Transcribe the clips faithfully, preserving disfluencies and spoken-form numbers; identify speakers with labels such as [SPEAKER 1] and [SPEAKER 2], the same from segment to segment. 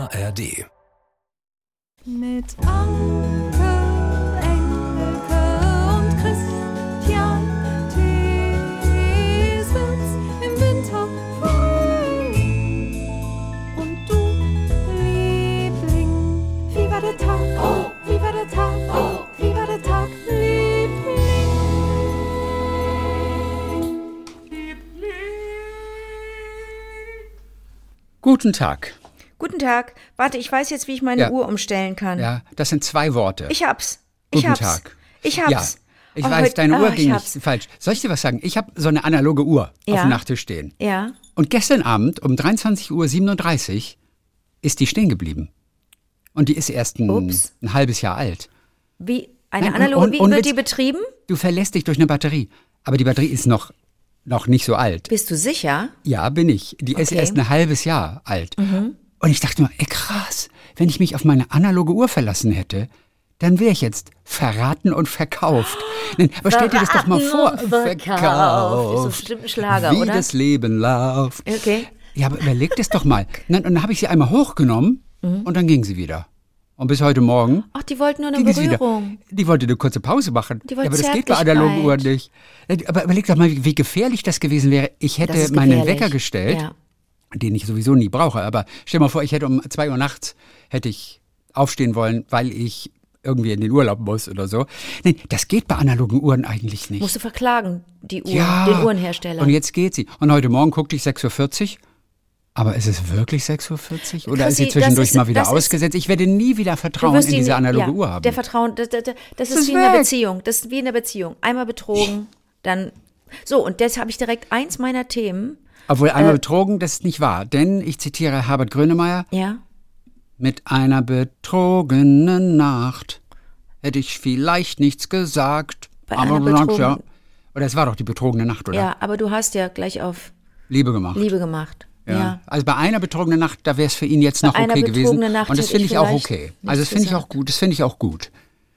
[SPEAKER 1] A R D.
[SPEAKER 2] Mit Anke, Engelke und Christian Thiesens im Winter Frühling. Und du, Liebling, wie war der Tag? Oh, wie war der Tag? Oh, wie war der Tag, Liebling? Liebling.
[SPEAKER 3] Guten Tag.
[SPEAKER 4] Guten Tag. Warte, ich weiß jetzt, wie ich meine
[SPEAKER 3] Ja.
[SPEAKER 4] Uhr umstellen kann.
[SPEAKER 3] Ja, das sind zwei Worte.
[SPEAKER 4] Ich hab's. Ich
[SPEAKER 3] Guten
[SPEAKER 4] hab's.
[SPEAKER 3] Tag.
[SPEAKER 4] Ich hab's.
[SPEAKER 3] Ja, ich
[SPEAKER 4] Oh,
[SPEAKER 3] weiß,
[SPEAKER 4] heute-
[SPEAKER 3] deine
[SPEAKER 4] oh,
[SPEAKER 3] Uhr
[SPEAKER 4] ich
[SPEAKER 3] ging
[SPEAKER 4] hab's.
[SPEAKER 3] nicht falsch. Soll ich dir was sagen? Ich habe so eine analoge Uhr
[SPEAKER 4] Ja.
[SPEAKER 3] auf dem Nachttisch stehen.
[SPEAKER 4] Ja.
[SPEAKER 3] Und gestern Abend um dreiundzwanzig Uhr siebenunddreißig ist die stehen geblieben. Und die ist erst ein,
[SPEAKER 4] Ups.
[SPEAKER 3] ein halbes Jahr alt.
[SPEAKER 4] Wie eine
[SPEAKER 3] Nein, und-
[SPEAKER 4] analoge,
[SPEAKER 3] und-
[SPEAKER 4] wie
[SPEAKER 3] und
[SPEAKER 4] wird
[SPEAKER 3] Witz-
[SPEAKER 4] die betrieben?
[SPEAKER 3] Du verlässt dich durch eine Batterie. Aber die Batterie ist noch, noch nicht so alt.
[SPEAKER 4] Bist du sicher?
[SPEAKER 3] Ja, bin ich. Die ist
[SPEAKER 4] Okay.
[SPEAKER 3] erst ein halbes Jahr alt. Und ich dachte mir, ey krass, wenn ich mich auf meine analoge Uhr verlassen hätte, dann wäre ich jetzt verraten und verkauft. Nein, aber stell dir das doch mal vor.
[SPEAKER 4] Verraten und verkauft. Ist so bestimmt ein Schlager,
[SPEAKER 3] wie
[SPEAKER 4] oder?
[SPEAKER 3] das Leben läuft.
[SPEAKER 4] Okay.
[SPEAKER 3] Ja, aber überleg das doch mal. Nein, und dann habe ich sie einmal hochgenommen und dann ging sie wieder. Und bis heute Morgen
[SPEAKER 4] Ach, die wollten nur eine
[SPEAKER 3] ging es wieder.
[SPEAKER 4] Berührung.
[SPEAKER 3] Die wollte eine kurze Pause machen.
[SPEAKER 4] Die
[SPEAKER 3] ja,
[SPEAKER 4] wollte
[SPEAKER 3] aber das geht bei analogen Uhren nicht. Aber überleg doch mal, wie, wie gefährlich das gewesen wäre. Ich
[SPEAKER 4] Das
[SPEAKER 3] hätte
[SPEAKER 4] ist
[SPEAKER 3] meinen
[SPEAKER 4] gefährlich.
[SPEAKER 3] Wecker gestellt,
[SPEAKER 4] Ja.
[SPEAKER 3] den ich sowieso nie brauche. Aber stell mal vor, ich hätte um zwei Uhr nachts hätte ich aufstehen wollen, weil ich irgendwie in den Urlaub muss oder so. Nein, das geht bei analogen Uhren eigentlich nicht.
[SPEAKER 4] Musst du verklagen, die Uhr,
[SPEAKER 3] ja.
[SPEAKER 4] den Uhrenhersteller.
[SPEAKER 3] Und jetzt geht sie. Und heute Morgen guckte ich sechs Uhr vierzig. Aber ist es wirklich sechs Uhr vierzig? Oder ist sie
[SPEAKER 4] Chrissy, das
[SPEAKER 3] zwischendurch
[SPEAKER 4] ist-
[SPEAKER 3] mal wieder
[SPEAKER 4] das ist-
[SPEAKER 3] ausgesetzt? Ich werde nie wieder
[SPEAKER 4] Du
[SPEAKER 3] Vertrauen
[SPEAKER 4] wirst
[SPEAKER 3] in
[SPEAKER 4] ihn
[SPEAKER 3] diese
[SPEAKER 4] nie-
[SPEAKER 3] analoge
[SPEAKER 4] ja,
[SPEAKER 3] Uhr haben.
[SPEAKER 4] Der Vertrauen, das, das, das ist,
[SPEAKER 3] ist
[SPEAKER 4] wie in einer
[SPEAKER 3] weg.
[SPEAKER 4] Beziehung. Das ist wie in einer Beziehung. Einmal betrogen, dann. So, und jetzt habe ich direkt eins meiner Themen.
[SPEAKER 3] Obwohl einmal
[SPEAKER 4] Äh,
[SPEAKER 3] betrogen, das ist nicht wahr. Denn, ich zitiere Herbert Grönemeyer,
[SPEAKER 4] Ja.
[SPEAKER 3] mit einer betrogenen Nacht hätte ich vielleicht nichts gesagt.
[SPEAKER 4] Bei
[SPEAKER 3] aber
[SPEAKER 4] einer
[SPEAKER 3] du sagst
[SPEAKER 4] betrogen-
[SPEAKER 3] ja. Oder es war doch die betrogene Nacht, oder?
[SPEAKER 4] Ja, aber du hast ja gleich auf
[SPEAKER 3] Liebe gemacht.
[SPEAKER 4] Liebe gemacht.
[SPEAKER 3] Ja.
[SPEAKER 4] Ja.
[SPEAKER 3] Also bei einer betrogenen Nacht, da wäre es für ihn jetzt noch
[SPEAKER 4] einer
[SPEAKER 3] okay gewesen.
[SPEAKER 4] betrogenen Nacht
[SPEAKER 3] Und das
[SPEAKER 4] hätte
[SPEAKER 3] finde
[SPEAKER 4] ich
[SPEAKER 3] ich auch
[SPEAKER 4] vielleicht
[SPEAKER 3] okay.
[SPEAKER 4] nichts
[SPEAKER 3] Also das finde ich auch
[SPEAKER 4] gesagt.
[SPEAKER 3] gut. Das finde ich auch gut.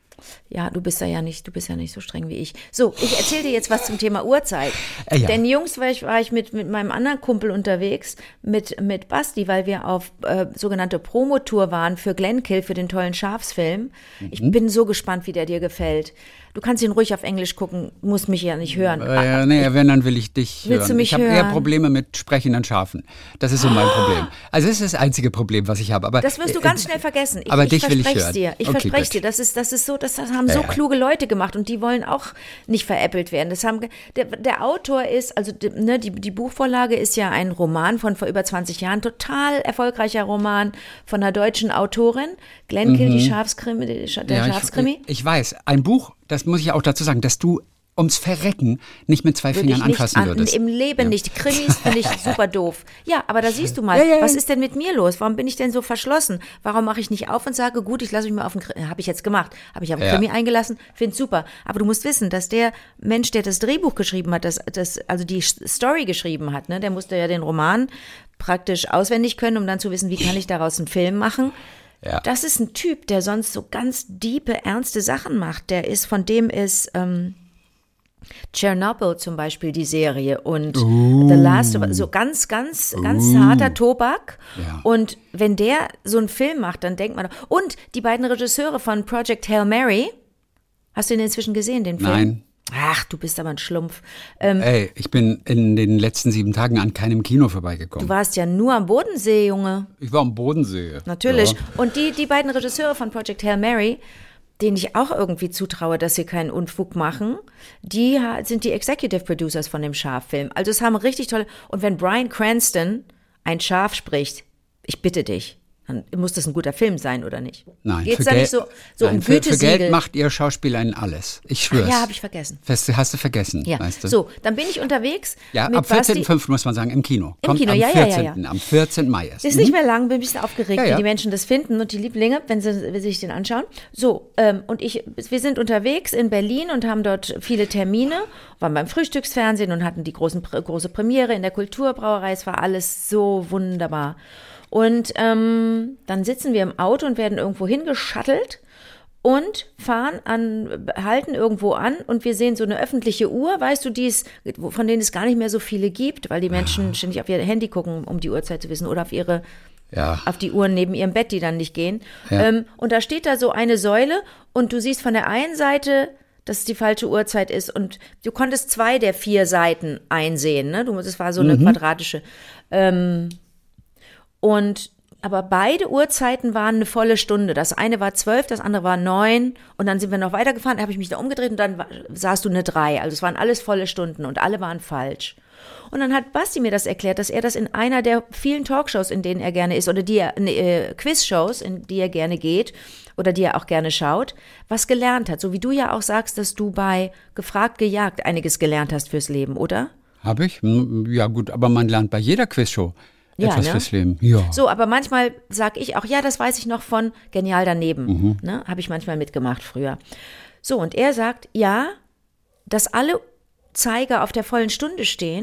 [SPEAKER 4] Ja, du bist da ja nicht, du bist ja nicht so streng wie ich. So, ich erzähle dir jetzt was zum Thema Uhrzeit.
[SPEAKER 3] Äh, ja.
[SPEAKER 4] Denn Jungs war ich, war ich mit, mit meinem anderen Kumpel unterwegs, mit, mit Basti, weil wir auf äh, sogenannte Promotour waren für Glenkill, für den tollen Schafsfilm. Ich
[SPEAKER 3] Mhm.
[SPEAKER 4] bin so gespannt, wie der dir gefällt. Du kannst ihn ruhig auf Englisch gucken, musst mich ja nicht hören.
[SPEAKER 3] Äh, nee, wenn, dann will ich dich
[SPEAKER 4] Willst
[SPEAKER 3] hören.
[SPEAKER 4] du mich
[SPEAKER 3] ich habe eher
[SPEAKER 4] hören?
[SPEAKER 3] Probleme mit sprechenden Schafen. Das ist so mein Problem. Also das ist das einzige Problem, was ich habe. Aber,
[SPEAKER 4] Das wirst du
[SPEAKER 3] äh,
[SPEAKER 4] ganz schnell vergessen. Ich,
[SPEAKER 3] aber
[SPEAKER 4] ich
[SPEAKER 3] dich will ich
[SPEAKER 4] verspreche
[SPEAKER 3] hören.
[SPEAKER 4] dir. Ich
[SPEAKER 3] Okay,
[SPEAKER 4] verspreche
[SPEAKER 3] gut.
[SPEAKER 4] dir. Das ist, das ist so, das haben so
[SPEAKER 3] Ja, ja.
[SPEAKER 4] kluge Leute gemacht und die wollen auch nicht veräppelt werden. Das haben, ge- der, der Autor ist, also die, ne, die, die Buchvorlage ist ja ein Roman von vor über zwanzig Jahren, total erfolgreicher Roman von einer deutschen Autorin, Glenkill, die Schafskrimi, die Scha- der
[SPEAKER 3] Mhm. Ja,
[SPEAKER 4] Schafskrimi.
[SPEAKER 3] Ich, ich weiß, ein Buch, das muss ich auch dazu sagen, dass du ums Verrecken nicht mit zwei
[SPEAKER 4] Würde
[SPEAKER 3] Fingern
[SPEAKER 4] ich nicht
[SPEAKER 3] anfassen
[SPEAKER 4] an,
[SPEAKER 3] würdest.
[SPEAKER 4] im Leben nicht. Krimis finde ich super doof. Ja, aber da siehst du mal,
[SPEAKER 3] Ja, ja, ja.
[SPEAKER 4] was ist denn mit mir los? Warum bin ich denn so verschlossen? Warum mache ich nicht auf und sage, gut, ich lasse mich mal auf den habe ich jetzt gemacht, habe ich auf den
[SPEAKER 3] Ja.
[SPEAKER 4] Krimi eingelassen, finde super. Aber du musst wissen, dass der Mensch, der das Drehbuch geschrieben hat, das, das also die Story geschrieben hat, ne, der musste ja den Roman praktisch auswendig können, um dann zu wissen, wie kann ich daraus einen Film machen.
[SPEAKER 3] Ja.
[SPEAKER 4] Das ist ein Typ, der sonst so ganz diepe, ernste Sachen macht. Der ist, von dem ist ähm, Chernobyl zum Beispiel die Serie und
[SPEAKER 3] Uh.
[SPEAKER 4] The Last of Us, so ganz, ganz, ganz harter Tobak.
[SPEAKER 3] Ja.
[SPEAKER 4] Und wenn der so einen Film macht, dann denkt man, und die beiden Regisseure von Project Hail Mary, hast du ihn inzwischen gesehen, den Film?
[SPEAKER 3] Nein.
[SPEAKER 4] Ach, du bist aber ein Schlumpf. Ähm,
[SPEAKER 3] Ey, ich bin in den letzten sieben Tagen an keinem Kino
[SPEAKER 4] du
[SPEAKER 3] vorbeigekommen.
[SPEAKER 4] warst ja nur am Bodensee, Junge.
[SPEAKER 3] Ich war am Bodensee.
[SPEAKER 4] Natürlich.
[SPEAKER 3] Ja.
[SPEAKER 4] Und die, die beiden Regisseure von Project Hail Mary, denen ich auch irgendwie zutraue, dass sie keinen Unfug machen, die ha- sind die Executive Producers von dem Schaffilm. Also es haben richtig tolle, und wenn Bryan Cranston ein Schaf spricht, ich bitte dich, dann muss das ein guter Film sein, oder nicht?
[SPEAKER 3] Nein,
[SPEAKER 4] Geht's
[SPEAKER 3] für,
[SPEAKER 4] da
[SPEAKER 3] Geld,
[SPEAKER 4] nicht so, so
[SPEAKER 3] nein
[SPEAKER 4] um
[SPEAKER 3] für, für
[SPEAKER 4] Gütesiegel?
[SPEAKER 3] Geld macht ihr SchauspielerInnen alles. Ich schwör's.
[SPEAKER 4] Ja, habe ich vergessen.
[SPEAKER 3] Das hast du vergessen,
[SPEAKER 4] Ja,
[SPEAKER 3] weißt du?
[SPEAKER 4] so, dann bin ich unterwegs
[SPEAKER 3] Ja,
[SPEAKER 4] mit
[SPEAKER 3] ab vierzehnten
[SPEAKER 4] Basti.
[SPEAKER 3] fünften muss man sagen, im Kino.
[SPEAKER 4] Im
[SPEAKER 3] Kommt
[SPEAKER 4] Kino,
[SPEAKER 3] am
[SPEAKER 4] ja, ja, ja, ja.
[SPEAKER 3] vierzehnten Am vierzehnten Mai erst.
[SPEAKER 4] Ist nicht mehr lang, bin ein bisschen aufgeregt,
[SPEAKER 3] Ja, ja.
[SPEAKER 4] wie die Menschen das finden und die Lieblinge, wenn sie, wenn sie sich den anschauen. So, ähm, und ich, wir sind unterwegs in Berlin und haben dort viele Termine, waren beim Frühstücksfernsehen und hatten die großen, große Premiere in der Kulturbrauerei. Es war alles so wunderbar. Und ähm, dann sitzen wir im Auto und werden irgendwo hingeschattelt und fahren an, halten irgendwo an und wir sehen so eine öffentliche Uhr, weißt du, die es, von denen es gar nicht mehr so viele gibt, weil die Menschen ständig auf ihr Handy gucken, um die Uhrzeit zu wissen, oder auf ihre
[SPEAKER 3] Ja.
[SPEAKER 4] Auf die Uhren neben ihrem Bett, die dann nicht gehen.
[SPEAKER 3] Ja.
[SPEAKER 4] Ähm, und da steht da so eine Säule und du siehst von der einen Seite, dass es die falsche Uhrzeit ist und du konntest zwei der vier Seiten einsehen, ne? Du, das war so eine
[SPEAKER 3] Mhm.
[SPEAKER 4] quadratische. Ähm, und aber beide Uhrzeiten waren eine volle Stunde. Das eine war zwölf, das andere war neun und dann sind wir noch weitergefahren, da habe ich mich da umgedreht und dann war, sahst du eine drei. Also es waren alles volle Stunden und alle waren falsch. Und dann hat Basti mir das erklärt, dass er das in einer der vielen Talkshows, in denen er gerne ist, oder die er, äh, Quizshows, in die er gerne geht oder die er auch gerne schaut, was gelernt hat. So wie du ja auch sagst, dass du bei Gefragt, Gejagt einiges gelernt hast fürs Leben, oder?
[SPEAKER 3] Habe ich? Ja gut, aber man lernt bei jeder Quizshow
[SPEAKER 4] Ja,
[SPEAKER 3] etwas
[SPEAKER 4] ne?
[SPEAKER 3] fürs Leben. Ja.
[SPEAKER 4] So, aber manchmal sage ich auch, ja, das weiß ich noch von Genial daneben.
[SPEAKER 3] Mhm.
[SPEAKER 4] Ne? Habe ich manchmal mitgemacht früher. So, und er sagt, ja, dass alle Zeiger auf der vollen Stunde stehen,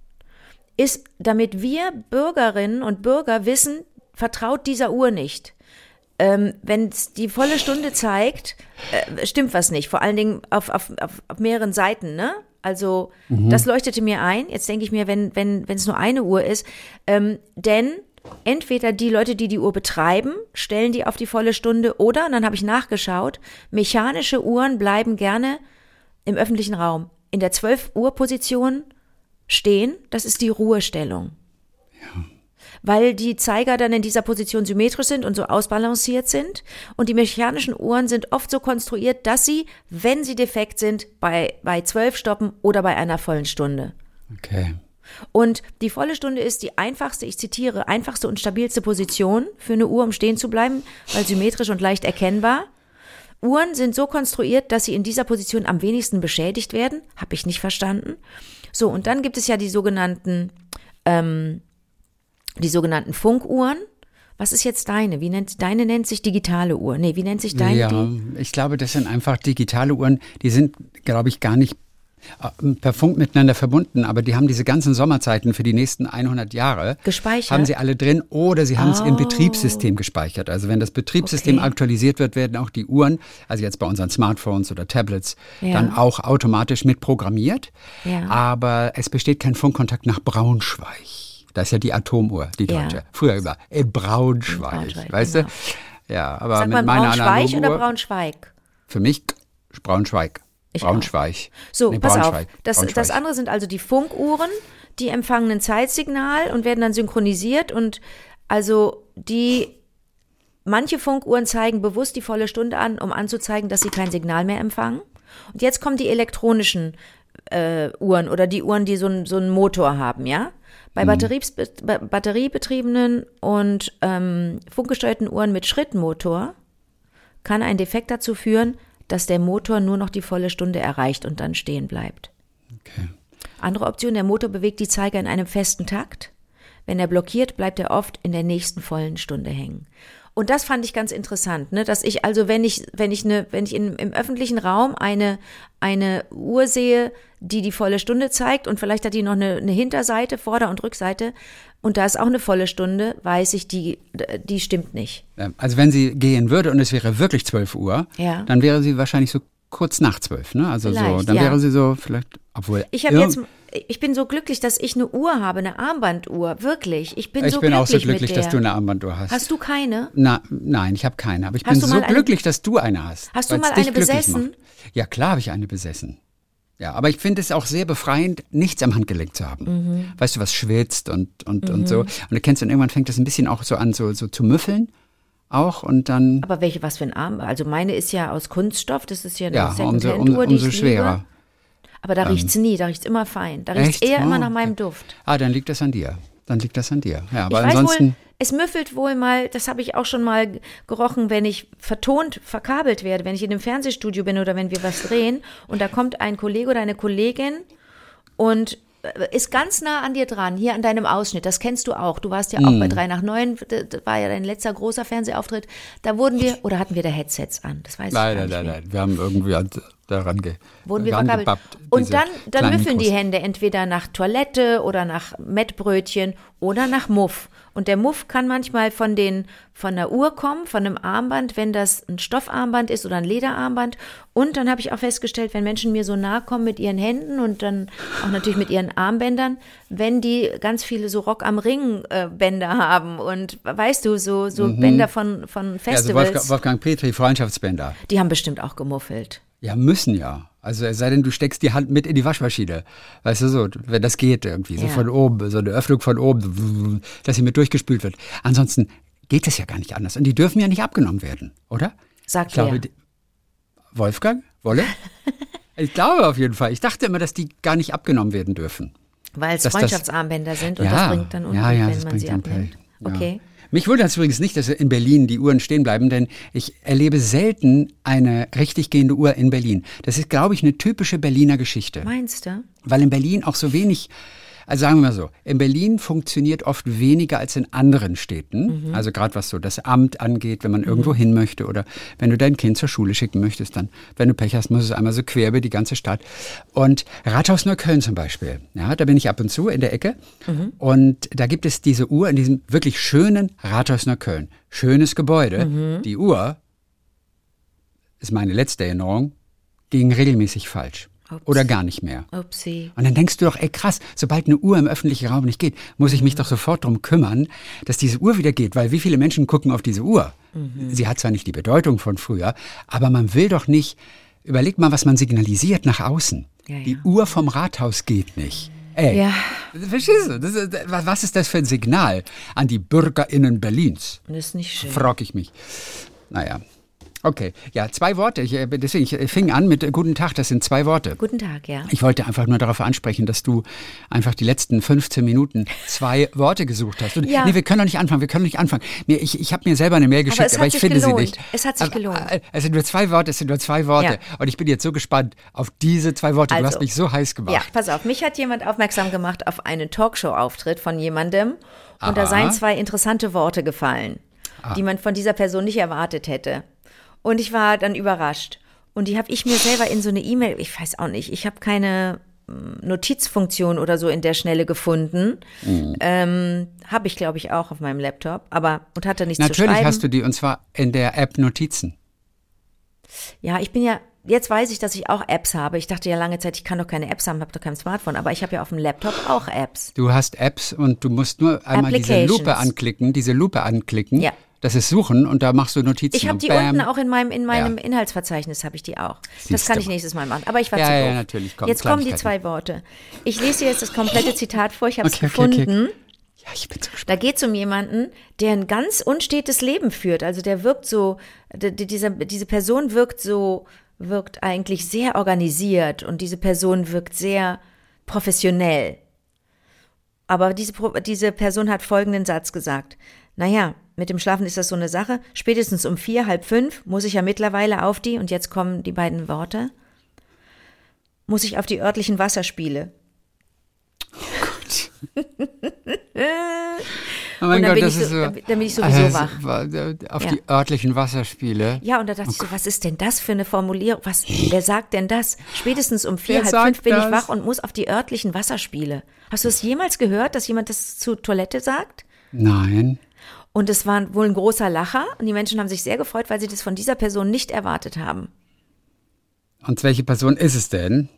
[SPEAKER 4] ist, damit wir Bürgerinnen und Bürger wissen, vertraut dieser Uhr nicht. Ähm, wenn es die volle Stunde zeigt, äh, stimmt was nicht. Vor allen Dingen auf, auf, auf, auf mehreren Seiten, ne? Also
[SPEAKER 3] Mhm.
[SPEAKER 4] das leuchtete mir ein. Jetzt denke ich mir, wenn wenn wenn es nur eine Uhr ist, ähm, denn entweder die Leute, die die Uhr betreiben, stellen die auf die volle Stunde oder, und dann habe ich nachgeschaut, mechanische Uhren bleiben gerne im öffentlichen Raum in der zwölf Uhr Position stehen. Das ist die Ruhestellung.
[SPEAKER 3] Ja.
[SPEAKER 4] Weil die Zeiger dann in dieser Position symmetrisch sind und so ausbalanciert sind. Und die mechanischen Uhren sind oft so konstruiert, dass sie, wenn sie defekt sind, bei, bei zwölf stoppen oder bei einer vollen Stunde.
[SPEAKER 3] Okay.
[SPEAKER 4] Und die volle Stunde ist die einfachste, ich zitiere, einfachste und stabilste Position für eine Uhr, um stehen zu bleiben, weil symmetrisch und leicht erkennbar. Uhren sind so konstruiert, dass sie in dieser Position am wenigsten beschädigt werden. Habe ich nicht verstanden. So, und dann gibt es ja die sogenannten ähm, die sogenannten Funkuhren. Was ist jetzt deine? Wie nennt, deine nennt sich digitale Uhr. Nee, wie nennt sich deine?
[SPEAKER 3] Ja,
[SPEAKER 4] die?
[SPEAKER 3] ich glaube, das sind einfach digitale Uhren, die sind, glaube ich, gar nicht äh, per Funk miteinander verbunden, aber die haben diese ganzen Sommerzeiten für die nächsten hundert Jahre.
[SPEAKER 4] Gespeichert?
[SPEAKER 3] Haben sie alle drin oder sie haben es
[SPEAKER 4] Oh.
[SPEAKER 3] im Betriebssystem gespeichert. Also wenn das Betriebssystem
[SPEAKER 4] Okay.
[SPEAKER 3] aktualisiert wird, werden auch die Uhren, also jetzt bei unseren Smartphones oder Tablets,
[SPEAKER 4] Ja.
[SPEAKER 3] dann auch automatisch mitprogrammiert.
[SPEAKER 4] Ja.
[SPEAKER 3] Aber es besteht kein Funkkontakt nach Braunschweig. Das ist ja die Atomuhr, die
[SPEAKER 4] Ja.
[SPEAKER 3] deutsche. Früher über in Braunschweig,
[SPEAKER 4] In Braunschweig,
[SPEAKER 3] weißt
[SPEAKER 4] genau.
[SPEAKER 3] du? Ja, aber
[SPEAKER 4] Sagt
[SPEAKER 3] mit
[SPEAKER 4] man
[SPEAKER 3] meiner
[SPEAKER 4] Braunschweig oder
[SPEAKER 3] Analoguhr,
[SPEAKER 4] Braunschweig?
[SPEAKER 3] für mich Braunschweig.
[SPEAKER 4] Ich
[SPEAKER 3] Braunschweig.
[SPEAKER 4] So,
[SPEAKER 3] Nee,
[SPEAKER 4] pass auf.
[SPEAKER 3] Braunschweig.
[SPEAKER 4] Das,
[SPEAKER 3] Braunschweig.
[SPEAKER 4] das andere sind also die Funkuhren, die empfangen ein Zeitsignal und werden dann synchronisiert und also die manche Funkuhren zeigen bewusst die volle Stunde an, um anzuzeigen, dass sie kein Signal mehr empfangen. Und jetzt kommen die elektronischen äh, Uhren oder die Uhren, die so, ein, so einen Motor haben, ja? Bei Batteriebes- ba- batteriebetriebenen und ähm, funkgesteuerten Uhren mit Schrittmotor kann ein Defekt dazu führen, dass der Motor nur noch die volle Stunde erreicht und dann stehen bleibt.
[SPEAKER 3] Okay.
[SPEAKER 4] Andere Option, der Motor bewegt die Zeiger in einem festen Takt. Wenn er blockiert, bleibt er oft in der nächsten vollen Stunde hängen. Und das fand ich ganz interessant, ne? Dass ich also, wenn ich, wenn ich eine, wenn ich in, im öffentlichen Raum eine, eine Uhr sehe, die die volle Stunde zeigt und vielleicht hat die noch eine, eine Hinterseite, Vorder- und Rückseite und da ist auch eine volle Stunde, weiß ich, die, die stimmt nicht.
[SPEAKER 3] Also wenn sie gehen würde und es wäre wirklich zwölf Uhr,
[SPEAKER 4] Ja.
[SPEAKER 3] dann wäre sie wahrscheinlich so kurz nach zwölf, ne? Also so,
[SPEAKER 4] Vielleicht,
[SPEAKER 3] dann
[SPEAKER 4] ja.
[SPEAKER 3] wäre sie so vielleicht, obwohl
[SPEAKER 4] Ich habe
[SPEAKER 3] irg-
[SPEAKER 4] jetzt, ich bin so glücklich, dass ich eine Uhr habe, eine Armbanduhr, wirklich. Ich bin
[SPEAKER 3] ich
[SPEAKER 4] so
[SPEAKER 3] bin
[SPEAKER 4] glücklich
[SPEAKER 3] auch so glücklich,
[SPEAKER 4] mit der.
[SPEAKER 3] dass du eine Armbanduhr hast.
[SPEAKER 4] Hast du keine?
[SPEAKER 3] Na, nein, ich habe keine, aber ich
[SPEAKER 4] Hast
[SPEAKER 3] bin
[SPEAKER 4] du
[SPEAKER 3] so
[SPEAKER 4] mal eine-
[SPEAKER 3] glücklich, dass du eine hast.
[SPEAKER 4] Hast du
[SPEAKER 3] weil's
[SPEAKER 4] mal
[SPEAKER 3] dich
[SPEAKER 4] eine
[SPEAKER 3] glücklich
[SPEAKER 4] besessen?
[SPEAKER 3] macht. Ja, klar habe ich eine besessen. Ja, aber ich finde es auch sehr befreiend, nichts am Handgelenk zu haben.
[SPEAKER 4] Mhm.
[SPEAKER 3] Weißt du, was schwitzt und, und, und so. Und du kennst dann irgendwann fängt das ein bisschen auch so an, so, so zu müffeln auch und dann,
[SPEAKER 4] Aber welche, was für ein Arm? Also meine ist ja aus Kunststoff, das ist ja eine
[SPEAKER 3] ja, umso, um,
[SPEAKER 4] Secondhand-Uhr, die
[SPEAKER 3] umso
[SPEAKER 4] ich
[SPEAKER 3] schwerer.
[SPEAKER 4] liebe. Aber da riecht's nie, da riecht's immer fein. Da riecht's
[SPEAKER 3] Echt?
[SPEAKER 4] eher immer
[SPEAKER 3] Oh,
[SPEAKER 4] nach meinem
[SPEAKER 3] okay.
[SPEAKER 4] Duft.
[SPEAKER 3] Ah, dann liegt das an dir. Dann liegt das an dir. Ja, aber
[SPEAKER 4] Ich weiß
[SPEAKER 3] ansonsten,
[SPEAKER 4] wohl, es müffelt wohl mal, das habe ich auch schon mal gerochen, wenn ich vertont, verkabelt werde, wenn ich in einem Fernsehstudio bin oder wenn wir was drehen und da kommt ein Kollege oder eine Kollegin und ist ganz nah an dir dran, hier an deinem Ausschnitt, das kennst du auch, du warst ja auch
[SPEAKER 3] Mm.
[SPEAKER 4] bei drei nach neun, das war ja dein letzter großer Fernsehauftritt, da wurden wir, oder hatten wir da Headsets an, das weiß
[SPEAKER 3] nein,
[SPEAKER 4] ich
[SPEAKER 3] nein,
[SPEAKER 4] gar
[SPEAKER 3] nein,
[SPEAKER 4] nicht mehr.
[SPEAKER 3] nein. Wir haben irgendwie daran ge
[SPEAKER 4] Wurden wir
[SPEAKER 3] ran
[SPEAKER 4] verkabelt.
[SPEAKER 3] gebappt,
[SPEAKER 4] Und
[SPEAKER 3] diese
[SPEAKER 4] dann, dann
[SPEAKER 3] kleinen
[SPEAKER 4] müffeln die
[SPEAKER 3] Mikros.
[SPEAKER 4] Hände entweder nach Toilette oder nach Mettbrötchen oder nach Muff. Und der Muff kann manchmal von, den, von der Uhr kommen, von einem Armband, wenn das ein Stoffarmband ist oder ein Lederarmband. Und dann habe ich auch festgestellt, wenn Menschen mir so nahe kommen mit ihren Händen und dann auch natürlich mit ihren Armbändern, wenn die ganz viele so Rock am Ring äh, Bänder haben und weißt du, so, so
[SPEAKER 3] Mhm.
[SPEAKER 4] Bänder von, von
[SPEAKER 3] Ja, also
[SPEAKER 4] Festivals,
[SPEAKER 3] Wolfgang, Wolfgang Petri, Freundschaftsbänder.
[SPEAKER 4] die haben bestimmt auch gemuffelt.
[SPEAKER 3] Ja, müssen ja. Also es sei denn, du steckst die Hand mit in die Waschmaschine. Weißt du so, wenn das geht irgendwie, so
[SPEAKER 4] Ja.
[SPEAKER 3] von oben, so eine Öffnung von oben, dass sie mit durchgespült wird. Ansonsten geht es ja gar nicht anders. Und die dürfen ja nicht abgenommen werden, oder?
[SPEAKER 4] Sagt
[SPEAKER 3] Ich glaube,
[SPEAKER 4] wer?
[SPEAKER 3] die, Wolfgang? Wolle? Ich glaube auf jeden Fall. Ich dachte immer, dass die gar nicht abgenommen werden dürfen.
[SPEAKER 4] Weil es
[SPEAKER 3] Dass das-
[SPEAKER 4] Freundschaftsarmbänder sind und
[SPEAKER 3] Ja,
[SPEAKER 4] das bringt dann Unglück,
[SPEAKER 3] ja, ja,
[SPEAKER 4] wenn
[SPEAKER 3] das
[SPEAKER 4] man
[SPEAKER 3] bringt
[SPEAKER 4] sie
[SPEAKER 3] dann
[SPEAKER 4] abnimmt.
[SPEAKER 3] Pech. Ja.
[SPEAKER 4] Okay.
[SPEAKER 3] Mich wundert es übrigens nicht, dass in Berlin die Uhren stehen bleiben, denn ich erlebe selten eine richtig gehende Uhr in Berlin. Das ist, glaube ich, eine typische Berliner Geschichte.
[SPEAKER 4] Meinst du?
[SPEAKER 3] Weil in Berlin auch so wenig, also sagen wir mal so, in Berlin funktioniert oft weniger als in anderen Städten.
[SPEAKER 4] Mhm.
[SPEAKER 3] Also gerade was so das Amt angeht, wenn man irgendwo hin möchte oder wenn du dein Kind zur Schule schicken möchtest, dann, wenn du Pech hast, muss es einmal so quer über die ganze Stadt. Und Rathaus Neukölln zum Beispiel, ja, da bin ich ab und zu in der Ecke
[SPEAKER 4] Mhm.
[SPEAKER 3] und da gibt es diese Uhr in diesem wirklich schönen Rathaus Neukölln. Schönes Gebäude.
[SPEAKER 4] Mhm.
[SPEAKER 3] Die Uhr, ist meine letzte Erinnerung, ging regelmäßig falsch.
[SPEAKER 4] Ups.
[SPEAKER 3] Oder gar nicht mehr.
[SPEAKER 4] Upsi.
[SPEAKER 3] Und dann denkst du doch, ey krass, sobald eine Uhr im öffentlichen Raum nicht geht, muss ich mich doch sofort darum kümmern, dass diese Uhr wieder geht. Weil wie viele Menschen gucken auf diese Uhr?
[SPEAKER 4] Mhm.
[SPEAKER 3] Sie hat zwar nicht die Bedeutung von früher, aber man will doch nicht, überleg mal, was man signalisiert nach außen.
[SPEAKER 4] Ja, ja.
[SPEAKER 3] Die Uhr vom Rathaus geht nicht. Ey,
[SPEAKER 4] Ja,
[SPEAKER 3] verstehst du? Das ist, was ist das für ein Signal an die BürgerInnen Berlins?
[SPEAKER 4] das ist nicht schön.
[SPEAKER 3] Frag ich mich. Naja. Okay, ja, zwei Worte. Ich, äh, deswegen, ich fing an mit äh, Guten Tag, das sind zwei Worte.
[SPEAKER 4] Guten Tag, ja.
[SPEAKER 3] Ich wollte einfach nur darauf ansprechen, dass du einfach die letzten fünfzehn Minuten zwei Worte gesucht hast. Und,
[SPEAKER 4] Ja.
[SPEAKER 3] Nee, wir können doch nicht anfangen, wir können doch nicht anfangen. Mir, ich ich habe mir selber eine Mail geschickt,
[SPEAKER 4] es
[SPEAKER 3] aber,
[SPEAKER 4] hat
[SPEAKER 3] ich
[SPEAKER 4] sich
[SPEAKER 3] finde
[SPEAKER 4] gelohnt.
[SPEAKER 3] sie nicht.
[SPEAKER 4] Es hat sich
[SPEAKER 3] Aber,
[SPEAKER 4] gelohnt.
[SPEAKER 3] äh, Es sind nur zwei Worte, es sind nur zwei Worte.
[SPEAKER 4] Ja.
[SPEAKER 3] Und ich bin jetzt so gespannt auf diese zwei Worte. Du
[SPEAKER 4] Also,
[SPEAKER 3] hast mich so heiß gemacht.
[SPEAKER 4] Ja, pass auf, mich hat jemand aufmerksam gemacht auf einen Talkshow-Auftritt von jemandem und da
[SPEAKER 3] Aha.
[SPEAKER 4] seien zwei interessante Worte gefallen, die man von dieser Person nicht erwartet hätte. Und ich war dann überrascht. Und die habe ich mir selber in so eine E-Mail, ich weiß auch nicht, ich habe keine mm, Notizfunktion oder so in der Schnelle gefunden.
[SPEAKER 3] Mhm.
[SPEAKER 4] Ähm, habe ich, glaube ich, auch auf meinem Laptop, aber und hatte nichts zu
[SPEAKER 3] Natürlich
[SPEAKER 4] schreiben.
[SPEAKER 3] hast du die, und zwar in der App Notizen.
[SPEAKER 4] Ja, ich bin ja, jetzt weiß ich, dass ich auch Apps habe. Ich dachte ja lange Zeit, ich kann doch keine Apps haben, habe doch kein Smartphone, aber ich habe ja auf dem Laptop auch Apps.
[SPEAKER 3] Du hast Apps und du musst nur einmal diese
[SPEAKER 4] Applications.
[SPEAKER 3] Lupe anklicken, diese Lupe anklicken.
[SPEAKER 4] Ja.
[SPEAKER 3] Das ist Suchen und da machst du Notizen.
[SPEAKER 4] Ich habe
[SPEAKER 3] und
[SPEAKER 4] die
[SPEAKER 3] bam.
[SPEAKER 4] unten auch in meinem, in meinem
[SPEAKER 3] Ja.
[SPEAKER 4] Inhaltsverzeichnis, habe ich die auch. das
[SPEAKER 3] Siehst
[SPEAKER 4] kann
[SPEAKER 3] du
[SPEAKER 4] ich
[SPEAKER 3] mal.
[SPEAKER 4] nächstes Mal machen. Aber ich war
[SPEAKER 3] Ja,
[SPEAKER 4] zu
[SPEAKER 3] ja,
[SPEAKER 4] doof.
[SPEAKER 3] natürlich, komm,
[SPEAKER 4] Jetzt kommen die
[SPEAKER 3] Kleinigkeiten.
[SPEAKER 4] zwei Worte. Ich lese dir jetzt das komplette Zitat vor, ich habe es
[SPEAKER 3] Okay, okay, okay.
[SPEAKER 4] gefunden.
[SPEAKER 3] Ja, ich bin so gespannt.
[SPEAKER 4] Da geht es um jemanden, der ein ganz unstetes Leben führt. Also der wirkt so, d- d- diese, diese Person wirkt so, wirkt eigentlich sehr organisiert und diese Person wirkt sehr professionell. Aber diese, Pro- diese Person hat folgenden Satz gesagt. Naja, mit dem Schlafen ist das so eine Sache. Spätestens um vier, halb fünf muss ich ja mittlerweile auf die, und jetzt kommen die beiden Worte, muss ich auf die örtlichen Wasserspiele.
[SPEAKER 3] Oh mein
[SPEAKER 4] Und dann
[SPEAKER 3] Gott,
[SPEAKER 4] bin
[SPEAKER 3] das
[SPEAKER 4] ich
[SPEAKER 3] ist
[SPEAKER 4] so-
[SPEAKER 3] so.
[SPEAKER 4] dann bin ich sowieso
[SPEAKER 3] Also,
[SPEAKER 4] wach.
[SPEAKER 3] wa- Auf
[SPEAKER 4] Ja.
[SPEAKER 3] die örtlichen Wasserspiele.
[SPEAKER 4] Ja, und da dachte ich so, was ist denn das für eine Formulierung? Was, wer sagt denn das? Spätestens um vier,
[SPEAKER 3] Wer
[SPEAKER 4] halb
[SPEAKER 3] sagt
[SPEAKER 4] fünf bin ich
[SPEAKER 3] das?
[SPEAKER 4] wach und muss auf die örtlichen Wasserspiele. Hast du es jemals gehört, dass jemand das zur Toilette sagt?
[SPEAKER 3] Nein.
[SPEAKER 4] Und es war wohl ein großer Lacher und die Menschen haben sich sehr gefreut, weil sie das von dieser Person nicht erwartet haben.
[SPEAKER 3] Und welche Person ist es denn?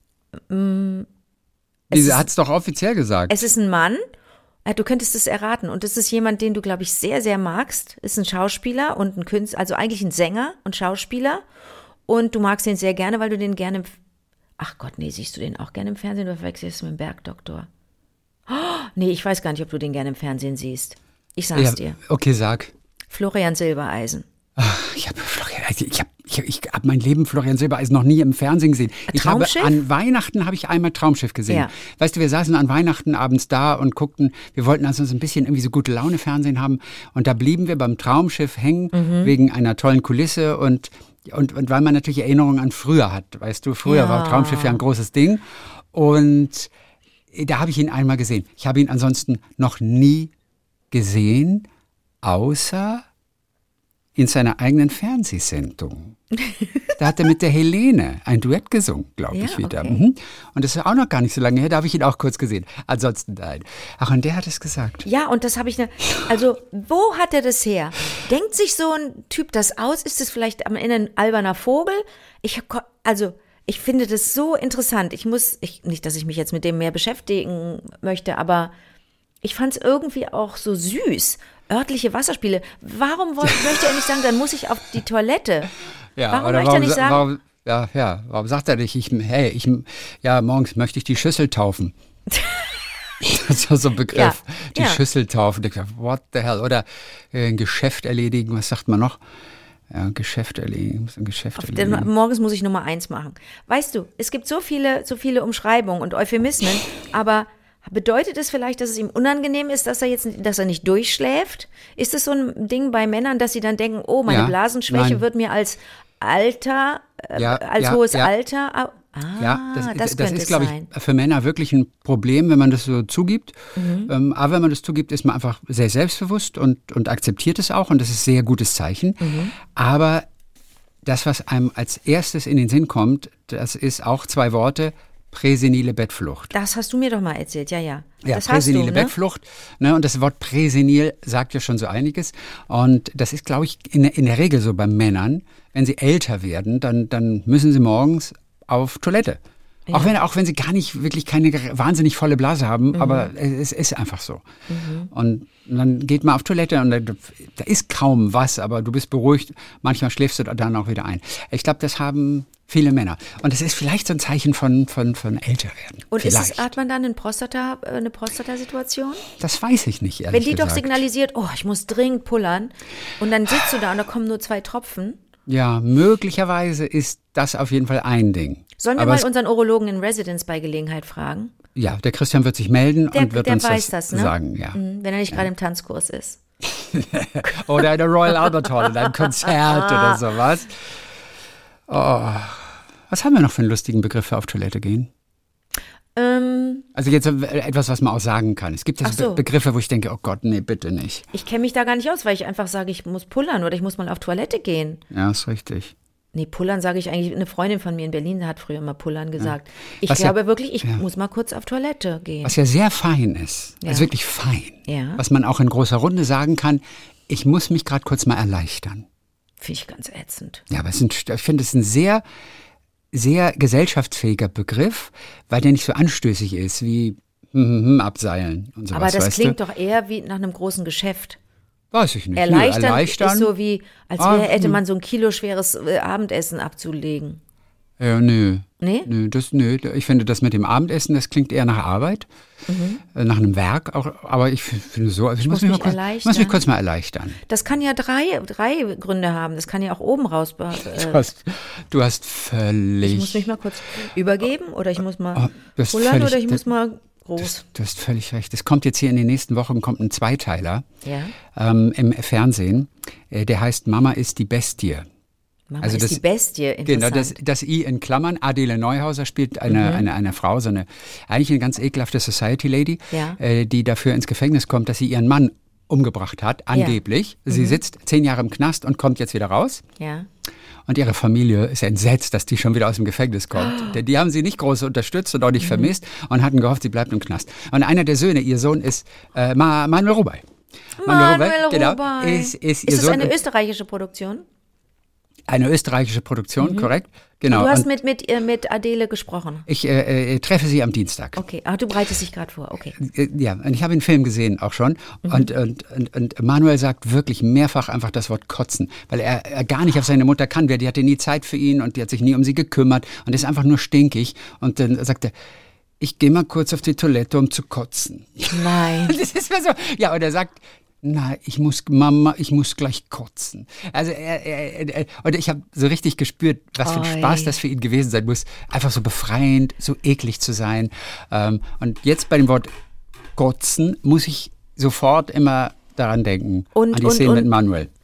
[SPEAKER 3] Diese
[SPEAKER 4] ist-
[SPEAKER 3] hat es doch offiziell gesagt.
[SPEAKER 4] Es ist ein Mann, äh, du könntest es erraten und es ist jemand, den du, glaube ich, sehr, sehr magst. Ist ein Schauspieler und ein Künstler, also eigentlich ein Sänger und Schauspieler und du magst ihn sehr gerne, weil du den gerne im, ach Gott, nee, siehst du den auch gerne im Fernsehen oder verwechselst du mit dem Bergdoktor? Oh, nee, ich weiß gar nicht, ob du den gerne im Fernsehen siehst. Ich sag's
[SPEAKER 3] ja,
[SPEAKER 4] dir.
[SPEAKER 3] okay, sag.
[SPEAKER 4] Florian Silbereisen.
[SPEAKER 3] Ich habe Florian, also ich habe ich hab, ich hab mein Leben Florian Silbereisen noch nie im Fernsehen gesehen. Ich habe
[SPEAKER 4] Traumschiff?
[SPEAKER 3] an Weihnachten habe ich einmal Traumschiff gesehen.
[SPEAKER 4] Ja.
[SPEAKER 3] Weißt du, wir saßen an Weihnachten abends da und guckten, wir wollten also so ein bisschen irgendwie so gute Laune Fernsehen haben und da blieben wir beim Traumschiff hängen
[SPEAKER 4] Mhm.
[SPEAKER 3] wegen einer tollen Kulisse und und, und weil man natürlich Erinnerungen an früher hat, weißt du, früher
[SPEAKER 4] Ja.
[SPEAKER 3] war Traumschiff ja ein großes Ding und da habe ich ihn einmal gesehen. Ich habe ihn ansonsten noch nie gesehen, außer in seiner eigenen Fernsehsendung. Da hat er mit der Helene ein Duett gesungen, glaube
[SPEAKER 4] Ja,
[SPEAKER 3] ich, wieder.
[SPEAKER 4] okay.
[SPEAKER 3] Mhm. Und das ist auch noch gar nicht so lange her, da habe ich ihn auch kurz gesehen. Ansonsten nein. Ach, und der hat es gesagt.
[SPEAKER 4] Ja, und das habe ich, ne, also wo hat er das her? Denkt sich so ein Typ das aus? Ist es vielleicht am Ende ein alberner Vogel? Ich, also ich finde das so interessant. Ich muss, ich, nicht, dass ich mich jetzt mit dem mehr beschäftigen möchte, aber ich fand es irgendwie auch so süß. Örtliche Wasserspiele. Warum wollte, möchte er nicht sagen, dann muss ich auf die Toilette?
[SPEAKER 3] Ja,
[SPEAKER 4] warum
[SPEAKER 3] oder
[SPEAKER 4] möchte er nicht
[SPEAKER 3] sa-
[SPEAKER 4] sagen,
[SPEAKER 3] warum, ja, ja, warum sagt er nicht, ich, hey, ich, ja, morgens möchte ich die Schüssel taufen. Das war so ein Begriff,
[SPEAKER 4] Ja,
[SPEAKER 3] die
[SPEAKER 4] ja.
[SPEAKER 3] Schüssel taufen. Ich dachte, what the hell? Oder äh, ein Geschäft erledigen, was sagt man noch? Ja, ein Geschäft erledigen, muss ein Geschäft
[SPEAKER 4] denn
[SPEAKER 3] erledigen.
[SPEAKER 4] morgens muss ich Nummer eins machen. Weißt du, es gibt so viele, so viele Umschreibungen und Euphemismen, aber bedeutet es vielleicht, dass es ihm unangenehm ist, dass er jetzt, dass er nicht durchschläft? Ist es so ein Ding bei Männern, dass sie dann denken, oh, meine
[SPEAKER 3] Ja,
[SPEAKER 4] Blasenschwäche
[SPEAKER 3] nein.
[SPEAKER 4] wird mir als Alter, äh,
[SPEAKER 3] Ja,
[SPEAKER 4] als
[SPEAKER 3] ja,
[SPEAKER 4] hohes
[SPEAKER 3] ja.
[SPEAKER 4] Alter, ah,
[SPEAKER 3] Ja, das,
[SPEAKER 4] das,
[SPEAKER 3] das,
[SPEAKER 4] könnte
[SPEAKER 3] ist,
[SPEAKER 4] es
[SPEAKER 3] glaube
[SPEAKER 4] sein.
[SPEAKER 3] ich, für Männer wirklich ein Problem, wenn man das so zugibt.
[SPEAKER 4] Mhm.
[SPEAKER 3] Ähm, aber wenn man das zugibt, ist man einfach sehr selbstbewusst und, und akzeptiert es auch. Und das ist ein sehr gutes Zeichen.
[SPEAKER 4] Mhm.
[SPEAKER 3] Aber das, was einem als erstes in den Sinn kommt, das ist auch zwei Worte, präsenile Bettflucht.
[SPEAKER 4] Das hast du mir doch mal erzählt, ja, ja.
[SPEAKER 3] Ja,
[SPEAKER 4] das hast du,
[SPEAKER 3] präsenile
[SPEAKER 4] ne?
[SPEAKER 3] Bettflucht. Ne, und das Wort präsenil sagt ja schon so einiges. Und das ist, glaube ich, in, in der Regel so bei Männern. Wenn sie älter werden, dann, dann müssen sie morgens auf Toilette.
[SPEAKER 4] Ja.
[SPEAKER 3] Auch, wenn, auch wenn sie gar nicht wirklich keine wahnsinnig volle Blase haben,
[SPEAKER 4] Mhm.
[SPEAKER 3] aber es ist einfach so. Mhm. Und dann geht man auf Toilette und da, da ist kaum was, aber du bist beruhigt. Manchmal schläfst du dann auch wieder ein. Ich glaube, das haben viele Männer. Und das ist vielleicht so ein Zeichen von, von, von Älterwerden.
[SPEAKER 4] Und
[SPEAKER 3] vielleicht.
[SPEAKER 4] ist es, hat man dann eine Prostata, äh, eine Prostatasituation?
[SPEAKER 3] Das weiß ich nicht, ehrlich
[SPEAKER 4] Wenn die
[SPEAKER 3] gesagt.
[SPEAKER 4] doch signalisiert, oh, ich muss dringend pullern, und dann sitzt du da und da kommen nur zwei Tropfen.
[SPEAKER 3] Ja, möglicherweise ist das auf jeden Fall ein Ding.
[SPEAKER 4] Sollen wir
[SPEAKER 3] Aber
[SPEAKER 4] mal
[SPEAKER 3] es,
[SPEAKER 4] unseren Urologen in Residence bei Gelegenheit fragen?
[SPEAKER 3] ja, der Christian wird sich melden
[SPEAKER 4] Der,
[SPEAKER 3] und wird
[SPEAKER 4] der
[SPEAKER 3] uns
[SPEAKER 4] weiß
[SPEAKER 3] das,
[SPEAKER 4] das, ne?
[SPEAKER 3] sagen. Ja.
[SPEAKER 4] Mhm, wenn er nicht gerade im Tanzkurs ist.
[SPEAKER 3] Oder in der Royal Albert Hall, in einem Konzert oder sowas. Oh. Was haben wir noch für einen lustigen Begriff für auf Toilette gehen?
[SPEAKER 4] Ähm,
[SPEAKER 3] Also jetzt etwas, was man auch sagen kann. Es gibt
[SPEAKER 4] Ach
[SPEAKER 3] jetzt
[SPEAKER 4] so.
[SPEAKER 3] Be Begriffe, wo ich denke, oh Gott, nee, bitte nicht.
[SPEAKER 4] ich kenne mich da gar nicht aus, weil ich einfach sage, ich muss pullern oder ich muss mal auf Toilette gehen.
[SPEAKER 3] Ja, ist richtig.
[SPEAKER 4] Nee, pullern sage ich eigentlich, eine Freundin von mir in Berlin hat früher mal pullern gesagt. Ich
[SPEAKER 3] Was ja-
[SPEAKER 4] glaube wirklich, ich
[SPEAKER 3] ja.
[SPEAKER 4] muss mal kurz auf Toilette gehen.
[SPEAKER 3] Was ja sehr fein ist,
[SPEAKER 4] Ja.
[SPEAKER 3] also wirklich fein,
[SPEAKER 4] Ja.
[SPEAKER 3] was man auch in großer Runde sagen kann, ich muss mich gerade kurz mal erleichtern.
[SPEAKER 4] Finde ich ganz ätzend.
[SPEAKER 3] Ja, aber es ist ein, ich finde es ein sehr, sehr gesellschaftsfähiger Begriff, weil der nicht so anstößig ist wie hm, hm, hm, abseilen und sowas.
[SPEAKER 4] Aber das
[SPEAKER 3] weißt
[SPEAKER 4] klingt
[SPEAKER 3] du?
[SPEAKER 4] doch eher wie nach einem großen Geschäft.
[SPEAKER 3] Weiß ich nicht. Nö,
[SPEAKER 4] Erleichtern,
[SPEAKER 3] erleichtern.
[SPEAKER 4] ist so wie, als
[SPEAKER 3] Ah,
[SPEAKER 4] wär, hätte
[SPEAKER 3] hm.
[SPEAKER 4] man so ein Kilo schweres äh, Abendessen abzulegen.
[SPEAKER 3] Ja, nö.
[SPEAKER 4] Nee?
[SPEAKER 3] Nö, das, nö. Ich finde, das mit dem Abendessen, das klingt eher nach Arbeit, äh, nach einem Werk. Auch, aber ich finde so, also ich muss,
[SPEAKER 4] muss
[SPEAKER 3] mich,
[SPEAKER 4] mich
[SPEAKER 3] mal kurz,
[SPEAKER 4] erleichtern.
[SPEAKER 3] muss mich kurz mal erleichtern.
[SPEAKER 4] Das kann ja drei, drei Gründe haben. Das kann ja auch oben raus. Äh,
[SPEAKER 3] Du hast, du hast völlig...
[SPEAKER 4] ich muss mich mal kurz übergeben oder ich muss mal
[SPEAKER 3] Oh, du hast
[SPEAKER 4] pullern
[SPEAKER 3] völlig-
[SPEAKER 4] oder ich
[SPEAKER 3] das-
[SPEAKER 4] muss mal groß.
[SPEAKER 3] Du hast völlig recht. Es kommt jetzt hier in den nächsten Wochen kommt ein Zweiteiler
[SPEAKER 4] Ja.
[SPEAKER 3] ähm, im Fernsehen. Äh, der heißt Mama ist die Bestie.
[SPEAKER 4] Mama
[SPEAKER 3] Also
[SPEAKER 4] ist
[SPEAKER 3] das-
[SPEAKER 4] die Bestie.
[SPEAKER 3] Genau,
[SPEAKER 4] Interessant.
[SPEAKER 3] das, das I in Klammern. Adele Neuhauser spielt eine, eine, eine Frau, so eine eigentlich eine ganz ekelhafte Society-Lady,
[SPEAKER 4] Ja.
[SPEAKER 3] äh, die dafür ins Gefängnis kommt, dass sie ihren Mann umgebracht hat, angeblich. Sie sitzt zehn Jahre im Knast und kommt jetzt wieder raus.
[SPEAKER 4] Ja.
[SPEAKER 3] Und ihre Familie ist entsetzt, dass die schon wieder aus dem Gefängnis kommt. Denn die haben sie nicht groß unterstützt und auch nicht vermisst und hatten gehofft, sie bleibt im Knast. Und einer der Söhne, ihr Sohn, ist äh, Ma Manuel Rubey.
[SPEAKER 4] Manuel
[SPEAKER 3] genau,
[SPEAKER 4] Rubey.
[SPEAKER 3] ist, ist ihr
[SPEAKER 4] Ist das
[SPEAKER 3] Sohn.
[SPEAKER 4] eine österreichische Produktion?
[SPEAKER 3] Eine österreichische Produktion, korrekt? Genau.
[SPEAKER 4] Du hast
[SPEAKER 3] Und
[SPEAKER 4] mit, mit, äh, mit Adele gesprochen.
[SPEAKER 3] ich äh, äh, treffe sie am Dienstag.
[SPEAKER 4] Okay, ah, du bereitest dich gerade vor, okay.
[SPEAKER 3] Äh, Ja, und ich habe den Film gesehen auch schon.
[SPEAKER 4] Mhm.
[SPEAKER 3] Und, und, und, und Manuel sagt wirklich mehrfach einfach das Wort kotzen, weil er, er gar nicht auf seine Mutter kann. Die hatte nie Zeit für ihn und die hat sich nie um sie gekümmert und ist einfach nur stinkig. Und dann sagt er, ich gehe mal kurz auf die Toilette, um zu kotzen.
[SPEAKER 4] Nein.
[SPEAKER 3] Das ist mir so. Ja, und er sagt, na, ich muss, Mama, ich muss gleich kotzen. Also er, er, er und ich habe so richtig gespürt, was für ein
[SPEAKER 4] Oi.
[SPEAKER 3] Spaß das für ihn gewesen sein muss. Einfach so befreiend, so eklig zu sein. Ähm, und jetzt bei dem Wort kotzen muss ich sofort immer daran denken,
[SPEAKER 4] Und-
[SPEAKER 3] an die
[SPEAKER 4] und-
[SPEAKER 3] Szene
[SPEAKER 4] und-
[SPEAKER 3] mit Manuel.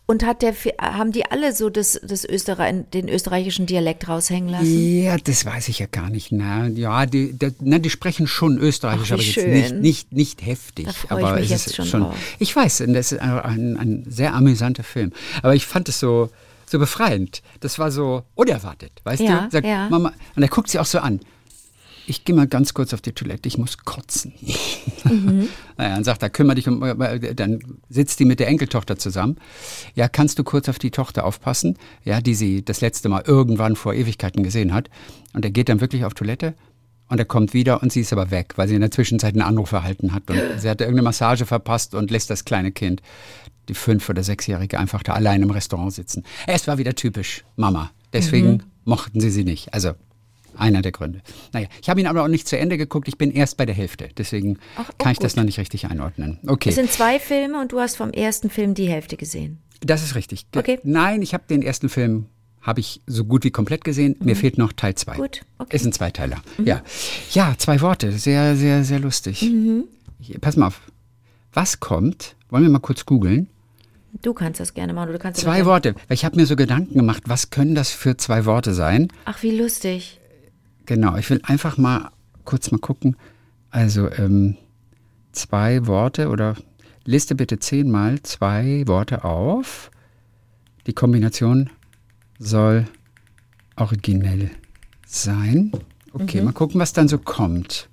[SPEAKER 4] Und hat der, haben die alle so das, das Österreich, den österreichischen Dialekt raushängen lassen?
[SPEAKER 3] Ja, das weiß ich ja gar nicht. Na, ja, die, die, na, die sprechen schon Österreichisch,
[SPEAKER 4] Ach,
[SPEAKER 3] aber
[SPEAKER 4] wie
[SPEAKER 3] jetzt
[SPEAKER 4] schön.
[SPEAKER 3] nicht, nicht, nicht heftig.
[SPEAKER 4] Da freu ich
[SPEAKER 3] aber
[SPEAKER 4] mich
[SPEAKER 3] es
[SPEAKER 4] jetzt
[SPEAKER 3] ist
[SPEAKER 4] schon
[SPEAKER 3] schon.
[SPEAKER 4] drauf.
[SPEAKER 3] Ich weiß, das ist ein, ein sehr amüsanter Film. Aber ich fand es so, so befreiend. Das war so unerwartet, weißt
[SPEAKER 4] Ja,
[SPEAKER 3] du? Sagt
[SPEAKER 4] ja.
[SPEAKER 3] Mama, und er guckt sie auch so an. Ich gehe mal ganz kurz auf die Toilette, ich muss kotzen. Mhm. Naja, dann sagt er, kümmere dich um, dann sitzt die mit der Enkeltochter zusammen. Ja, kannst du kurz auf die Tochter aufpassen? Ja, die sie das letzte Mal irgendwann vor Ewigkeiten gesehen hat. Und er geht dann wirklich auf Toilette und er kommt wieder und sie ist aber weg, weil sie in der Zwischenzeit einen Anruf erhalten hat. Und sie hat irgendeine Massage verpasst und lässt das kleine Kind, die fünf- oder sechsjährige, einfach da allein im Restaurant sitzen. Es war wieder typisch Mama. Deswegen mhm. mochten sie sie nicht. Also einer der Gründe. Naja, ich habe ihn aber auch nicht zu Ende geguckt. Ich bin erst bei der Hälfte. Deswegen Ach, kann ich gut. das noch nicht richtig einordnen. Okay.
[SPEAKER 4] Es sind zwei Filme und du hast vom ersten Film die Hälfte gesehen.
[SPEAKER 3] Das ist richtig.
[SPEAKER 4] Okay.
[SPEAKER 3] Nein, ich habe den ersten Film habe ich so gut wie komplett gesehen. Mhm. Mir fehlt noch Teil zwei.
[SPEAKER 4] Gut, okay.
[SPEAKER 3] Ist ein Zweiteiler. Mhm. Ja. ja, zwei Worte. Sehr, sehr, sehr lustig.
[SPEAKER 4] Mhm.
[SPEAKER 3] Ich, pass mal auf. Was kommt? Wollen wir mal kurz googeln?
[SPEAKER 4] Du kannst das gerne machen. Du kannst
[SPEAKER 3] zwei Worte. Ich habe mir so Gedanken gemacht, was können das für zwei Worte sein?
[SPEAKER 4] Ach, wie lustig.
[SPEAKER 3] Genau, ich will einfach mal kurz mal gucken. Also ähm, zwei Worte oder liste bitte zehnmal zwei Worte auf. Die Kombination soll originell sein. Okay, mhm. mal gucken, was dann so kommt.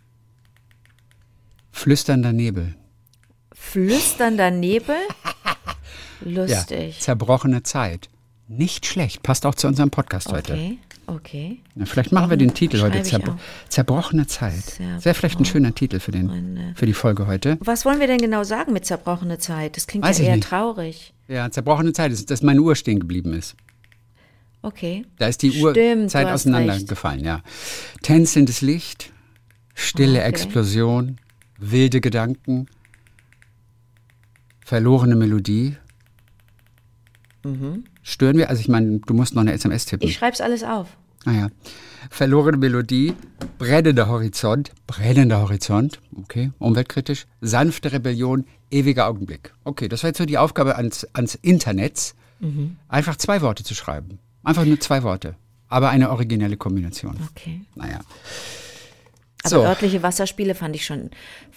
[SPEAKER 3] Flüsternder Nebel.
[SPEAKER 4] Flüsternder Nebel? Lustig.
[SPEAKER 3] Ja, zerbrochene Zeit. Nicht schlecht, passt auch zu unserem Podcast
[SPEAKER 4] okay.
[SPEAKER 3] heute.
[SPEAKER 4] Okay. Okay.
[SPEAKER 3] Ja, vielleicht machen wir den Titel heute, Zerbro- Zerbrochene Zeit.
[SPEAKER 4] Zerbrochene.
[SPEAKER 3] Wäre vielleicht ein schöner Titel für, den, für die Folge heute.
[SPEAKER 4] Was wollen wir denn genau sagen mit zerbrochene Zeit? Das klingt
[SPEAKER 3] Weiß
[SPEAKER 4] ja eher
[SPEAKER 3] nicht.
[SPEAKER 4] traurig.
[SPEAKER 3] Ja, zerbrochene Zeit ist, dass meine Uhr stehen geblieben ist.
[SPEAKER 4] Okay.
[SPEAKER 3] Da ist die
[SPEAKER 4] Stimmt,
[SPEAKER 3] Uhrzeit auseinandergefallen, ja. Tänzelndes Licht, stille
[SPEAKER 4] okay.
[SPEAKER 3] Explosion, wilde Gedanken, verlorene Melodie.
[SPEAKER 4] Mhm.
[SPEAKER 3] Stören wir? Also ich meine, du musst noch eine S M S tippen.
[SPEAKER 4] Ich schreib's alles auf.
[SPEAKER 3] Ah ja. Verlorene Melodie, brennender Horizont, brennender Horizont, okay, umweltkritisch, sanfte Rebellion, ewiger Augenblick. Okay, das war jetzt so die Aufgabe ans, ans Internet, mhm. einfach zwei Worte zu schreiben. Einfach nur zwei Worte, aber eine originelle Kombination.
[SPEAKER 4] Okay.
[SPEAKER 3] Naja.
[SPEAKER 4] Aber
[SPEAKER 3] So.
[SPEAKER 4] örtliche Wasserspiele fand ich schon.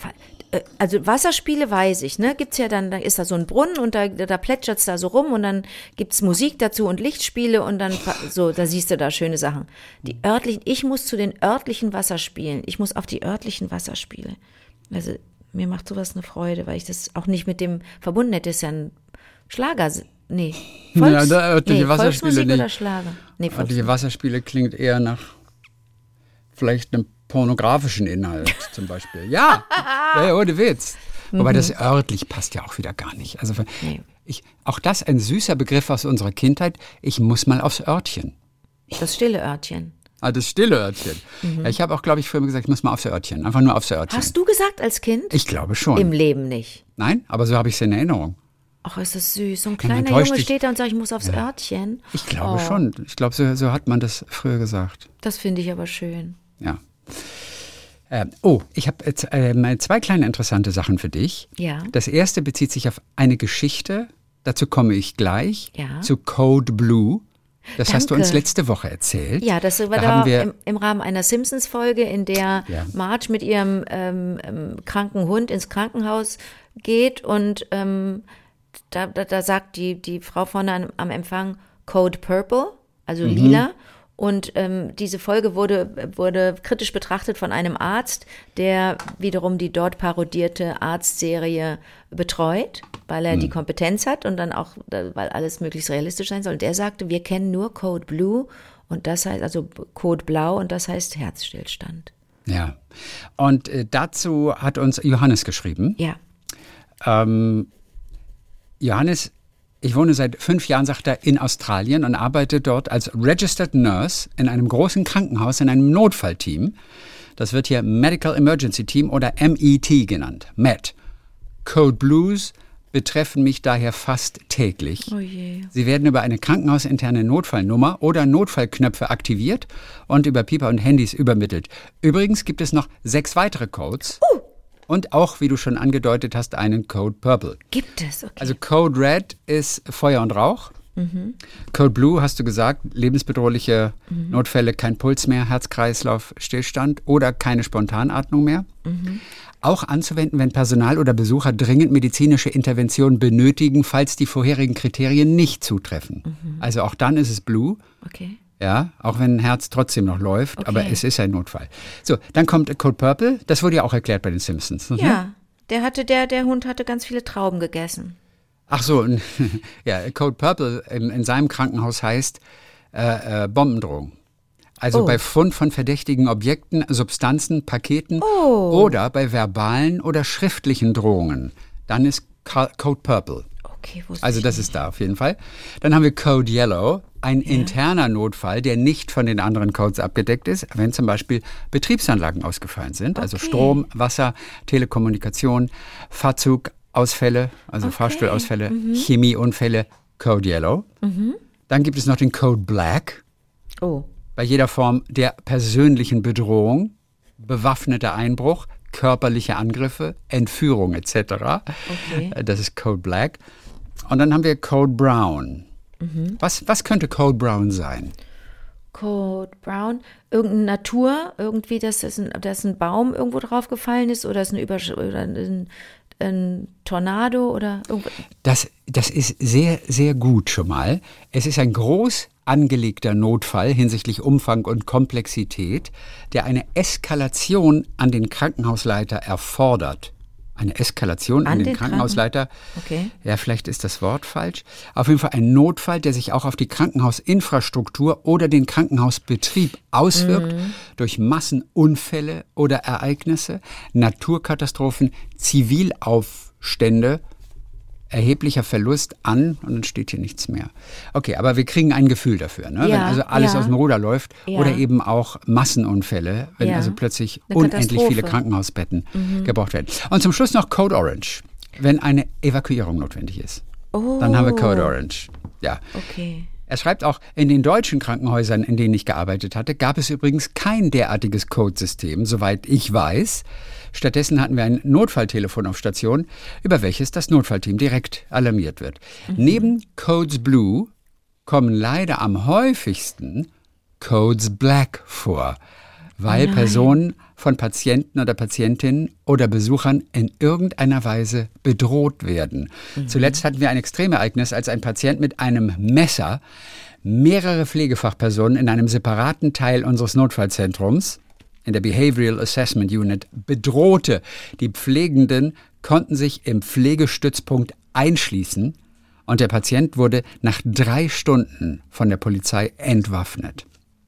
[SPEAKER 4] Also Wasserspiele weiß ich, ne? Gibt's ja dann, da ist da so ein Brunnen und da, da plätschert's da so rum und dann gibt's Musik dazu und Lichtspiele und dann so, da siehst du da schöne Sachen. Die örtlichen, ich muss zu den örtlichen Wasserspielen. Ich muss auf die örtlichen Wasserspiele. Also mir macht sowas eine Freude, weil ich das auch nicht mit dem verbunden hätte. Das ist ja ein Schlager. Nee. Volks,
[SPEAKER 3] ja, da örtliche
[SPEAKER 4] nee,
[SPEAKER 3] Wasserspiele
[SPEAKER 4] Volksmusik
[SPEAKER 3] nicht.
[SPEAKER 4] oder Schlager? Nee,
[SPEAKER 3] Örtliche Wasserspiele klingt eher nach vielleicht einem pornografischen Inhalt zum Beispiel. Ja, ja, ohne Witz. Mhm. Wobei das örtlich passt ja auch wieder gar nicht. Also
[SPEAKER 4] nee.
[SPEAKER 3] ich, auch das ein süßer Begriff aus unserer Kindheit. Ich muss mal aufs Örtchen.
[SPEAKER 4] Das stille Örtchen.
[SPEAKER 3] Ah, das stille Örtchen. Mhm. Ja, ich habe auch, glaube ich, früher gesagt, ich muss mal aufs Örtchen. Einfach nur aufs Örtchen.
[SPEAKER 4] Hast du gesagt als Kind?
[SPEAKER 3] Ich glaube schon.
[SPEAKER 4] Im Leben nicht.
[SPEAKER 3] Nein, aber so habe ich es in Erinnerung.
[SPEAKER 4] Ach, ist das süß. So ein
[SPEAKER 3] Ja,
[SPEAKER 4] kleiner
[SPEAKER 3] man täuscht
[SPEAKER 4] Junge
[SPEAKER 3] dich.
[SPEAKER 4] steht da und sagt, ich muss aufs
[SPEAKER 3] Ja.
[SPEAKER 4] Örtchen.
[SPEAKER 3] Ich glaube
[SPEAKER 4] Oh.
[SPEAKER 3] schon. Ich glaube, so, so hat man das früher gesagt.
[SPEAKER 4] Das finde ich aber schön.
[SPEAKER 3] Ja. Ähm, oh, ich habe jetzt äh, mal zwei kleine interessante Sachen für dich.
[SPEAKER 4] Ja.
[SPEAKER 3] Das erste bezieht sich auf eine Geschichte. Dazu komme ich gleich.
[SPEAKER 4] Ja.
[SPEAKER 3] Zu Code Blue. Das hast du
[SPEAKER 4] Danke.
[SPEAKER 3] uns letzte Woche erzählt.
[SPEAKER 4] Ja, das war
[SPEAKER 3] Da
[SPEAKER 4] da,
[SPEAKER 3] haben wir-
[SPEAKER 4] im, im Rahmen einer Simpsons-Folge, in der
[SPEAKER 3] Ja.
[SPEAKER 4] Marge mit ihrem ähm, ähm, kranken Hund ins Krankenhaus geht und ähm, da, da, da sagt die, die Frau vorne am, am Empfang Code Purple, also
[SPEAKER 3] Mhm.
[SPEAKER 4] lila. Und ähm, diese Folge wurde, wurde kritisch betrachtet von einem Arzt, der wiederum die dort parodierte Arztserie betreut, weil er
[SPEAKER 3] Mhm.
[SPEAKER 4] die Kompetenz hat und dann auch, äh, weil alles möglichst realistisch sein soll. Und der sagte, wir kennen nur Code Blue und das heißt, also Code Blau und das heißt Herzstillstand.
[SPEAKER 3] Ja. Und äh, dazu hat uns Johannes geschrieben.
[SPEAKER 4] Ja.
[SPEAKER 3] Ähm, Johannes, ich wohne seit fünf Jahren, sagt er, in Australien und arbeite dort als Registered Nurse in einem großen Krankenhaus, in einem Notfallteam. Das wird hier Medical Emergency Team oder M E T genannt. M E T. Code Blues betreffen mich daher fast täglich.
[SPEAKER 4] Oh je.
[SPEAKER 3] Sie werden über eine krankenhausinterne Notfallnummer oder Notfallknöpfe aktiviert und über Pieper und Handys übermittelt. Übrigens gibt es noch sechs weitere Codes.
[SPEAKER 4] Uh,
[SPEAKER 3] Und auch, wie du schon angedeutet hast, einen Code Purple.
[SPEAKER 4] Gibt es, okay.
[SPEAKER 3] Also Code Red ist Feuer und Rauch. Mhm. Code Blue, hast du gesagt, lebensbedrohliche mhm. Notfälle, kein Puls mehr, Herz-Kreislauf, Stillstand oder keine Spontanatmung mehr. Mhm. Auch anzuwenden, wenn Personal oder Besucher dringend medizinische Intervention benötigen, falls die vorherigen Kriterien nicht zutreffen. Mhm. Also auch dann ist es Blue.
[SPEAKER 4] Okay.
[SPEAKER 3] Ja, auch wenn ein Herz trotzdem noch läuft,
[SPEAKER 4] Okay.
[SPEAKER 3] aber es ist ein Notfall. So, dann kommt Code Purple, das wurde ja auch erklärt bei den Simpsons. Ne?
[SPEAKER 4] Ja, der hatte, der, der Hund hatte ganz viele Trauben gegessen.
[SPEAKER 3] Ach so, ja, Code Purple in, in seinem Krankenhaus heißt äh, äh, Bombendrohung. Also
[SPEAKER 4] Oh.
[SPEAKER 3] bei Fund von verdächtigen Objekten, Substanzen, Paketen
[SPEAKER 4] Oh.
[SPEAKER 3] oder bei verbalen oder schriftlichen Drohungen. Dann ist Ca- Code Purple.
[SPEAKER 4] Okay, wusste
[SPEAKER 3] Also
[SPEAKER 4] ich
[SPEAKER 3] das
[SPEAKER 4] nicht.
[SPEAKER 3] ist da auf jeden Fall. Dann haben wir Code Yellow, ein interner Notfall, der nicht von den anderen Codes abgedeckt ist, wenn zum Beispiel Betriebsanlagen ausgefallen sind, also
[SPEAKER 4] Okay.
[SPEAKER 3] Strom, Wasser, Telekommunikation, Fahrzeugausfälle, also
[SPEAKER 4] Okay.
[SPEAKER 3] Fahrstuhlausfälle, Chemieunfälle, Code Yellow. Dann gibt es noch den Code Black,
[SPEAKER 4] Oh,
[SPEAKER 3] bei jeder Form der persönlichen Bedrohung, bewaffneter Einbruch, körperliche Angriffe, Entführung et cetera.
[SPEAKER 4] Okay.
[SPEAKER 3] Das ist Code Black. Und dann haben wir Code Brown. Was, was könnte Code Brown sein?
[SPEAKER 4] Code Brown. Irgendeine Natur, irgendwie, dass, das ein, dass ein Baum irgendwo drauf gefallen ist oder, ist eine Übersch oder ein, ein Tornado oder irgendwo.
[SPEAKER 3] Das, das ist sehr, sehr gut schon mal. Es ist ein groß angelegter Notfall hinsichtlich Umfang und Komplexität, der eine Eskalation an den Krankenhausleiter erfordert. Eine Eskalation an,
[SPEAKER 4] An
[SPEAKER 3] den,
[SPEAKER 4] den
[SPEAKER 3] Krankenhausleiter.
[SPEAKER 4] Okay.
[SPEAKER 3] Ja, vielleicht ist das Wort falsch. Auf jeden Fall ein Notfall, der sich auch auf die Krankenhausinfrastruktur oder den Krankenhausbetrieb auswirkt,
[SPEAKER 4] Mhm.
[SPEAKER 3] durch Massenunfälle oder Ereignisse, Naturkatastrophen, Zivilaufstände, erheblicher Verlust an, und dann steht hier nichts mehr. Okay, aber wir kriegen ein Gefühl dafür, ne?
[SPEAKER 4] Ja,
[SPEAKER 3] Wenn also alles
[SPEAKER 4] ja.
[SPEAKER 3] aus dem Ruder läuft,
[SPEAKER 4] Ja.
[SPEAKER 3] oder eben auch Massenunfälle, wenn
[SPEAKER 4] Ja.
[SPEAKER 3] also plötzlich
[SPEAKER 4] Eine
[SPEAKER 3] unendlich viele
[SPEAKER 4] Katastrophe.
[SPEAKER 3] Krankenhausbetten gebraucht werden. Und zum Schluss noch Code Orange, wenn eine Evakuierung notwendig ist.
[SPEAKER 4] Oh.
[SPEAKER 3] Dann haben wir Code Orange. Ja.
[SPEAKER 4] Okay.
[SPEAKER 3] Er schreibt auch, in den deutschen Krankenhäusern, in denen ich gearbeitet hatte, gab es übrigens kein derartiges Codesystem, soweit ich weiß. Stattdessen hatten wir ein Notfalltelefon auf Station, über welches das Notfallteam direkt alarmiert wird. Mhm. Neben Codes Blue kommen leider am häufigsten Codes Black vor, weil
[SPEAKER 4] Nein.
[SPEAKER 3] Personen von Patienten oder Patientinnen oder Besuchern in irgendeiner Weise bedroht werden. Mhm. Zuletzt hatten wir ein Extremereignis, als ein Patient mit einem Messer mehrere Pflegefachpersonen in einem separaten Teil unseres Notfallzentrums, in der Behavioral Assessment Unit, bedrohte. Die Pflegenden konnten sich im Pflegestützpunkt einschließen und der Patient wurde nach drei Stunden von der Polizei entwaffnet.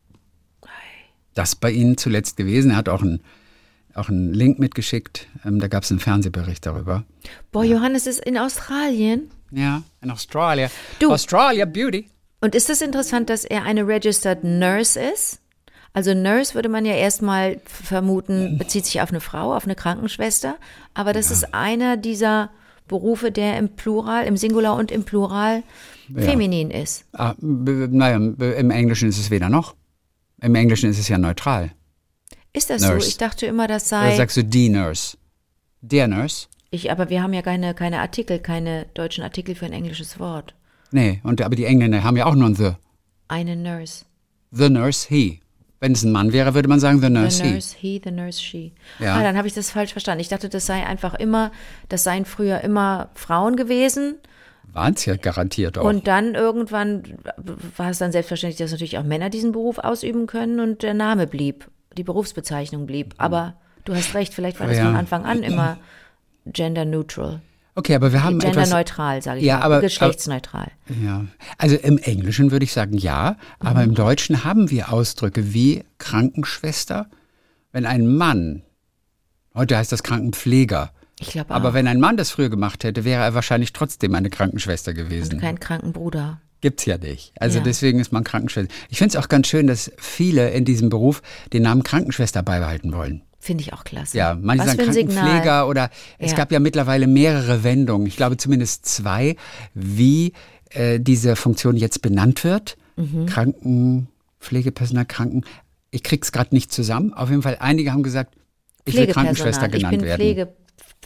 [SPEAKER 3] Das bei Ihnen zuletzt gewesen. Er hat auch einen, auch einen Link mitgeschickt. Ähm, da gab es einen Fernsehbericht darüber.
[SPEAKER 4] Boah, Johannes ist in Australien.
[SPEAKER 3] Ja, in Australia.
[SPEAKER 4] Du.
[SPEAKER 3] Australia Beauty.
[SPEAKER 4] Und ist es interessant, dass er eine Registered Nurse ist? Also Nurse würde man ja erstmal vermuten, bezieht sich auf eine Frau, auf eine Krankenschwester. Aber das ja. ist einer dieser Berufe, der im Plural, im Singular und im Plural ja. feminin ist.
[SPEAKER 3] Ah, b- naja, b- im Englischen ist es weder noch. Im Englischen ist es ja neutral.
[SPEAKER 4] Ist das
[SPEAKER 3] Nurse.
[SPEAKER 4] so? Ich dachte immer, das
[SPEAKER 3] Oder
[SPEAKER 4] sei...
[SPEAKER 3] sagst du die Nurse? Der Nurse?
[SPEAKER 4] Ich, aber wir haben ja keine, keine Artikel, keine deutschen Artikel für ein englisches Wort.
[SPEAKER 3] Nee, und, aber die Engländer haben ja auch nur ein The.
[SPEAKER 4] Eine Nurse.
[SPEAKER 3] The Nurse, he. Wenn es ein Mann wäre, würde man sagen The Nurse,
[SPEAKER 4] The
[SPEAKER 3] he.
[SPEAKER 4] Nurse, he, the Nurse, she.
[SPEAKER 3] Ja.
[SPEAKER 4] Ah, dann habe ich das falsch verstanden. Ich dachte, das sei einfach immer, das seien früher immer Frauen gewesen.
[SPEAKER 3] Waren es ja garantiert auch.
[SPEAKER 4] Und dann irgendwann war es dann selbstverständlich, dass natürlich auch Männer diesen Beruf ausüben können und der Name blieb, die Berufsbezeichnung blieb. Aber du hast recht, vielleicht war das
[SPEAKER 3] Ja.
[SPEAKER 4] von Anfang an immer gender neutral.
[SPEAKER 3] Okay, aber wir haben etwas...
[SPEAKER 4] Genderneutral, sage ich
[SPEAKER 3] Ja,
[SPEAKER 4] mal.
[SPEAKER 3] aber-
[SPEAKER 4] Geschlechtsneutral.
[SPEAKER 3] Ja, also im Englischen würde ich sagen ja, aber im Deutschen haben wir Ausdrücke wie Krankenschwester. Wenn ein Mann, heute heißt das Krankenpfleger,
[SPEAKER 4] Ich glaube auch.
[SPEAKER 3] aber wenn ein Mann das früher gemacht hätte, wäre er wahrscheinlich trotzdem eine Krankenschwester gewesen.
[SPEAKER 4] Kein Krankenbruder.
[SPEAKER 3] Gibt's ja nicht. Also
[SPEAKER 4] Ja.
[SPEAKER 3] deswegen ist man Krankenschwester. Ich finde es auch ganz schön, dass viele in diesem Beruf den Namen Krankenschwester beibehalten wollen.
[SPEAKER 4] Finde ich auch klasse.
[SPEAKER 3] Ja, manche
[SPEAKER 4] Was
[SPEAKER 3] sagen
[SPEAKER 4] für ein Signal.
[SPEAKER 3] Krankenpfleger oder es
[SPEAKER 4] Ja.
[SPEAKER 3] gab ja mittlerweile mehrere Wendungen, ich glaube zumindest zwei, wie äh, diese Funktion jetzt benannt wird.
[SPEAKER 4] Mhm.
[SPEAKER 3] Krankenpflegepersonal, Kranken. Ich krieg's gerade nicht zusammen. Auf jeden Fall, einige haben gesagt, ich will
[SPEAKER 4] Pflegepersonal.
[SPEAKER 3] Krankenschwester genannt
[SPEAKER 4] ich bin
[SPEAKER 3] werden.
[SPEAKER 4] Pflege,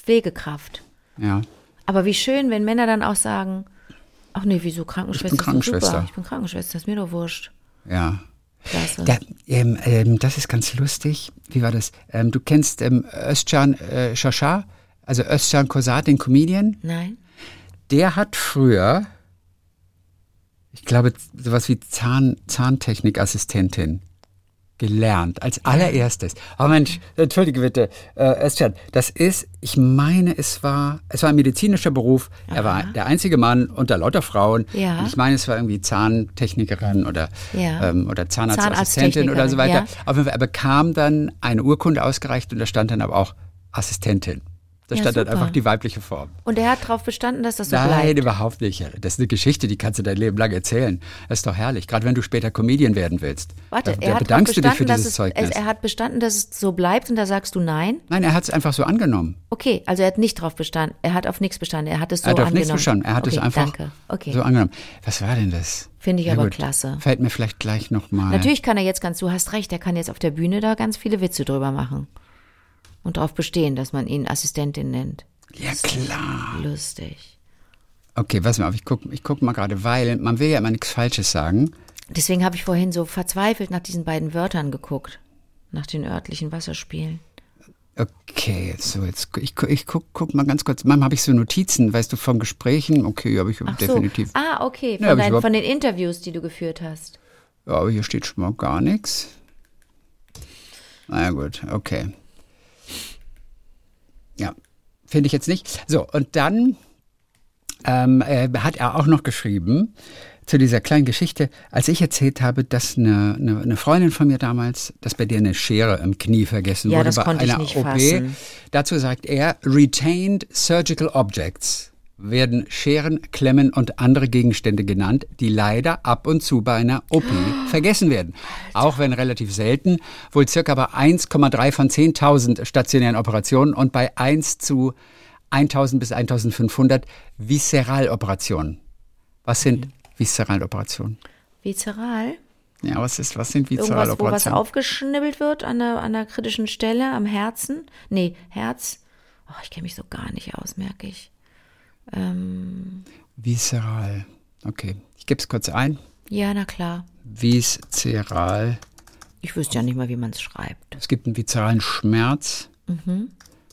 [SPEAKER 4] Pflegekraft.
[SPEAKER 3] Ja.
[SPEAKER 4] Aber wie schön, wenn Männer dann auch sagen, ach nee, wieso Krankenschwester?
[SPEAKER 3] Ich bin Krankenschwester.
[SPEAKER 4] Ist doch super. Ich bin Krankenschwester, ist mir doch wurscht.
[SPEAKER 3] Ja.
[SPEAKER 4] Klasse.
[SPEAKER 3] Da, ähm, ähm, das ist ganz lustig. Wie war das? Ähm, du kennst ähm, Özcan äh, Şaşar, also Özcan Kosa, den Comedian?
[SPEAKER 4] Nein?
[SPEAKER 3] Der hat früher, ich glaube, sowas wie Zahn, Zahntechnikassistentin gelernt, als allererstes. Aber Mensch, entschuldige bitte, äh, Özcan, das ist, ich meine, es war, es war ein medizinischer Beruf.
[SPEAKER 4] Aha.
[SPEAKER 3] Er war der einzige Mann unter lauter Frauen.
[SPEAKER 4] Ja.
[SPEAKER 3] Und ich meine, es war irgendwie Zahntechnikerin oder,
[SPEAKER 4] Ja.
[SPEAKER 3] ähm, oder Zahnarztassistentin oder so weiter.
[SPEAKER 4] Ja.
[SPEAKER 3] Auf jeden Fall, er bekam dann eine Urkunde ausgereicht und da stand dann aber auch Assistentin. Da
[SPEAKER 4] Ja,
[SPEAKER 3] stand dann
[SPEAKER 4] super.
[SPEAKER 3] einfach die weibliche Form.
[SPEAKER 4] Und er hat darauf bestanden, dass das so
[SPEAKER 3] Nein,
[SPEAKER 4] bleibt?
[SPEAKER 3] überhaupt nicht. Das ist eine Geschichte, die kannst du dein Leben lang erzählen. Das ist doch herrlich, gerade wenn du später Comedian werden willst.
[SPEAKER 4] Warte,
[SPEAKER 3] da,
[SPEAKER 4] er
[SPEAKER 3] da
[SPEAKER 4] hat
[SPEAKER 3] bedankst du dich
[SPEAKER 4] bestanden,
[SPEAKER 3] für
[SPEAKER 4] dass
[SPEAKER 3] dieses
[SPEAKER 4] es,
[SPEAKER 3] Zeugnis.
[SPEAKER 4] es, er hat bestanden, dass es so bleibt und da sagst du nein?
[SPEAKER 3] Nein, er hat es einfach so angenommen.
[SPEAKER 4] Okay, also er hat nicht drauf bestanden. Er hat auf nichts bestanden. Er hat es so
[SPEAKER 3] er hat auf
[SPEAKER 4] angenommen.
[SPEAKER 3] nichts bestanden. Er hat
[SPEAKER 4] okay,
[SPEAKER 3] es einfach
[SPEAKER 4] danke. Okay.
[SPEAKER 3] so angenommen. Was war denn das?
[SPEAKER 4] Finde ich
[SPEAKER 3] Ja,
[SPEAKER 4] aber
[SPEAKER 3] gut.
[SPEAKER 4] klasse.
[SPEAKER 3] Fällt mir vielleicht gleich nochmal.
[SPEAKER 4] Natürlich kann er jetzt ganz, du hast recht, er kann jetzt auf der Bühne da ganz viele Witze drüber machen. Und darauf bestehen, dass man ihn Assistentin nennt.
[SPEAKER 3] Ja, klar.
[SPEAKER 4] Lustig.
[SPEAKER 3] Okay, pass mal auf, ich gucke ich guck mal gerade, weil man will ja immer nichts Falsches sagen.
[SPEAKER 4] Deswegen habe ich vorhin so verzweifelt nach diesen beiden Wörtern geguckt. Nach den örtlichen Wasserspielen.
[SPEAKER 3] Okay, so jetzt, ich, gu- ich guck, guck mal ganz kurz. Manchmal habe ich so Notizen, weißt du, von Gesprächen. Okay, habe ich
[SPEAKER 4] Ach
[SPEAKER 3] definitiv.
[SPEAKER 4] so. Ah, okay. Von,
[SPEAKER 3] Ja, hab ich
[SPEAKER 4] dein,
[SPEAKER 3] überhaupt-
[SPEAKER 4] von den Interviews, die du geführt hast.
[SPEAKER 3] Ja, aber hier steht schon mal gar nichts. Na ja, gut, okay. Ja, finde ich jetzt nicht. So, und dann ähm, äh, hat er auch noch geschrieben zu dieser kleinen Geschichte, als ich erzählt habe, dass eine, eine, eine Freundin von mir damals, dass bei der eine Schere im Knie vergessen
[SPEAKER 4] Ja,
[SPEAKER 3] wurde
[SPEAKER 4] das
[SPEAKER 3] bei
[SPEAKER 4] konnte ich
[SPEAKER 3] einer
[SPEAKER 4] nicht
[SPEAKER 3] O P.
[SPEAKER 4] fassen.
[SPEAKER 3] Dazu sagt er, retained surgical objects werden Scheren, Klemmen und andere Gegenstände genannt, die leider ab und zu bei einer O P vergessen werden. Auch wenn relativ selten, wohl circa bei eins Komma drei von zehntausend stationären Operationen und bei eins zu eintausend bis eintausendfünfhundert Viszeraloperationen. Was sind Viszeraloperationen?
[SPEAKER 4] Vizeral?
[SPEAKER 3] Ja, was ist, was sind
[SPEAKER 4] Irgendwas, wo was
[SPEAKER 3] Viszeraloperationen?
[SPEAKER 4] aufgeschnibbelt wird an der, an einer kritischen Stelle, am Herzen? Nee, Herz. Oh, ich kenne mich so gar nicht aus, merke ich. Ähm,
[SPEAKER 3] Viszeral. Okay, ich gebe es kurz ein.
[SPEAKER 4] ja, na klar.
[SPEAKER 3] Viszeral.
[SPEAKER 4] Ich wüsste ja nicht mal, wie man es schreibt.
[SPEAKER 3] Es gibt einen viszeralen Schmerz.
[SPEAKER 4] Mhm.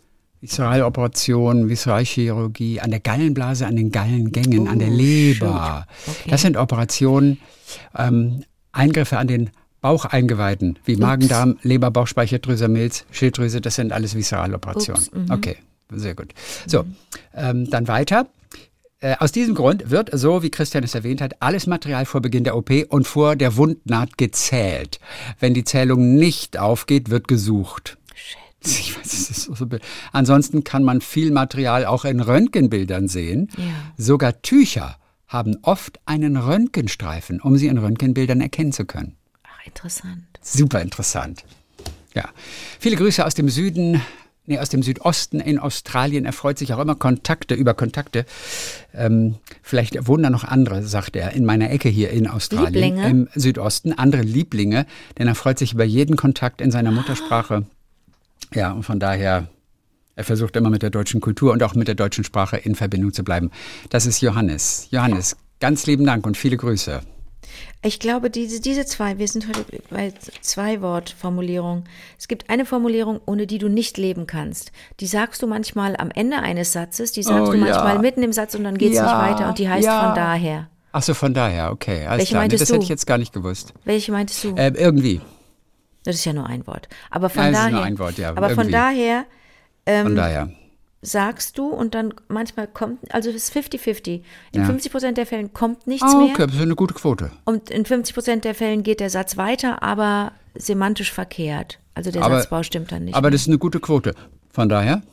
[SPEAKER 3] Viszeraloperation, Viszeralchirurgie, an der Gallenblase, an den Gallengängen,
[SPEAKER 4] Oh,
[SPEAKER 3] an der Leber.
[SPEAKER 4] shoot. Okay.
[SPEAKER 3] Das sind Operationen, ähm, Eingriffe an den Baucheingeweiden, wie Magen-Darm, Leber, Bauchspeicheldrüse, Milz, Schilddrüse, das sind alles Viszeraloperationen.
[SPEAKER 4] Ups, mhm.
[SPEAKER 3] Okay, sehr gut. So, ähm, dann weiter. Äh, aus diesem Grund wird, so wie Christian es erwähnt hat, alles Material vor Beginn der O P und vor der Wundnaht gezählt. Wenn die Zählung nicht aufgeht, wird gesucht. Ich weiß, es ist so. Ansonsten kann man viel Material auch in Röntgenbildern sehen.
[SPEAKER 4] Ja.
[SPEAKER 3] Sogar Tücher haben oft einen Röntgenstreifen, um sie in Röntgenbildern erkennen zu können.
[SPEAKER 4] Ach, interessant.
[SPEAKER 3] Super interessant. Ja. Viele Grüße aus dem Süden, nee, aus dem Südosten in Australien. Er freut sich auch immer Kontakte über Kontakte. Ähm, vielleicht wohnen da noch andere, sagt er, in meiner Ecke hier in Australien.
[SPEAKER 4] Lieblinge?
[SPEAKER 3] Im Südosten, andere Lieblinge, denn er freut sich über jeden Kontakt in seiner Muttersprache. Ja, und von daher, er versucht immer mit der deutschen Kultur und auch mit der deutschen Sprache in Verbindung zu bleiben. Das ist Johannes. Johannes, ganz lieben Dank und viele Grüße.
[SPEAKER 4] Ich glaube, diese, diese zwei, wir sind heute bei Zwei-Wort-Formulierung. Es gibt eine Formulierung, ohne die du nicht leben kannst. Die sagst du manchmal am Ende eines Satzes, die sagst
[SPEAKER 3] Oh,
[SPEAKER 4] du manchmal
[SPEAKER 3] ja.
[SPEAKER 4] mitten im Satz und dann geht's
[SPEAKER 3] Ja,
[SPEAKER 4] nicht weiter und die heißt
[SPEAKER 3] ja.
[SPEAKER 4] von daher.
[SPEAKER 3] Ach so, von daher, okay. Alles
[SPEAKER 4] Welche
[SPEAKER 3] klar. Nee,
[SPEAKER 4] meintest
[SPEAKER 3] das
[SPEAKER 4] du?
[SPEAKER 3] hätte ich jetzt gar nicht gewusst.
[SPEAKER 4] Welche meintest du?
[SPEAKER 3] Äh, irgendwie.
[SPEAKER 4] Das ist ja nur ein Wort. Aber von
[SPEAKER 3] Ja, es ist
[SPEAKER 4] daher.
[SPEAKER 3] nur ein Wort, ja,
[SPEAKER 4] aber von
[SPEAKER 3] irgendwie.
[SPEAKER 4] daher
[SPEAKER 3] Von daher.
[SPEAKER 4] sagst du und dann manchmal kommt, also es ist fifty fifty. In
[SPEAKER 3] Ja.
[SPEAKER 4] fünfzig Prozent der Fällen kommt nichts
[SPEAKER 3] Ah,
[SPEAKER 4] mehr
[SPEAKER 3] okay, das ist eine gute Quote.
[SPEAKER 4] und in fünfzig Prozent der Fällen geht der Satz weiter, aber semantisch verkehrt. Also der
[SPEAKER 3] Aber-
[SPEAKER 4] Satzbau stimmt dann nicht.
[SPEAKER 3] Aber
[SPEAKER 4] mehr.
[SPEAKER 3] das ist eine gute Quote. Von daher.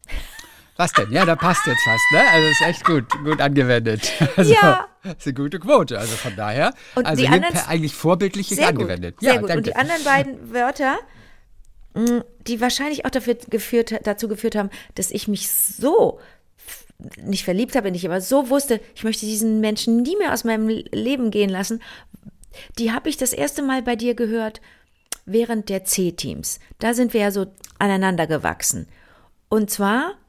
[SPEAKER 3] Was denn? Ja, da passt jetzt fast, ne? Also ist echt gut, gut angewendet. Also,
[SPEAKER 4] Ja.
[SPEAKER 3] Das ist eine gute Quote. Also von daher,
[SPEAKER 4] Und
[SPEAKER 3] also
[SPEAKER 4] die
[SPEAKER 3] hier
[SPEAKER 4] anderen-
[SPEAKER 3] per- eigentlich vorbildlich
[SPEAKER 4] Sehr gut,
[SPEAKER 3] angewendet.
[SPEAKER 4] sehr
[SPEAKER 3] ja,
[SPEAKER 4] gut.
[SPEAKER 3] danke.
[SPEAKER 4] Und die anderen beiden Wörter, mh, die wahrscheinlich auch dafür geführt, dazu geführt haben, dass ich mich so f- nicht verliebt habe, nicht, aber so wusste, ich möchte diesen Menschen nie mehr aus meinem Leben gehen lassen. Die habe ich das erste Mal bei dir gehört während der C-Teams. Da sind wir ja so aneinander gewachsen. Und zwar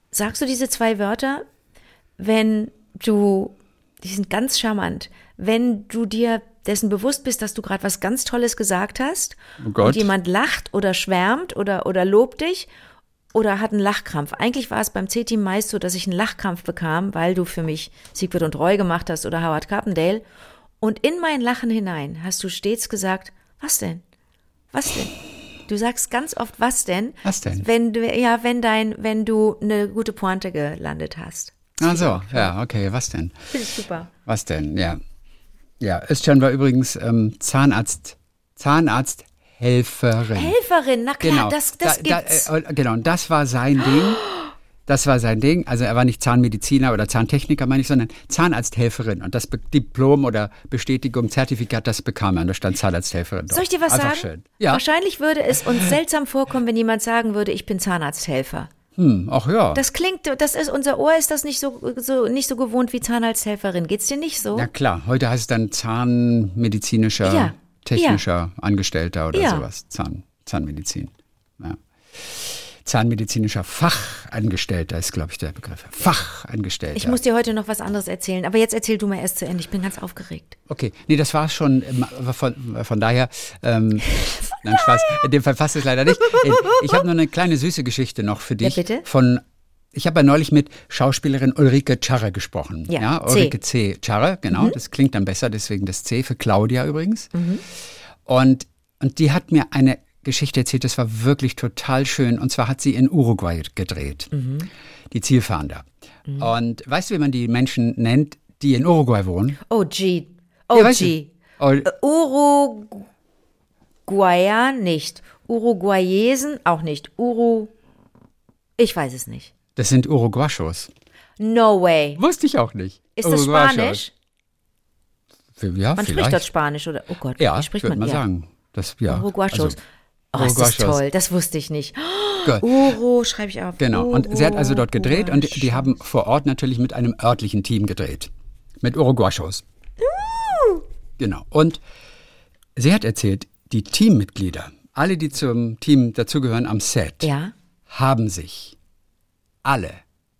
[SPEAKER 4] sagst du diese zwei Wörter, wenn du, die sind ganz charmant, wenn du dir dessen bewusst bist, dass du gerade was ganz Tolles gesagt hast
[SPEAKER 3] Oh Gott.
[SPEAKER 4] und jemand lacht oder schwärmt oder, oder lobt dich oder hat einen Lachkrampf. Eigentlich war es beim C-Team meist so, dass ich einen Lachkrampf bekam, weil du für mich Siegfried und Roy gemacht hast oder Howard Carpendale. Und in mein Lachen hinein hast du stets gesagt, was denn? Was denn? Du sagst ganz oft, was denn?
[SPEAKER 3] Was denn?
[SPEAKER 4] Wenn du, ja, wenn dein, wenn du eine gute Pointe gelandet hast.
[SPEAKER 3] Ach so, ja, okay, was denn?
[SPEAKER 4] Finde ich super.
[SPEAKER 3] Was denn, ja. Ja, Özcan war übrigens ähm, Zahnarzt, Zahnarzthelferin.
[SPEAKER 4] Helferin, na klar,
[SPEAKER 3] Genau,
[SPEAKER 4] das, das
[SPEAKER 3] da,
[SPEAKER 4] gibt's.
[SPEAKER 3] Da, äh, genau, und das war sein Ding. Das war sein Ding. Also er war nicht Zahnmediziner oder Zahntechniker, meine ich, sondern Zahnarzthelferin. Und das Be- Diplom oder Bestätigung, Zertifikat, das bekam er. Und da stand Zahnarzthelferin drauf.
[SPEAKER 4] Soll ich dir was
[SPEAKER 3] Einfach
[SPEAKER 4] sagen?
[SPEAKER 3] schön. Ja.
[SPEAKER 4] Wahrscheinlich würde es uns seltsam vorkommen, wenn jemand sagen würde, ich bin Zahnarzthelfer.
[SPEAKER 3] Hm, ach ja.
[SPEAKER 4] Das klingt, das ist, unser Ohr ist das nicht so, so, nicht so gewohnt wie Zahnarzthelferin. Geht's dir nicht so?
[SPEAKER 3] Ja klar, heute heißt es dann zahnmedizinischer,
[SPEAKER 4] Ja,
[SPEAKER 3] technischer Angestellter oder
[SPEAKER 4] Ja.
[SPEAKER 3] sowas. Zahn, Zahnmedizin. Ja. Zahnmedizinischer Fachangestellter ist, glaube ich, der Begriff. Fachangestellter.
[SPEAKER 4] Ich muss dir heute noch was anderes erzählen, aber jetzt erzähl du mal erst zu Ende. Ich bin ganz aufgeregt.
[SPEAKER 3] Okay, nee, das war es schon. ähm, Von, von daher, ähm, nein, Spaß. In dem Fall passt es leider nicht. Ich habe nur eine kleine süße Geschichte noch für dich.
[SPEAKER 4] Ja, bitte?
[SPEAKER 3] Von, ich habe ja neulich mit Schauspielerin Ulrike Tscharre gesprochen.
[SPEAKER 4] Ja,
[SPEAKER 3] Ulrike C. Tscharre, genau.
[SPEAKER 4] Mhm.
[SPEAKER 3] Das klingt dann besser, deswegen das C für Claudia übrigens. Mhm. Und, und die hat mir eine Geschichte erzählt, das war wirklich total schön. Und zwar hat sie in Uruguay gedreht, mhm. die Zielfahnder. Mhm. Und weißt du, wie man die Menschen nennt, die in Uruguay wohnen?
[SPEAKER 4] Oh, G. Oh,
[SPEAKER 3] Ja, weißt
[SPEAKER 4] G.
[SPEAKER 3] du? Oh,
[SPEAKER 4] Äh, Uruguayan nicht. Uruguayesen auch nicht. Uru. Ich weiß es nicht.
[SPEAKER 3] das sind Uruguayos.
[SPEAKER 4] No way.
[SPEAKER 3] Wusste ich auch nicht.
[SPEAKER 4] Ist das
[SPEAKER 3] Uruguayos.
[SPEAKER 4] Spanisch?
[SPEAKER 3] Ja,
[SPEAKER 4] Man
[SPEAKER 3] vielleicht.
[SPEAKER 4] spricht dort Spanisch, oder? Oh Gott,
[SPEAKER 3] Ja,
[SPEAKER 4] wie
[SPEAKER 3] ich
[SPEAKER 4] spricht
[SPEAKER 3] würde
[SPEAKER 4] man?
[SPEAKER 3] mal
[SPEAKER 4] Ja.
[SPEAKER 3] sagen. Das, ja.
[SPEAKER 4] Uruguayos.
[SPEAKER 3] Also,
[SPEAKER 4] Oh, ist das
[SPEAKER 3] Uruguayos.
[SPEAKER 4] toll. Das wusste ich nicht.
[SPEAKER 3] Gut.
[SPEAKER 4] Uro, schreibe ich auf.
[SPEAKER 3] Genau, und sie hat also dort gedreht und die, die
[SPEAKER 4] Uruguayos.
[SPEAKER 3] haben vor Ort natürlich mit einem örtlichen Team gedreht. Mit Uruguayos. Genau. Und sie hat erzählt, die Teammitglieder, alle, die zum Team dazugehören am Set,
[SPEAKER 4] Ja.
[SPEAKER 3] haben sich alle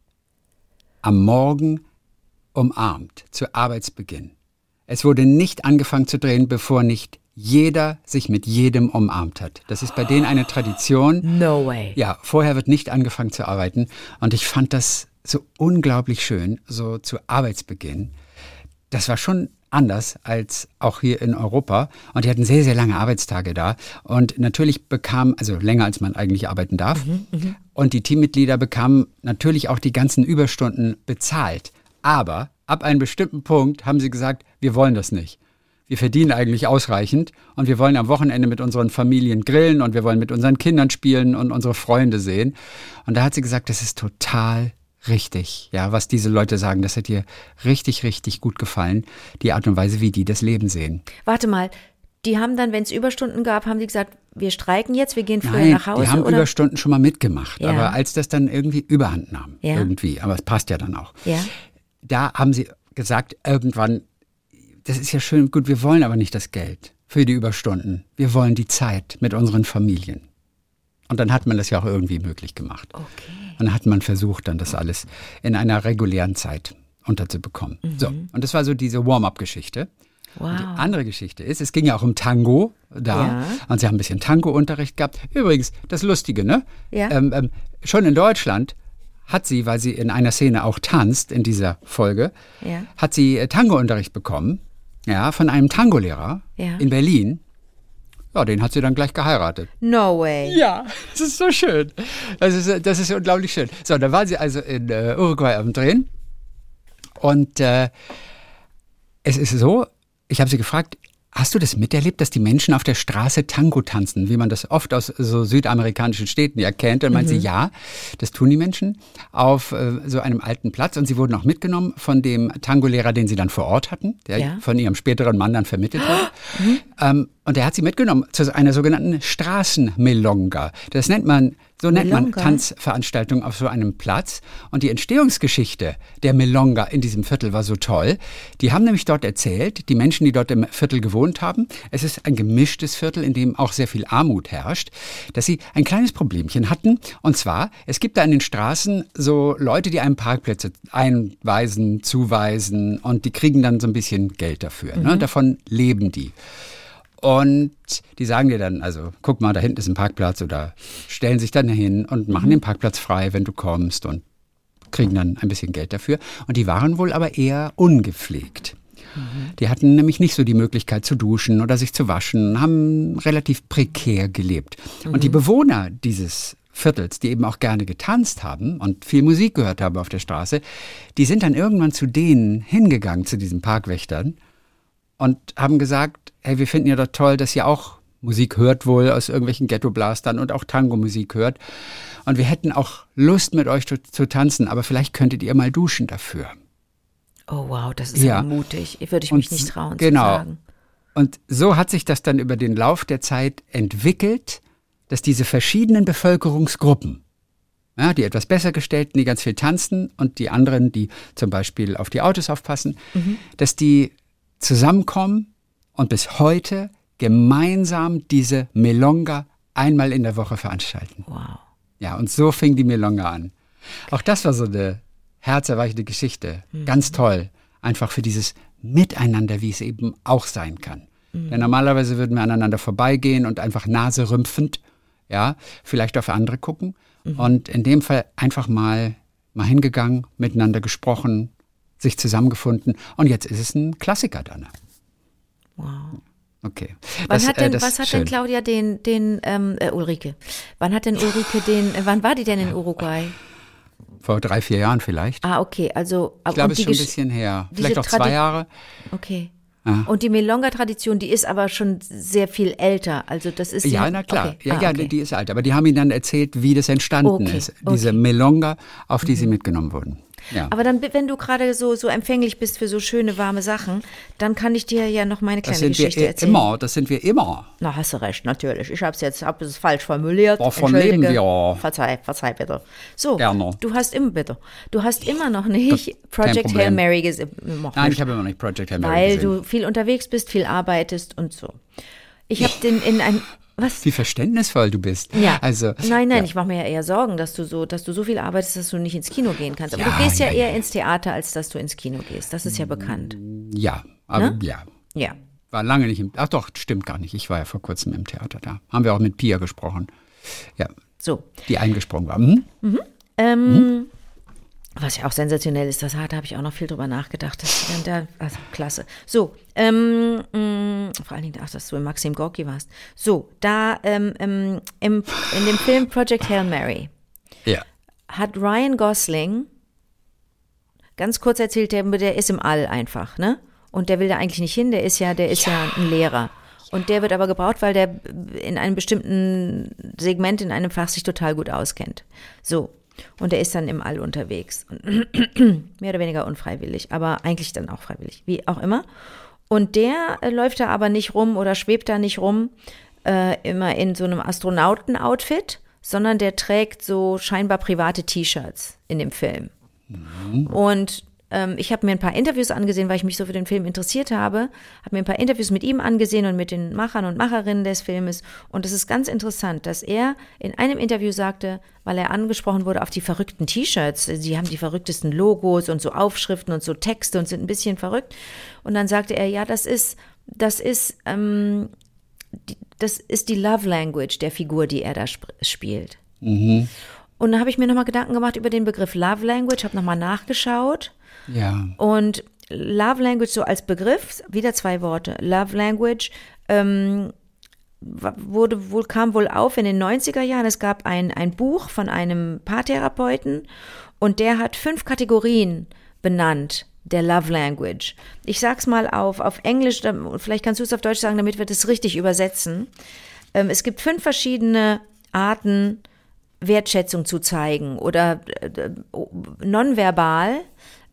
[SPEAKER 3] am Morgen umarmt, zu Arbeitsbeginn. Es wurde nicht angefangen zu drehen, bevor nicht jeder sich mit jedem umarmt hat. Das ist bei denen eine Tradition.
[SPEAKER 4] No way.
[SPEAKER 3] Ja, vorher wird nicht angefangen zu arbeiten. Und ich fand das so unglaublich schön, so zu Arbeitsbeginn. Das war schon anders als auch hier in Europa. Und die hatten sehr, sehr lange Arbeitstage da. Und natürlich bekam, also länger als man eigentlich arbeiten darf. Mhm, und die Teammitglieder bekamen natürlich auch die ganzen Überstunden bezahlt. Aber ab einem bestimmten Punkt haben sie gesagt, wir wollen das nicht. Wir verdienen eigentlich ausreichend und wir wollen am Wochenende mit unseren Familien grillen und wir wollen mit unseren Kindern spielen und unsere Freunde sehen. Und da hat sie gesagt, das ist total richtig, ja, was diese Leute sagen. Das hat ihr richtig, richtig gut gefallen, die Art und Weise, wie die das Leben sehen.
[SPEAKER 4] Warte mal, die haben dann, wenn es Überstunden gab, haben die gesagt, wir streiken jetzt, wir gehen früher
[SPEAKER 3] Nein,
[SPEAKER 4] nach Hause?
[SPEAKER 3] die haben
[SPEAKER 4] oder?
[SPEAKER 3] Überstunden schon mal mitgemacht,
[SPEAKER 4] Ja.
[SPEAKER 3] aber als das dann irgendwie überhand nahm,
[SPEAKER 4] Ja.
[SPEAKER 3] irgendwie, aber es passt ja dann auch,
[SPEAKER 4] Ja.
[SPEAKER 3] da haben sie gesagt, irgendwann, das ist ja schön und gut, wir wollen aber nicht das Geld für die Überstunden. Wir wollen die Zeit mit unseren Familien. Und dann hat man das ja auch irgendwie möglich gemacht.
[SPEAKER 4] Okay.
[SPEAKER 3] Und dann hat man versucht, dann das alles in einer regulären Zeit unterzubekommen.
[SPEAKER 4] Mhm.
[SPEAKER 3] So, und das war so diese Warm-up-Geschichte.
[SPEAKER 4] Wow.
[SPEAKER 3] Und die andere Geschichte ist, es ging ja auch um Tango da.
[SPEAKER 4] Ja.
[SPEAKER 3] Und sie haben ein bisschen Tango-Unterricht gehabt. Übrigens, das Lustige, ne?
[SPEAKER 4] Ja.
[SPEAKER 3] Ähm, ähm, schon in Deutschland hat sie, weil sie in einer Szene auch tanzt, in dieser Folge,
[SPEAKER 4] Ja.
[SPEAKER 3] hat sie äh, Tango-Unterricht bekommen, ja, von einem Tango-Lehrer
[SPEAKER 4] Ja.
[SPEAKER 3] in Berlin. Ja, den hat sie dann gleich geheiratet.
[SPEAKER 4] No way.
[SPEAKER 3] Ja, das ist so schön. Das ist, das ist unglaublich schön. So, da war sie also in äh, Uruguay am Drehen. Und äh, es ist so, ich habe sie gefragt, hast du das miterlebt, dass die Menschen auf der Straße Tango tanzen, wie man das oft aus so südamerikanischen Städten ja kennt? Und meint sie, ja, das tun die Menschen auf äh, so einem alten Platz. Und sie wurden auch mitgenommen von dem Tango-Lehrer, den sie dann vor Ort hatten, der
[SPEAKER 4] Ja.
[SPEAKER 3] von ihrem späteren Mann dann vermittelt wurde. Ähm, und er hat sie mitgenommen zu einer sogenannten Straßenmelonga. Das nennt man, so nennt man
[SPEAKER 4] Melonga?
[SPEAKER 3] Tanzveranstaltungen auf so einem Platz. Und die Entstehungsgeschichte der Melonga in diesem Viertel war so toll. Die haben nämlich dort erzählt, die Menschen, die dort im Viertel gewohnt haben, es ist ein gemischtes Viertel, in dem auch sehr viel Armut herrscht, dass sie ein kleines Problemchen hatten. Und zwar, es gibt da in den Straßen so Leute, die einem Parkplätze einweisen, zuweisen und die kriegen dann so ein bisschen Geld dafür. Mhm. Ne? Davon leben die. Und die sagen dir dann, also guck mal, da hinten ist ein Parkplatz oder stellen sich dann hin und machen mhm. den Parkplatz frei, wenn du kommst und kriegen dann ein bisschen Geld dafür. Und die waren wohl aber eher ungepflegt. Mhm. Die hatten nämlich nicht so die Möglichkeit zu duschen oder sich zu waschen, haben relativ prekär gelebt. Mhm. Und die Bewohner dieses Viertels, die eben auch gerne getanzt haben und viel Musik gehört haben auf der Straße, die sind dann irgendwann zu denen hingegangen, zu diesen Parkwächtern und haben gesagt, hey, wir finden ja doch toll, dass ihr auch Musik hört wohl aus irgendwelchen Ghetto-Blastern und auch Tango-Musik hört. Und wir hätten auch Lust, mit euch zu, zu tanzen, aber vielleicht könntet ihr mal duschen dafür.
[SPEAKER 4] Oh wow, das ist
[SPEAKER 3] ja
[SPEAKER 4] ja mutig. Würde ich mich
[SPEAKER 3] und,
[SPEAKER 4] nicht trauen
[SPEAKER 3] genau.
[SPEAKER 4] zu sagen.
[SPEAKER 3] Und so hat sich das dann über den Lauf der Zeit entwickelt, dass diese verschiedenen Bevölkerungsgruppen, ja, die etwas besser gestellten, die ganz viel tanzen und die anderen, die zum Beispiel auf die Autos aufpassen, mhm. dass die zusammenkommen und bis heute gemeinsam diese Melonga einmal in der Woche veranstalten.
[SPEAKER 4] Wow.
[SPEAKER 3] Ja, und so fing die Melonga an. Auch das war so eine herzerweichende Geschichte. Mhm. Ganz toll. Einfach für dieses Miteinander, wie es eben auch sein kann. Mhm. Denn normalerweise würden wir aneinander vorbeigehen und einfach naserümpfend, ja, vielleicht auf andere gucken. Mhm. Und in dem Fall einfach mal, mal hingegangen, miteinander gesprochen, sich zusammengefunden. Und jetzt ist es ein Klassiker dann.
[SPEAKER 4] Wow.
[SPEAKER 3] Okay.
[SPEAKER 4] Wann
[SPEAKER 3] Das,
[SPEAKER 4] hat denn,
[SPEAKER 3] äh,
[SPEAKER 4] was hat
[SPEAKER 3] schön.
[SPEAKER 4] denn Claudia den, den ähm, äh, Ulrike, wann hat denn Ulrike den, äh, wann war die denn in Uruguay?
[SPEAKER 3] Vor drei, vier Jahren vielleicht.
[SPEAKER 4] Ah, okay, also.
[SPEAKER 3] Ich glaube,
[SPEAKER 4] und
[SPEAKER 3] es ist schon ein
[SPEAKER 4] Gesch-
[SPEAKER 3] bisschen her.
[SPEAKER 4] diese
[SPEAKER 3] Vielleicht auch
[SPEAKER 4] Tradi-
[SPEAKER 3] zwei Jahre.
[SPEAKER 4] Okay.
[SPEAKER 3] Ja.
[SPEAKER 4] Und die Melonga-Tradition, die ist aber schon sehr viel älter. Also das ist
[SPEAKER 3] Ja,
[SPEAKER 4] die,
[SPEAKER 3] na klar.
[SPEAKER 4] Okay.
[SPEAKER 3] Ja,
[SPEAKER 4] ah,
[SPEAKER 3] ja,
[SPEAKER 4] okay.
[SPEAKER 3] die ist alt. Aber die haben ihnen dann erzählt, wie das entstanden
[SPEAKER 4] Okay,
[SPEAKER 3] ist. Diese
[SPEAKER 4] okay.
[SPEAKER 3] Melonga, auf die sie mitgenommen wurden. Ja.
[SPEAKER 4] Aber dann, wenn du gerade so, so empfänglich bist für so schöne, warme Sachen, dann kann ich dir ja noch meine
[SPEAKER 3] Das
[SPEAKER 4] kleine
[SPEAKER 3] sind wir
[SPEAKER 4] Geschichte
[SPEAKER 3] eh
[SPEAKER 4] erzählen.
[SPEAKER 3] immer. Das sind wir immer.
[SPEAKER 4] Na, hast du recht, natürlich. Ich habe es jetzt hab es falsch formuliert.
[SPEAKER 3] Davon
[SPEAKER 4] Entschuldige.
[SPEAKER 3] leben wir.
[SPEAKER 4] Verzeih, verzeih bitte. So,
[SPEAKER 3] Gerne.
[SPEAKER 4] du hast immer bitte. Du hast immer noch nicht
[SPEAKER 3] kein
[SPEAKER 4] Project
[SPEAKER 3] Problem.
[SPEAKER 4] Hail Mary gesehen.
[SPEAKER 3] Nein, ich habe immer noch nicht Project Hail Mary
[SPEAKER 4] Weil
[SPEAKER 3] gesehen.
[SPEAKER 4] du viel unterwegs bist, viel arbeitest und so. Ich habe den in ein was?
[SPEAKER 3] Wie verständnisvoll du bist.
[SPEAKER 4] Ja.
[SPEAKER 3] Also,
[SPEAKER 4] nein, nein,
[SPEAKER 3] ja.
[SPEAKER 4] ich mache mir ja eher Sorgen, dass du so, dass du so viel arbeitest, dass du nicht ins Kino gehen kannst. Aber
[SPEAKER 3] Ja,
[SPEAKER 4] du gehst ja,
[SPEAKER 3] ja,
[SPEAKER 4] eher
[SPEAKER 3] ja.
[SPEAKER 4] ins Theater, als dass du ins Kino gehst. Das ist ja bekannt.
[SPEAKER 3] Ja, aber
[SPEAKER 4] Ne?
[SPEAKER 3] ja.
[SPEAKER 4] Ja.
[SPEAKER 3] War lange nicht im. Ach doch, stimmt gar nicht. Ich war ja vor kurzem im Theater da. Haben wir auch mit Pia gesprochen. Ja,
[SPEAKER 4] So.
[SPEAKER 3] die eingesprungen war. Hm?
[SPEAKER 4] Ähm,
[SPEAKER 3] Mhm.
[SPEAKER 4] Was ja auch sensationell ist, das da habe ich auch noch viel drüber nachgedacht. Das ist dann da, also klasse. So, ähm, mh, vor allen Dingen, ach, dass du in Maxim Gorki warst. So, da ähm, ähm, im, in dem Film Project Hail Mary
[SPEAKER 3] Ja.
[SPEAKER 4] hat Ryan Gosling, ganz kurz erzählt, der, der ist im All einfach, ne? Und der will da eigentlich nicht hin, der ist ja, der ist ja, ja ein Lehrer. Und der wird aber gebraucht, weil der in einem bestimmten Segment, in einem Fach sich total gut auskennt. So. Und er ist dann im All unterwegs. Mehr oder weniger unfreiwillig, aber eigentlich dann auch freiwillig, wie auch immer. Und der äh, läuft da aber nicht rum oder schwebt da nicht rum, äh, immer in so einem Astronauten-Outfit, sondern der trägt so scheinbar private T-Shirts in dem Film. Mhm. Und ähm, ich habe mir ein paar Interviews angesehen, weil ich mich so für den Film interessiert habe, habe mir ein paar Interviews mit ihm angesehen und mit den Machern und Macherinnen des Filmes. Und es ist ganz interessant, dass er in einem Interview sagte, weil er angesprochen wurde auf die verrückten T-Shirts, sie haben die verrücktesten Logos und so Aufschriften und so Texte und sind ein bisschen verrückt. Und dann sagte er, ja, das ist, das ist, ähm, die, das ist die Love Language der Figur, die er da sp- spielt.
[SPEAKER 3] Mhm.
[SPEAKER 4] Und dann habe ich mir nochmal Gedanken gemacht über den Begriff Love Language, habe nochmal nachgeschaut.
[SPEAKER 3] Ja.
[SPEAKER 4] Und Love Language so als Begriff, wieder zwei Worte. Love Language ähm, wurde wohl, kam wohl auf in den neunziger Jahren. Es gab ein, ein Buch von einem Paartherapeuten und der hat fünf Kategorien benannt der Love Language. Ich sag's mal auf, auf Englisch, vielleicht kannst du es auf Deutsch sagen, damit wir das richtig übersetzen. Ähm, es gibt fünf verschiedene Arten, Wertschätzung zu zeigen oder äh, nonverbal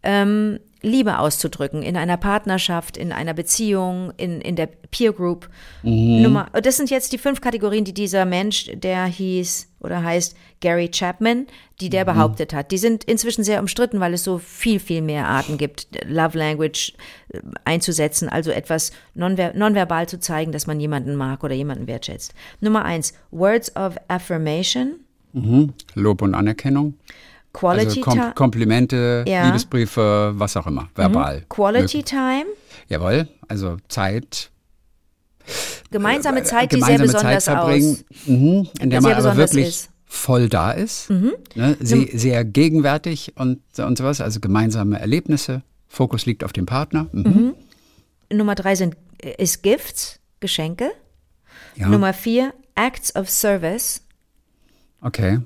[SPEAKER 4] ähm, Liebe auszudrücken in einer Partnerschaft, in einer Beziehung, in, in der Peer Group. Mhm. Nummer, das sind jetzt die fünf Kategorien, die dieser Mensch, der hieß oder heißt Gary Chapman, die der mhm. behauptet hat. Die sind inzwischen sehr umstritten, weil es so viel, viel mehr Arten gibt, Love Language einzusetzen, also etwas nonver- nonverbal zu zeigen, dass man jemanden mag oder jemanden wertschätzt. Nummer eins, Words of Affirmation.
[SPEAKER 3] Mhm. Lob und Anerkennung.
[SPEAKER 4] Quality
[SPEAKER 3] also Kom-
[SPEAKER 4] Time.
[SPEAKER 3] Komplimente,
[SPEAKER 4] ja.
[SPEAKER 3] Liebesbriefe, was auch immer, verbal.
[SPEAKER 4] Mhm. Quality Time.
[SPEAKER 3] Jawohl, also Zeit.
[SPEAKER 4] Gemeinsame Zeit,
[SPEAKER 3] äh,
[SPEAKER 4] die
[SPEAKER 3] gemeinsame
[SPEAKER 4] sehr besonders
[SPEAKER 3] Zeit verbringen,
[SPEAKER 4] aus.
[SPEAKER 3] Mhm, in der
[SPEAKER 4] sehr
[SPEAKER 3] man aber wirklich
[SPEAKER 4] ist.
[SPEAKER 3] voll da ist, mhm. ne, sehr, sehr gegenwärtig und, und sowas, also gemeinsame Erlebnisse. Fokus liegt auf dem Partner. Mhm.
[SPEAKER 4] Mhm. Nummer drei sind ist Gifts, Geschenke. Ja. Nummer vier, Acts of Service.
[SPEAKER 3] Okay.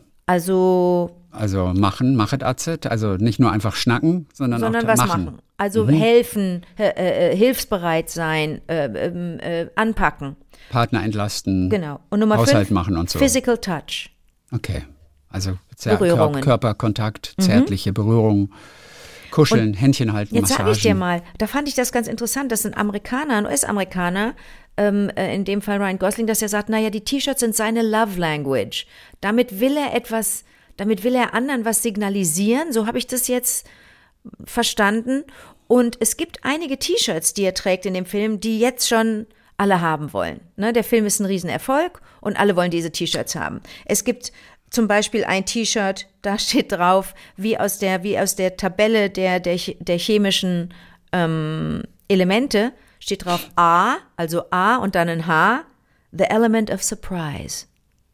[SPEAKER 4] Also
[SPEAKER 3] Also machen, machet azet, also nicht nur einfach schnacken, sondern,
[SPEAKER 4] sondern
[SPEAKER 3] auch
[SPEAKER 4] was
[SPEAKER 3] machen.
[SPEAKER 4] machen. Also
[SPEAKER 3] mhm.
[SPEAKER 4] helfen, äh, äh, hilfsbereit sein, äh, äh, anpacken.
[SPEAKER 3] Partner entlasten,
[SPEAKER 4] genau. Und Nummer
[SPEAKER 3] Haushalt
[SPEAKER 4] fünf,
[SPEAKER 3] machen und so.
[SPEAKER 4] Physical Touch.
[SPEAKER 3] Okay, also Zer-
[SPEAKER 4] Berührungen.
[SPEAKER 3] Körperkontakt, zärtliche mhm. Berührung, kuscheln, und Händchen halten,
[SPEAKER 4] jetzt
[SPEAKER 3] Massagen.
[SPEAKER 4] Jetzt sage ich dir mal, da fand ich das ganz interessant, das sind Amerikaner, ein U S-Amerikaner, ähm, äh, in dem Fall Ryan Gosling, dass er sagt, naja, die T-Shirts sind seine Love Language. Damit will er etwas, damit will er anderen was signalisieren, so habe ich das jetzt verstanden. Und es gibt einige T-Shirts, die er trägt in dem Film, die jetzt schon alle haben wollen. Ne, der Film ist ein Riesenerfolg und alle wollen diese T-Shirts haben. Es gibt zum Beispiel ein T-Shirt, da steht drauf, wie aus der, wie aus der Tabelle der, der, der chemischen ähm, Elemente, steht drauf A, also A und dann ein H, the element of surprise.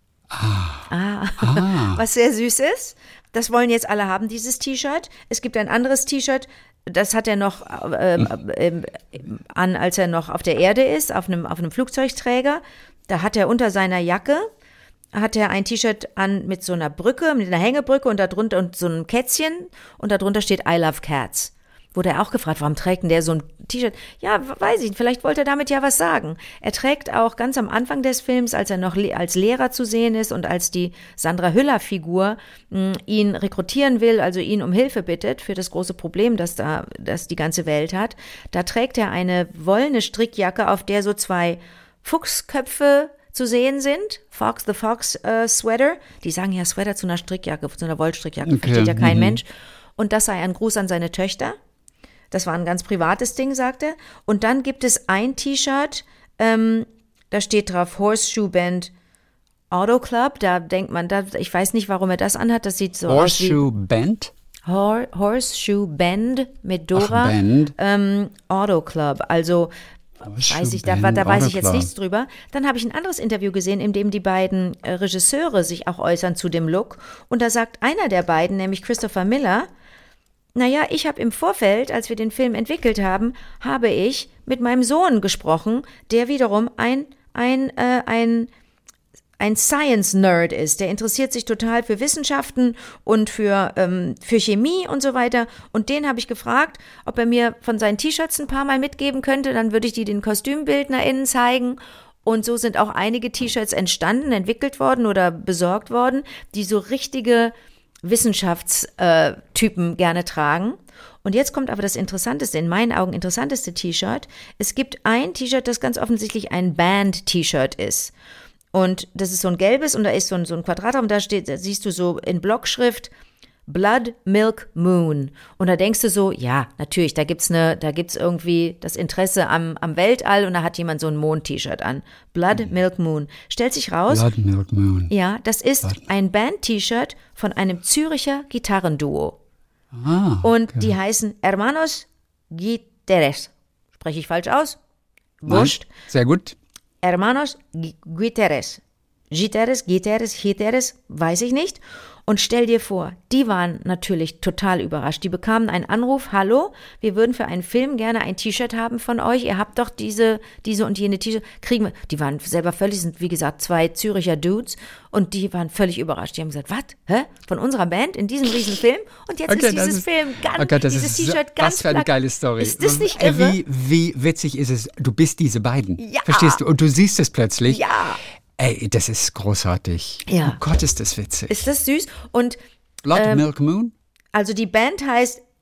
[SPEAKER 3] Ah.
[SPEAKER 4] Ah.
[SPEAKER 3] ah.
[SPEAKER 4] Was sehr süß ist. Das wollen jetzt alle haben, dieses T-Shirt. Es gibt ein anderes T-Shirt, das hat er noch äh, äh, an, als er noch auf der Erde ist, auf einem, auf einem Flugzeugträger. Da hat er unter seiner Jacke, hat er ein T-Shirt an mit so einer Brücke, mit einer Hängebrücke und darunter und so einem Kätzchen und darunter steht I love cats. Wurde er auch gefragt, warum trägt denn der so ein T-Shirt? Ja, weiß ich, vielleicht wollte er damit ja was sagen. Er trägt auch ganz am Anfang des Films, als er noch le- als Lehrer zu sehen ist und als die Sandra Hüller-Figur mh, ihn rekrutieren will, also ihn um Hilfe bittet für das große Problem, das da, das die ganze Welt hat, da trägt er eine wollene Strickjacke, auf der so zwei Fuchsköpfe zu sehen sind. Fox the Fox äh, Sweater. Die sagen ja Sweater zu einer Strickjacke, zu einer Wollstrickjacke, okay. Versteht ja kein mhm. Mensch. Und das sei ein Gruß an seine Töchter. Das war ein ganz privates Ding, sagt er. Und dann gibt es ein T-Shirt, ähm, da steht drauf Horseshoe Bend Auto Club. Da denkt man, da, ich weiß nicht, warum er das anhat. Das sieht so
[SPEAKER 3] Horseshoe
[SPEAKER 4] aus wie
[SPEAKER 3] Bend?
[SPEAKER 4] Hor- Horseshoe Bend mit Dora.
[SPEAKER 3] Ach, Bend.
[SPEAKER 4] Ähm, Auto Club. Also weiß ich, da, da weiß ich jetzt nichts drüber. Dann habe ich ein anderes Interview gesehen, in dem die beiden äh, Regisseure sich auch äußern zu dem Look. Und da sagt einer der beiden, nämlich Christopher Miller, naja, ich habe im Vorfeld, als wir den Film entwickelt haben, habe ich mit meinem Sohn gesprochen, der wiederum ein, ein, äh, ein, ein Science-Nerd ist. Der interessiert sich total für Wissenschaften und für, ähm, für Chemie und so weiter. Und den habe ich gefragt, ob er mir von seinen T-Shirts ein paar Mal mitgeben könnte. Dann würde ich die den KostümbildnerInnen zeigen. Und so sind auch einige T-Shirts entstanden, entwickelt worden oder besorgt worden, die so richtige Wissenschaftstypen äh, gerne tragen. Und jetzt kommt aber das Interessanteste, in meinen Augen interessanteste T-Shirt. Es gibt ein T-Shirt, das ganz offensichtlich ein Band-T-Shirt ist. Und das ist so ein gelbes und da ist so ein, so ein Quadratraum, da steht, da siehst du so in Blockschrift Blood, Milk, Moon. Und da denkst du so, ja, natürlich, da gibt's eine, da gibt's irgendwie das Interesse am, am Weltall und da hat jemand so ein Mond-T-Shirt an. Blood, mhm. Milk, Moon. Stellt sich raus.
[SPEAKER 3] Blood, Milk, Moon.
[SPEAKER 4] Ja, das ist
[SPEAKER 3] Blood.
[SPEAKER 4] ein Band-T-Shirt von einem Züricher Gitarrenduo.
[SPEAKER 3] Ah,
[SPEAKER 4] und
[SPEAKER 3] okay.
[SPEAKER 4] die heißen Hermanos Guiteres. Spreche ich falsch aus? Wurscht.
[SPEAKER 3] Nein, sehr gut.
[SPEAKER 4] Hermanos Guiteres. Guiteres, Guiteres, Guiteres, weiß ich nicht. Und stell dir vor, die waren natürlich total überrascht. Die bekamen einen Anruf, hallo, wir würden für einen Film gerne ein T-Shirt haben von euch. Ihr habt doch diese, diese und jene T-Shirt. Kriegen wir. Die waren selber völlig, sind wie gesagt zwei Züricher Dudes und die waren völlig überrascht. Die haben gesagt, was? Hä? Von unserer Band in diesem riesen Film? Und jetzt
[SPEAKER 3] okay,
[SPEAKER 4] ist dieses
[SPEAKER 3] ist,
[SPEAKER 4] Film ganz,
[SPEAKER 3] okay, das
[SPEAKER 4] dieses
[SPEAKER 3] ist,
[SPEAKER 4] T-Shirt ganz
[SPEAKER 3] was für eine
[SPEAKER 4] platt.
[SPEAKER 3] geile Story.
[SPEAKER 4] Ist das nicht irre?
[SPEAKER 3] Wie, wie witzig ist es, du bist diese beiden.
[SPEAKER 4] Ja.
[SPEAKER 3] Verstehst du? Und du siehst es plötzlich.
[SPEAKER 4] Ja.
[SPEAKER 3] Ey, das ist großartig.
[SPEAKER 4] Ja.
[SPEAKER 3] Oh Gott, ist das witzig.
[SPEAKER 4] Ist das süß? Und
[SPEAKER 3] Blood,
[SPEAKER 4] ähm,
[SPEAKER 3] Milk, Moon?
[SPEAKER 4] also die Band heißt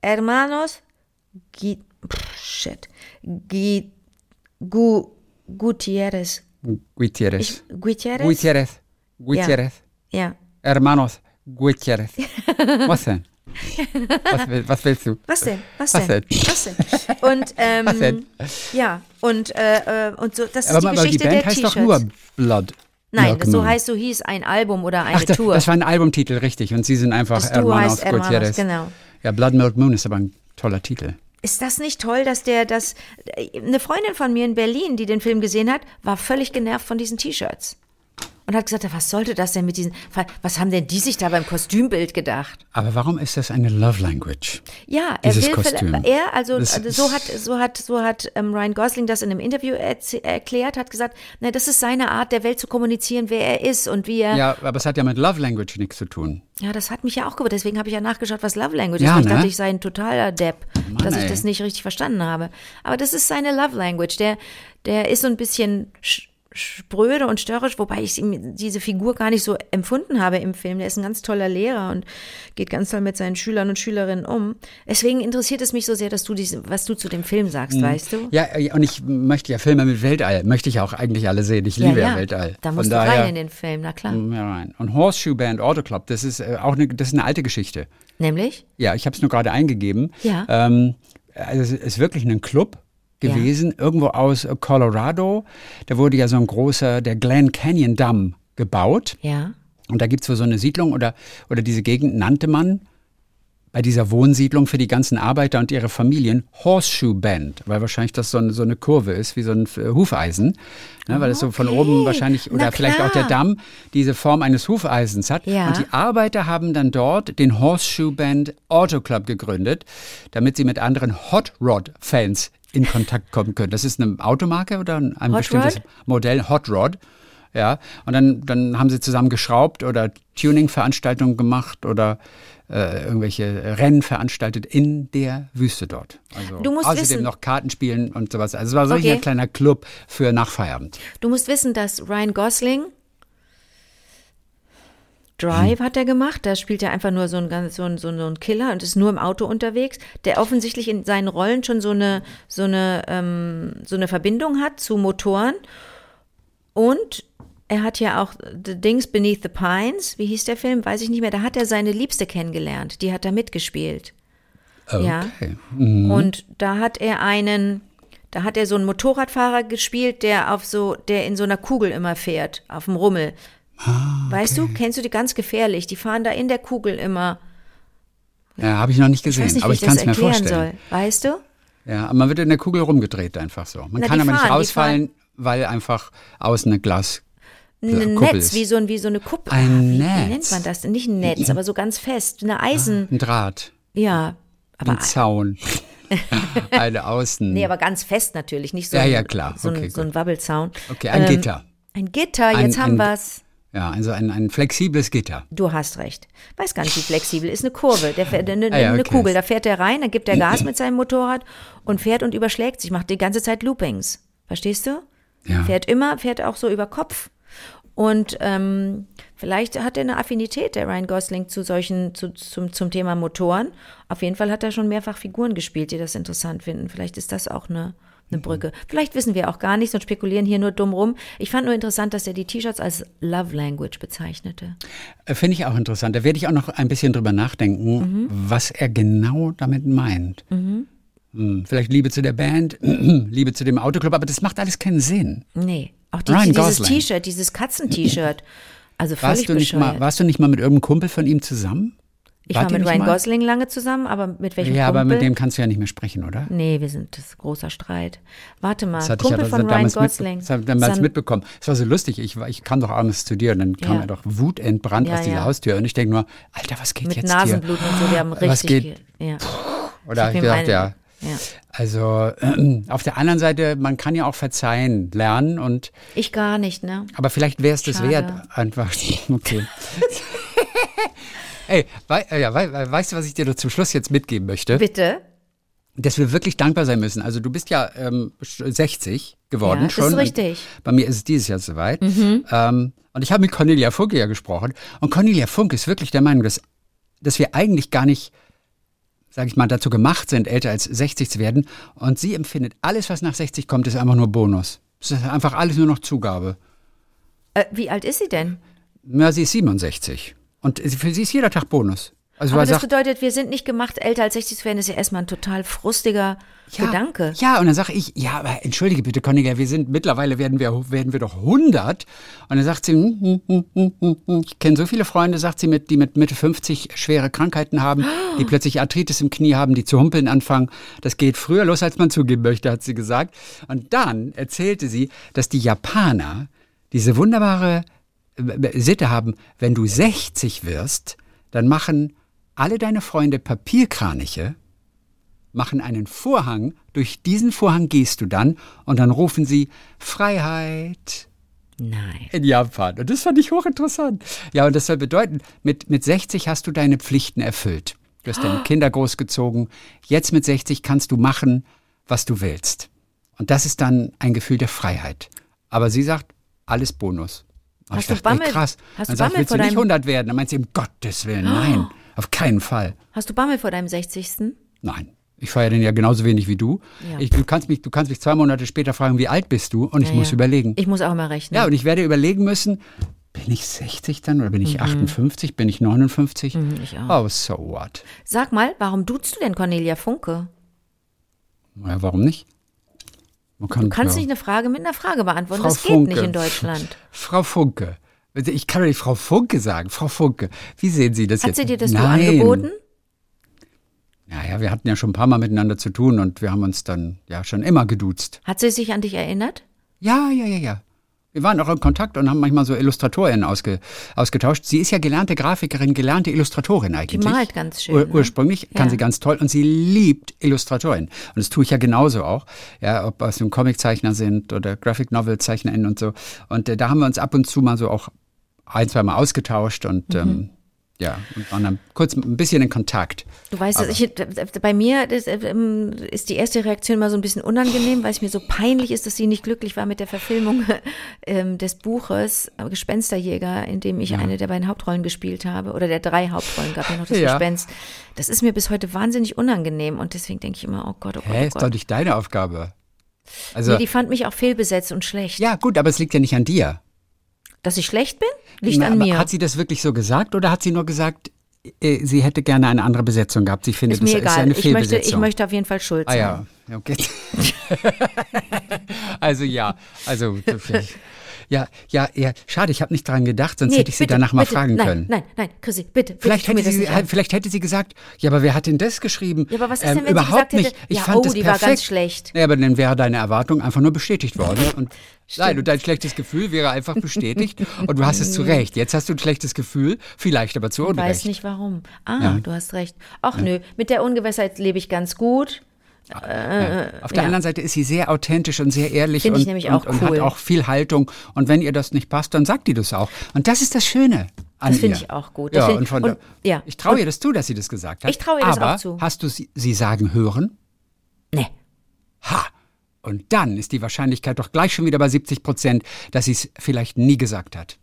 [SPEAKER 4] Hermanos Gi- pff, shit. Gi- Gu- Gutierrez.
[SPEAKER 3] Gutierrez.
[SPEAKER 4] Ich, Gutierrez?
[SPEAKER 3] Gutierrez. Gutierrez.
[SPEAKER 4] Ja.
[SPEAKER 3] Hermanos Gutierrez. Was denn? Was, will, was willst du?
[SPEAKER 4] Was denn? Was,
[SPEAKER 3] Was
[SPEAKER 4] denn?
[SPEAKER 3] denn?
[SPEAKER 4] Was denn? Und, ähm,
[SPEAKER 3] Was denn?
[SPEAKER 4] ja, und, äh, äh, und so, das ist
[SPEAKER 3] Aber,
[SPEAKER 4] die
[SPEAKER 3] aber die
[SPEAKER 4] Geschichte
[SPEAKER 3] Band
[SPEAKER 4] der
[SPEAKER 3] heißt
[SPEAKER 4] T-Shirts.
[SPEAKER 3] doch nur Blood.
[SPEAKER 4] Nein,
[SPEAKER 3] Milk
[SPEAKER 4] das so
[SPEAKER 3] Moon.
[SPEAKER 4] heißt, so hieß ein Album oder eine
[SPEAKER 3] Ach, das,
[SPEAKER 4] Tour.
[SPEAKER 3] das war ein Albumtitel, richtig. Und sie sind einfach
[SPEAKER 4] Das Duo
[SPEAKER 3] Hermanos
[SPEAKER 4] heißt Hermanos,
[SPEAKER 3] Gutierrez.
[SPEAKER 4] genau.
[SPEAKER 3] Ja, Blood Milk Moon ist aber ein toller Titel.
[SPEAKER 4] Ist das nicht toll, dass der das. Eine Freundin von mir in Berlin, die den Film gesehen hat, war völlig genervt von diesen T-Shirts. Und hat gesagt, was sollte das denn mit diesen. Was haben denn die sich da beim Kostümbild gedacht?
[SPEAKER 3] Aber warum ist das eine Love Language?
[SPEAKER 4] Ja, er
[SPEAKER 3] Dieses
[SPEAKER 4] will.
[SPEAKER 3] Kostüm.
[SPEAKER 4] Er, also,
[SPEAKER 3] Das
[SPEAKER 4] also so hat, so hat, so hat ähm, Ryan Gosling das in einem Interview erz- erklärt, hat gesagt, na, das ist seine Art, der Welt zu kommunizieren, wer er ist und wie er.
[SPEAKER 3] Ja, aber es hat ja mit Love Language nichts zu tun.
[SPEAKER 4] Ja, das hat mich ja auch gewundert. Deswegen habe ich ja nachgeschaut, was Love Language
[SPEAKER 3] Ja,
[SPEAKER 4] ist. Weil ich
[SPEAKER 3] ne?
[SPEAKER 4] dachte, ich sei ein totaler Depp,
[SPEAKER 3] Mann,
[SPEAKER 4] dass ich
[SPEAKER 3] ey.
[SPEAKER 4] das nicht richtig verstanden habe. Aber das ist seine Love Language. Der, der ist so ein bisschen sch- spröde und störrisch, wobei ich ihm diese Figur gar nicht so empfunden habe im Film. Der ist ein ganz toller Lehrer und geht ganz toll mit seinen Schülern und Schülerinnen um. Deswegen interessiert es mich so sehr, dass du diese, was du zu dem Film sagst, weißt du?
[SPEAKER 3] Ja, und ich möchte ja Filme mit Weltall, möchte ich auch eigentlich alle sehen. Ich liebe ja, Weltall.
[SPEAKER 4] Da musst
[SPEAKER 3] Von
[SPEAKER 4] du
[SPEAKER 3] daher,
[SPEAKER 4] rein in den Film, na klar.
[SPEAKER 3] Ja, rein. Und Horseshoe Band Auto Club, das ist äh, auch eine, das ist eine alte Geschichte.
[SPEAKER 4] Nämlich?
[SPEAKER 3] Ja, ich habe es nur gerade eingegeben.
[SPEAKER 4] Ja.
[SPEAKER 3] Ähm, also es ist wirklich ein Club gewesen, ja. irgendwo aus Colorado. Da wurde ja so ein großer, der Glen Canyon Damm gebaut.
[SPEAKER 4] Ja.
[SPEAKER 3] Und da gibt es so eine Siedlung oder, oder diese Gegend nannte man bei dieser Wohnsiedlung für die ganzen Arbeiter und ihre Familien Horseshoe Bend, weil wahrscheinlich das so eine, so eine Kurve ist, wie so ein äh, Hufeisen, ne, weil es so von
[SPEAKER 4] Okay.
[SPEAKER 3] oben wahrscheinlich, oder
[SPEAKER 4] Na
[SPEAKER 3] vielleicht
[SPEAKER 4] klar.
[SPEAKER 3] auch der Damm, diese Form eines Hufeisens hat.
[SPEAKER 4] Ja.
[SPEAKER 3] Und die Arbeiter haben dann dort den Horseshoe Bend Auto Club gegründet, damit sie mit anderen Hot Rod Fans in Kontakt kommen können. Das ist eine Automarke oder ein, ein
[SPEAKER 4] Hot
[SPEAKER 3] bestimmtes
[SPEAKER 4] Rod?
[SPEAKER 3] Modell, Hot Rod. Ja, und dann, dann haben sie zusammen geschraubt oder Tuning-Veranstaltungen gemacht oder äh, irgendwelche Rennen veranstaltet in der Wüste dort. Also
[SPEAKER 4] Du musst
[SPEAKER 3] außerdem
[SPEAKER 4] wissen-
[SPEAKER 3] noch Kartenspielen und sowas. Also es war so
[SPEAKER 4] Okay.
[SPEAKER 3] ein kleiner Club für nach Feierabend.
[SPEAKER 4] Du musst wissen, dass Ryan Gosling Drive hat er gemacht, da spielt er einfach nur so ein, ganz- so ein, so ein, so ein Killer und ist nur im Auto unterwegs, der offensichtlich in seinen Rollen schon so eine, so eine, ähm, so eine Verbindung hat zu Motoren. Und er hat ja auch The Things Beneath the Pines, wie hieß der Film, weiß ich nicht mehr, da hat er seine Liebste kennengelernt, die hat da mitgespielt. Ja.
[SPEAKER 3] Okay. Mhm.
[SPEAKER 4] Und da hat er einen, da hat er so einen Motorradfahrer gespielt, der auf so, der in so einer Kugel immer fährt, auf dem Rummel.
[SPEAKER 3] Ah, okay.
[SPEAKER 4] Weißt du, kennst du die ganz gefährlich? Die fahren da in der Kugel immer.
[SPEAKER 3] Ja, habe ich noch nicht
[SPEAKER 4] Ich
[SPEAKER 3] gesehen,
[SPEAKER 4] weiß nicht,
[SPEAKER 3] aber
[SPEAKER 4] wie
[SPEAKER 3] ich
[SPEAKER 4] ich
[SPEAKER 3] kann
[SPEAKER 4] das
[SPEAKER 3] es mir
[SPEAKER 4] erklären
[SPEAKER 3] vorstellen.
[SPEAKER 4] soll. Weißt du?
[SPEAKER 3] Ja, aber man wird in der Kugel rumgedreht einfach so. Man
[SPEAKER 4] Na,
[SPEAKER 3] kann
[SPEAKER 4] die
[SPEAKER 3] aber nicht
[SPEAKER 4] fahren, die
[SPEAKER 3] rausfallen, weil einfach außen eine Glas
[SPEAKER 4] Ein
[SPEAKER 3] Kuppel
[SPEAKER 4] Netz,
[SPEAKER 3] ist.
[SPEAKER 4] wie so, ein, wie so eine Kuppel.
[SPEAKER 3] Ein
[SPEAKER 4] Ah, wie,
[SPEAKER 3] Netz.
[SPEAKER 4] Wie nennt man das denn? Nicht ein Netz, aber so ganz fest. Eine Eisen.
[SPEAKER 3] Ein Draht,
[SPEAKER 4] Ja. Aber,
[SPEAKER 3] ein Zaun, eine Außen.
[SPEAKER 4] nee, aber ganz fest natürlich. Nicht so,
[SPEAKER 3] Ja,
[SPEAKER 4] ein,
[SPEAKER 3] ja, klar.
[SPEAKER 4] so, ein,
[SPEAKER 3] Okay,
[SPEAKER 4] so ein
[SPEAKER 3] gut.
[SPEAKER 4] Wabbelzaun.
[SPEAKER 3] Okay, ein
[SPEAKER 4] Ähm,
[SPEAKER 3] Gitter.
[SPEAKER 4] Ein Gitter, jetzt
[SPEAKER 3] Ein-
[SPEAKER 4] haben
[SPEAKER 3] ein-
[SPEAKER 4] wir's.
[SPEAKER 3] Ja, also ein, ein flexibles Gitter.
[SPEAKER 4] Du hast recht. Weiß gar nicht, wie flexibel ist. Eine Kurve, der fährt, eine,
[SPEAKER 3] Ah ja,
[SPEAKER 4] eine
[SPEAKER 3] okay.
[SPEAKER 4] Kugel. Da fährt er rein, dann gibt er Gas mit seinem Motorrad und fährt und überschlägt sich, macht die ganze Zeit Loopings. Verstehst du?
[SPEAKER 3] Ja.
[SPEAKER 4] Fährt immer, fährt auch so über Kopf. Und ähm, vielleicht hat er eine Affinität, der Ryan Gosling, zu solchen, zu, zum, zum Thema Motoren. Auf jeden Fall hat er schon mehrfach Figuren gespielt, die das interessant finden. Vielleicht ist das auch eine, eine Brücke. Vielleicht wissen wir auch gar nichts und spekulieren hier nur dumm rum. Ich fand nur interessant, dass er die T-Shirts als Love Language bezeichnete.
[SPEAKER 3] Äh, Finde ich auch interessant. Da werde ich auch noch ein bisschen drüber nachdenken,
[SPEAKER 4] Mhm.
[SPEAKER 3] was er genau damit meint. Hm, vielleicht Liebe zu der Band, Liebe zu dem Autoclub, aber das macht alles keinen Sinn.
[SPEAKER 4] Nee, auch die,
[SPEAKER 3] Ryan
[SPEAKER 4] dieses
[SPEAKER 3] Gosling.
[SPEAKER 4] T-Shirt, dieses Katzen-T-Shirt. Also völlig
[SPEAKER 3] Warst du, nicht
[SPEAKER 4] bescheuert.
[SPEAKER 3] mal, warst du nicht mal mit irgendeinem Kumpel von ihm zusammen?
[SPEAKER 4] ich
[SPEAKER 3] Wart
[SPEAKER 4] war
[SPEAKER 3] ihr
[SPEAKER 4] mit
[SPEAKER 3] nicht
[SPEAKER 4] Ryan
[SPEAKER 3] mal?
[SPEAKER 4] Gosling lange zusammen, aber mit welchem
[SPEAKER 3] Ja,
[SPEAKER 4] Kumpel?
[SPEAKER 3] aber mit dem kannst du ja nicht mehr sprechen, oder?
[SPEAKER 4] Nee, wir sind, das ist großer Streit. Warte mal,
[SPEAKER 3] Das hatte ich
[SPEAKER 4] Kumpel
[SPEAKER 3] ja
[SPEAKER 4] von Ryan
[SPEAKER 3] damals, mit,
[SPEAKER 4] Gosling.
[SPEAKER 3] das hab ich damals
[SPEAKER 4] San-
[SPEAKER 3] mitbekommen. Es war so lustig. Ich, war- ich kam doch abends zu dir und dann kam
[SPEAKER 4] Ja.
[SPEAKER 3] er doch wutentbrannt
[SPEAKER 4] Ja,
[SPEAKER 3] aus dieser
[SPEAKER 4] ja.
[SPEAKER 3] Haustür. Und ich denke nur, Alter, was geht
[SPEAKER 4] mit
[SPEAKER 3] jetzt
[SPEAKER 4] Nasenbluten und so, wir haben
[SPEAKER 3] Was
[SPEAKER 4] richtig.
[SPEAKER 3] geht?
[SPEAKER 4] ge- Ja.
[SPEAKER 3] hier? Oder
[SPEAKER 4] Ich
[SPEAKER 3] ich
[SPEAKER 4] hab ihm
[SPEAKER 3] gedacht,
[SPEAKER 4] eine-
[SPEAKER 3] ja.
[SPEAKER 4] ja.
[SPEAKER 3] Also äh, auf der anderen Seite, man kann ja auch verzeihen, lernen und
[SPEAKER 4] Ich gar nicht, ne?
[SPEAKER 3] aber vielleicht wäre es das
[SPEAKER 4] Schade.
[SPEAKER 3] wert, einfach. Okay. Ey, wei, äh, ja, wei, wei- weißt du, was ich dir noch zum Schluss jetzt mitgeben möchte?
[SPEAKER 4] Bitte?
[SPEAKER 3] Dass wir wirklich dankbar sein müssen. Also du bist ja ähm, sechzig geworden
[SPEAKER 4] Ja, das
[SPEAKER 3] schon.
[SPEAKER 4] ist richtig.
[SPEAKER 3] Und bei mir ist es dieses Jahr soweit. Ähm, und ich habe mit Cornelia Funke ja gesprochen. Und Cornelia Funke ist wirklich der Meinung, dass, dass wir eigentlich gar nicht sage ich mal, dazu gemacht sind, älter als sechzig zu werden. Und sie empfindet, alles, was nach sechzig kommt, ist einfach nur Bonus. Es ist einfach alles nur noch Zugabe.
[SPEAKER 4] Äh, wie alt ist sie denn?
[SPEAKER 3] Ja, sie ist siebenundsechzig. Und für sie ist jeder Tag Bonus. Also
[SPEAKER 4] Aber das
[SPEAKER 3] sagt,
[SPEAKER 4] bedeutet, wir sind nicht gemacht, älter als sechzig zu werden, das ist ja erstmal ein total frustiger
[SPEAKER 3] ja,
[SPEAKER 4] Gedanke.
[SPEAKER 3] Ja, und dann sage ich, ja, aber entschuldige bitte, Cornelia, wir sind, mittlerweile werden wir, werden wir doch hundert. Und dann sagt sie, hm, hm, hm, hm, hm. Ich kenne so viele Freunde, sagt sie, mit, die mit Mitte fünfzig schwere Krankheiten haben, oh. die plötzlich Arthritis im Knie haben, die zu humpeln anfangen. Das geht früher los, als man zugeben möchte, hat sie gesagt. Und dann erzählte sie, dass die Japaner diese wunderbare Sitte haben, wenn du sechzig wirst, dann machen alle deine Freunde Papierkraniche, machen einen Vorhang, durch diesen Vorhang gehst du dann und dann rufen sie Freiheit.
[SPEAKER 4] Nein.
[SPEAKER 3] In Japan. Und das fand ich hochinteressant. Ja, und das soll bedeuten, mit, mit sechzig hast du deine Pflichten erfüllt. Du hast deine Kinder großgezogen. Jetzt mit sechzig kannst du machen, was du willst. Und das ist dann ein Gefühl der Freiheit. Aber sie sagt, alles Bonus. Und
[SPEAKER 4] Hast
[SPEAKER 3] ich
[SPEAKER 4] du
[SPEAKER 3] dachte,
[SPEAKER 4] Bammel,
[SPEAKER 3] ey, krass.
[SPEAKER 4] hast
[SPEAKER 3] Dann
[SPEAKER 4] du
[SPEAKER 3] sagt,
[SPEAKER 4] Bammel
[SPEAKER 3] willst
[SPEAKER 4] vor
[SPEAKER 3] du nicht
[SPEAKER 4] deinem,
[SPEAKER 3] hundert werden? Dann meint sie, um Gottes Willen, nein. Auf keinen Fall.
[SPEAKER 4] Hast du Bammel vor deinem sechzigsten?
[SPEAKER 3] Nein. Ich feiere den ja genauso wenig wie du.
[SPEAKER 4] Ja.
[SPEAKER 3] Ich, du, kannst mich, du kannst mich zwei Monate später fragen, wie alt bist du? Und ich
[SPEAKER 4] Ja,
[SPEAKER 3] muss
[SPEAKER 4] ja.
[SPEAKER 3] überlegen.
[SPEAKER 4] Ich muss auch mal rechnen.
[SPEAKER 3] Ja, und ich werde überlegen müssen, bin ich sechzig dann oder bin ich achtundfünfzig? Bin ich neunundfünfzig?
[SPEAKER 4] Mhm, ich auch.
[SPEAKER 3] Oh, so what?
[SPEAKER 4] Sag mal, warum duzt du denn Cornelia Funke?
[SPEAKER 3] Ja, warum nicht? Man kann,
[SPEAKER 4] Du kannst
[SPEAKER 3] ja.
[SPEAKER 4] nicht eine Frage mit einer Frage beantworten.
[SPEAKER 3] Frau
[SPEAKER 4] das geht
[SPEAKER 3] Funke.
[SPEAKER 4] nicht in Deutschland.
[SPEAKER 3] Frau Funke. Ich kann doch nicht Frau Funke sagen. Frau Funke, wie sehen Sie das
[SPEAKER 4] Hat
[SPEAKER 3] jetzt?
[SPEAKER 4] sie dir das
[SPEAKER 3] Nein.
[SPEAKER 4] nur angeboten?
[SPEAKER 3] Naja, wir hatten ja schon ein paar Mal miteinander zu tun und wir haben uns dann ja schon immer geduzt.
[SPEAKER 4] Hat sie sich an dich erinnert?
[SPEAKER 3] Ja, ja, ja, ja. Wir waren auch in Kontakt und haben manchmal so Illustratorinnen ausge, ausgetauscht. Sie ist ja gelernte Grafikerin, gelernte Illustratorin eigentlich.
[SPEAKER 4] Die malt ganz schön.
[SPEAKER 3] Ur,
[SPEAKER 4] ne?
[SPEAKER 3] ursprünglich kann
[SPEAKER 4] Ja.
[SPEAKER 3] sie ganz toll und sie liebt Illustratorin. Und das tue ich ja genauso auch. Ja, ob aus dem Comiczeichner sind oder Graphic Novel ZeichnerInnen und so. Und äh, da haben wir uns ab und zu mal so auch ein, zwei Mal ausgetauscht und
[SPEAKER 4] Mhm.
[SPEAKER 3] ähm, ja, und waren dann kurz ein bisschen in Kontakt.
[SPEAKER 4] Du weißt,
[SPEAKER 3] Aber-
[SPEAKER 4] dass ich, bei mir das, ähm, ist die erste Reaktion immer so ein bisschen unangenehm, weil es mir so peinlich ist, dass sie nicht glücklich war mit der Verfilmung ähm, des Buches äh, Gespensterjäger, in dem ich
[SPEAKER 3] Ja.
[SPEAKER 4] eine der beiden Hauptrollen gespielt habe. Oder der drei Hauptrollen, gab ja noch das
[SPEAKER 3] Ja.
[SPEAKER 4] Gespenst. Das ist mir bis heute wahnsinnig unangenehm und deswegen denke ich immer, oh Gott, oh Gott,
[SPEAKER 3] Hä,
[SPEAKER 4] oh
[SPEAKER 3] ist doch
[SPEAKER 4] Gott.
[SPEAKER 3] nicht deine Aufgabe. Also,
[SPEAKER 4] Nee, die fand mich auch fehlbesetzt und schlecht.
[SPEAKER 3] ja gut, aber es liegt ja nicht an dir.
[SPEAKER 4] Dass ich schlecht bin, liegt
[SPEAKER 3] Na,
[SPEAKER 4] an
[SPEAKER 3] aber
[SPEAKER 4] mir.
[SPEAKER 3] Hat sie das wirklich so gesagt oder hat sie nur gesagt, äh, sie hätte gerne eine andere Besetzung gehabt? Sie findet,
[SPEAKER 4] Ist mir
[SPEAKER 3] das ist
[SPEAKER 4] egal.
[SPEAKER 3] eine
[SPEAKER 4] Ich möchte,
[SPEAKER 3] Fehlbesetzung.
[SPEAKER 4] ich möchte auf jeden Fall schuld
[SPEAKER 3] ah
[SPEAKER 4] sein.
[SPEAKER 3] ja, okay. Also ja, also ja, ja, ja, schade, ich habe nicht dran gedacht, sonst
[SPEAKER 4] Nee,
[SPEAKER 3] hätte ich sie
[SPEAKER 4] bitte,
[SPEAKER 3] danach mal
[SPEAKER 4] bitte,
[SPEAKER 3] fragen
[SPEAKER 4] nein,
[SPEAKER 3] können.
[SPEAKER 4] Nein, nein, Chrissy, bitte, bitte
[SPEAKER 3] Vielleicht
[SPEAKER 4] tu mir
[SPEAKER 3] hätte,
[SPEAKER 4] das
[SPEAKER 3] sie,
[SPEAKER 4] nicht an.
[SPEAKER 3] vielleicht hätte sie gesagt, ja, aber wer hat denn das geschrieben?
[SPEAKER 4] Ja, aber was ist
[SPEAKER 3] Ähm,
[SPEAKER 4] denn, wenn
[SPEAKER 3] überhaupt
[SPEAKER 4] sie gesagt hätte,
[SPEAKER 3] nicht. Ich
[SPEAKER 4] ja,
[SPEAKER 3] fand
[SPEAKER 4] oh,
[SPEAKER 3] das
[SPEAKER 4] die
[SPEAKER 3] perfekt.
[SPEAKER 4] war ganz schlecht.
[SPEAKER 3] Ja, aber dann wäre deine Erwartung einfach nur bestätigt worden. Und nein, und dein schlechtes Gefühl wäre einfach bestätigt und du hast es zu Recht. Jetzt hast du ein schlechtes Gefühl, vielleicht aber zu
[SPEAKER 4] Ich
[SPEAKER 3] Unrecht.
[SPEAKER 4] weiß nicht warum. Ah,
[SPEAKER 3] Ja.
[SPEAKER 4] du hast recht. Ach nö, mit der Ungewissheit lebe ich ganz gut.
[SPEAKER 3] Ja. Auf der
[SPEAKER 4] ja.
[SPEAKER 3] anderen Seite ist sie sehr authentisch und sehr ehrlich
[SPEAKER 4] Finde
[SPEAKER 3] und,
[SPEAKER 4] ich nämlich
[SPEAKER 3] und,
[SPEAKER 4] auch
[SPEAKER 3] und
[SPEAKER 4] cool.
[SPEAKER 3] hat auch viel Haltung. Und wenn ihr das nicht passt, dann sagt die das auch. Und das ist das Schöne an
[SPEAKER 4] Das finde
[SPEAKER 3] ihr.
[SPEAKER 4] ich auch gut.
[SPEAKER 3] Ja,
[SPEAKER 4] Das find-
[SPEAKER 3] und von
[SPEAKER 4] und-
[SPEAKER 3] der,
[SPEAKER 4] ja.
[SPEAKER 3] ich traue ihr das zu, dass sie das gesagt hat.
[SPEAKER 4] Ich traue ihr das
[SPEAKER 3] Aber
[SPEAKER 4] auch zu.
[SPEAKER 3] hast du sie, sie sagen hören?
[SPEAKER 4] Nee.
[SPEAKER 3] Ha! Und dann ist die Wahrscheinlichkeit doch gleich schon wieder bei siebzig Prozent, dass sie es vielleicht nie gesagt hat.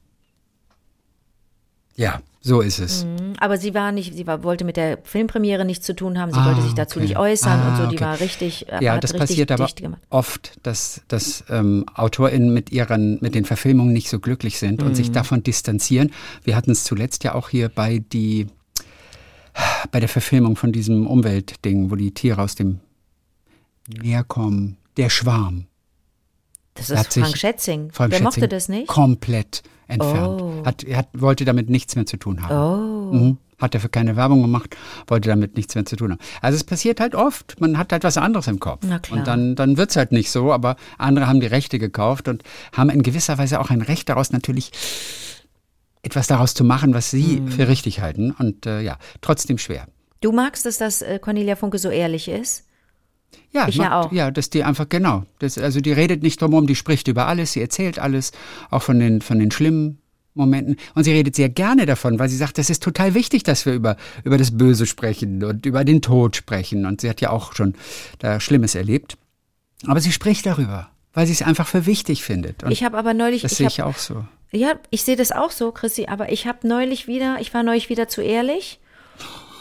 [SPEAKER 3] Ja, so ist es.
[SPEAKER 4] Aber sie war nicht, sie war, wollte mit der Filmpremiere nichts zu tun haben, sie
[SPEAKER 3] Ah,
[SPEAKER 4] wollte sich dazu
[SPEAKER 3] okay.
[SPEAKER 4] nicht äußern
[SPEAKER 3] Ah,
[SPEAKER 4] und so, die
[SPEAKER 3] okay.
[SPEAKER 4] war richtig, äh,
[SPEAKER 3] Ja,
[SPEAKER 4] hat
[SPEAKER 3] das
[SPEAKER 4] richtig
[SPEAKER 3] passiert aber
[SPEAKER 4] dicht gemacht.
[SPEAKER 3] oft, dass, dass ähm, AutorInnen mit ihren, mit den Verfilmungen nicht so glücklich sind und
[SPEAKER 4] Mhm.
[SPEAKER 3] sich davon distanzieren. Wir hatten es zuletzt ja auch hier bei die, bei der Verfilmung von diesem Umweltding, wo die Tiere aus dem Meer kommen. Der Schwarm.
[SPEAKER 4] Das
[SPEAKER 3] Er hat
[SPEAKER 4] ist
[SPEAKER 3] sich-
[SPEAKER 4] Frank Schätzing.
[SPEAKER 3] Frank
[SPEAKER 4] Der
[SPEAKER 3] Schätzing
[SPEAKER 4] mochte das nicht?
[SPEAKER 3] Komplett entfernt.
[SPEAKER 4] Oh.
[SPEAKER 3] Hat, er hat, wollte damit nichts mehr zu tun haben.
[SPEAKER 4] Oh.
[SPEAKER 3] Mhm. Hat dafür keine Werbung gemacht, wollte damit nichts mehr zu tun haben. Also es passiert halt oft, man hat halt was anderes im Kopf.
[SPEAKER 4] Na klar.
[SPEAKER 3] Und dann, dann wird es halt nicht so, aber andere haben die Rechte gekauft und haben in gewisser Weise auch ein Recht daraus natürlich etwas daraus zu machen, was sie
[SPEAKER 4] Mhm.
[SPEAKER 3] für richtig halten. Und äh, ja, trotzdem schwer.
[SPEAKER 4] Du magst es, dass äh, Cornelia Funke so ehrlich ist?
[SPEAKER 3] Ja,
[SPEAKER 4] Ich ja
[SPEAKER 3] mag-
[SPEAKER 4] auch.
[SPEAKER 3] Ja, dass die einfach, genau. Das, also die redet nicht drum herum, die spricht über alles, sie erzählt alles, auch von den, von den schlimmen Momenten. Und sie redet sehr gerne davon, weil sie sagt, das ist total wichtig, dass wir über, über das Böse sprechen und über den Tod sprechen. Und sie hat ja auch schon da Schlimmes erlebt. Aber sie spricht darüber, weil sie es einfach für wichtig findet. Und
[SPEAKER 4] Ich habe aber neulich,
[SPEAKER 3] das
[SPEAKER 4] ich
[SPEAKER 3] sehe
[SPEAKER 4] hab,
[SPEAKER 3] ich auch so.
[SPEAKER 4] ja, ich sehe das auch so, Chrissy, aber ich habe neulich wieder, ich war neulich wieder zu ehrlich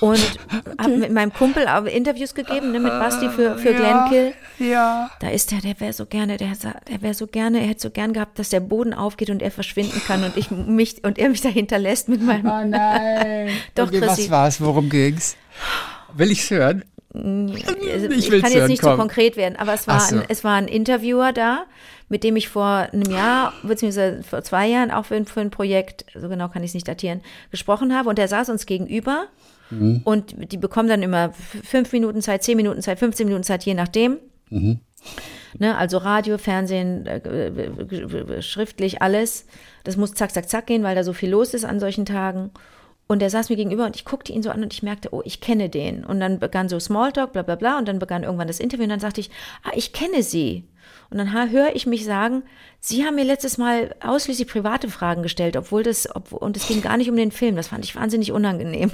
[SPEAKER 4] Und habe mit meinem Kumpel auch Interviews gegeben, ne, mit Basti für, für Glenkill.
[SPEAKER 3] Ja.
[SPEAKER 4] Da ist der, der wäre so gerne, der, der wäre so gerne, er hätte so gern gehabt, dass der Boden aufgeht und er verschwinden kann und ich mich und er mich dahinter lässt mit meinem.
[SPEAKER 3] Oh nein.
[SPEAKER 4] Doch,
[SPEAKER 3] okay,
[SPEAKER 4] Chrissy.
[SPEAKER 3] was war's? Worum ging's? Will ich's hören?
[SPEAKER 4] Also,
[SPEAKER 3] Ich
[SPEAKER 4] ich
[SPEAKER 3] will's
[SPEAKER 4] kann
[SPEAKER 3] hören,
[SPEAKER 4] jetzt nicht
[SPEAKER 3] komm.
[SPEAKER 4] so konkret werden, aber es war,
[SPEAKER 3] Ach so.
[SPEAKER 4] ein, es war ein Interviewer da, mit dem ich vor einem Jahr, beziehungsweise vor zwei Jahren auch für, ein- für ein Projekt, so genau kann ich es nicht datieren, gesprochen habe und der saß uns gegenüber
[SPEAKER 3] Mhm.
[SPEAKER 4] und die bekommen dann immer f- fünf Minuten Zeit, zehn Minuten Zeit, fünfzehn Minuten Zeit, je nachdem.
[SPEAKER 3] Mhm.
[SPEAKER 4] Ne, also Radio, Fernsehen, äh, äh, schriftlich, alles. Das muss zack, zack, zack gehen, weil da so viel los ist an solchen Tagen. Und der saß mir gegenüber und ich guckte ihn so an und ich merkte, oh, ich kenne den. Und dann begann so Smalltalk, bla bla bla. Und dann begann irgendwann das Interview und dann sagte ich, ah, ich kenne Sie. Und dann ha- höre ich mich sagen, Sie haben mir letztes Mal ausschließlich private Fragen gestellt, obwohl das, ob, und es ging gar nicht um den Film. Das fand ich wahnsinnig unangenehm.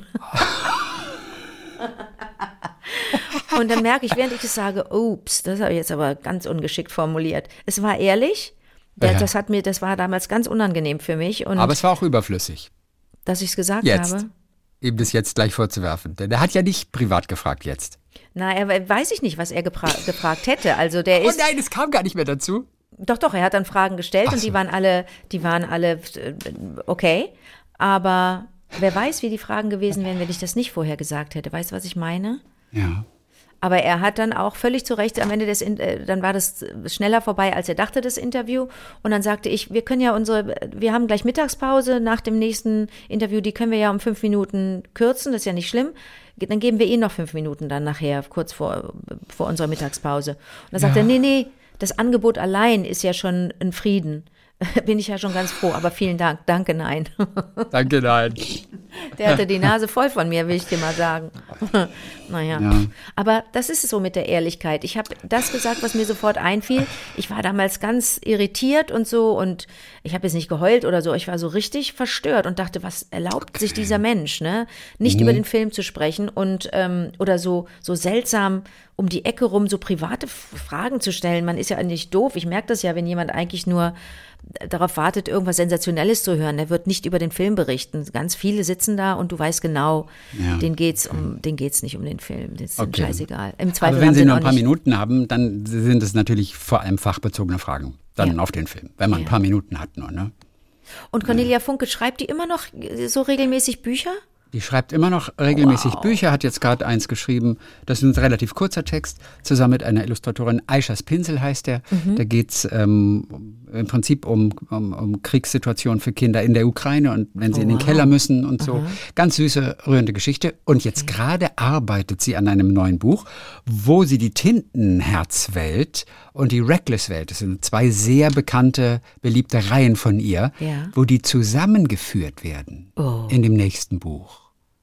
[SPEAKER 4] Und dann merke ich, während ich es sage, ups, das habe ich jetzt aber ganz ungeschickt formuliert. Es war ehrlich, der,
[SPEAKER 3] Ja.
[SPEAKER 4] das hat mir, das war damals ganz unangenehm für mich und
[SPEAKER 3] Aber es war auch überflüssig,
[SPEAKER 4] dass ich es gesagt
[SPEAKER 3] jetzt,
[SPEAKER 4] habe.
[SPEAKER 3] ihm das jetzt gleich vorzuwerfen. Denn er hat ja nicht privat gefragt jetzt.
[SPEAKER 4] Na, er weiß ich nicht, was er gepra- gefragt hätte. Also der
[SPEAKER 3] Oh
[SPEAKER 4] ist,
[SPEAKER 3] nein, es kam gar nicht mehr dazu.
[SPEAKER 4] doch, doch, er hat dann Fragen gestellt
[SPEAKER 3] Ach
[SPEAKER 4] und
[SPEAKER 3] so.
[SPEAKER 4] die waren alle, die waren alle äh, okay. Aber wer weiß, wie die Fragen gewesen wären, wenn ich das nicht vorher gesagt hätte. Weißt du, was ich meine?
[SPEAKER 3] Ja.
[SPEAKER 4] Aber er hat dann auch völlig zu Recht am Ende des, In- äh, dann war das schneller vorbei, als er dachte, das Interview. Und dann sagte ich, wir können ja unsere, wir haben gleich Mittagspause nach dem nächsten Interview, die können wir ja um fünf Minuten kürzen, das ist ja nicht schlimm. Dann geben wir Ihnen noch fünf Minuten dann nachher, kurz vor, vor unserer Mittagspause. Und dann sagt
[SPEAKER 3] Ja.
[SPEAKER 4] er, nee, nee, das Angebot allein ist ja schon ein Frieden. Bin ich ja schon ganz froh, aber vielen Dank. Danke, nein.
[SPEAKER 3] Danke, nein.
[SPEAKER 4] Der hatte die Nase voll von mir, will ich dir mal sagen. Naja,
[SPEAKER 3] Ja.
[SPEAKER 4] aber das ist es so mit der Ehrlichkeit. Ich habe das gesagt, was mir sofort einfiel. Ich war damals ganz irritiert und so und ich habe jetzt nicht geheult oder so. Ich war so richtig verstört und dachte, was erlaubt sich dieser Mensch, ne? Nicht über den Film zu sprechen und ähm, oder so so seltsam um die Ecke rum so private F- Fragen zu stellen. Man ist ja nicht doof. Ich merke das ja, wenn jemand eigentlich nur darauf wartet, irgendwas Sensationelles zu hören. Der wird nicht über den Film berichten. Ganz viele sitzen da und du weißt genau,
[SPEAKER 3] Ja.
[SPEAKER 4] denen geht's um, denen geht's nicht um den Film. Das ist
[SPEAKER 3] Okay.
[SPEAKER 4] scheißegal. Im Zweifel
[SPEAKER 3] Aber wenn
[SPEAKER 4] haben
[SPEAKER 3] Sie
[SPEAKER 4] sie
[SPEAKER 3] nur
[SPEAKER 4] auch
[SPEAKER 3] ein paar
[SPEAKER 4] nicht.
[SPEAKER 3] Minuten haben, dann sind es natürlich vor allem fachbezogene Fragen. Dann
[SPEAKER 4] Ja.
[SPEAKER 3] auf den Film, wenn man
[SPEAKER 4] Ja.
[SPEAKER 3] ein paar Minuten hat nur. Ne?
[SPEAKER 4] Und Cornelia Funke, schreibt die immer noch so regelmäßig Bücher?
[SPEAKER 3] Die schreibt immer noch regelmäßig
[SPEAKER 4] Wow.
[SPEAKER 3] Bücher, hat jetzt gerade eins geschrieben. Das ist ein relativ kurzer Text, zusammen mit einer Illustratorin. Aishas Pinsel heißt der.
[SPEAKER 4] Mhm.
[SPEAKER 3] Da geht's ähm, im Prinzip um, um, um Kriegssituationen für Kinder in der Ukraine und wenn sie
[SPEAKER 4] Oh,
[SPEAKER 3] in den
[SPEAKER 4] wow.
[SPEAKER 3] Keller müssen und so. Ganz süße, rührende Geschichte. Und jetzt gerade arbeitet sie an einem neuen Buch, wo sie die Tintenherzwelt und die Reckless-Welt, das sind zwei sehr bekannte, beliebte Reihen von ihr,
[SPEAKER 4] Ja.
[SPEAKER 3] wo die zusammengeführt werden
[SPEAKER 4] Oh.
[SPEAKER 3] in dem nächsten Buch.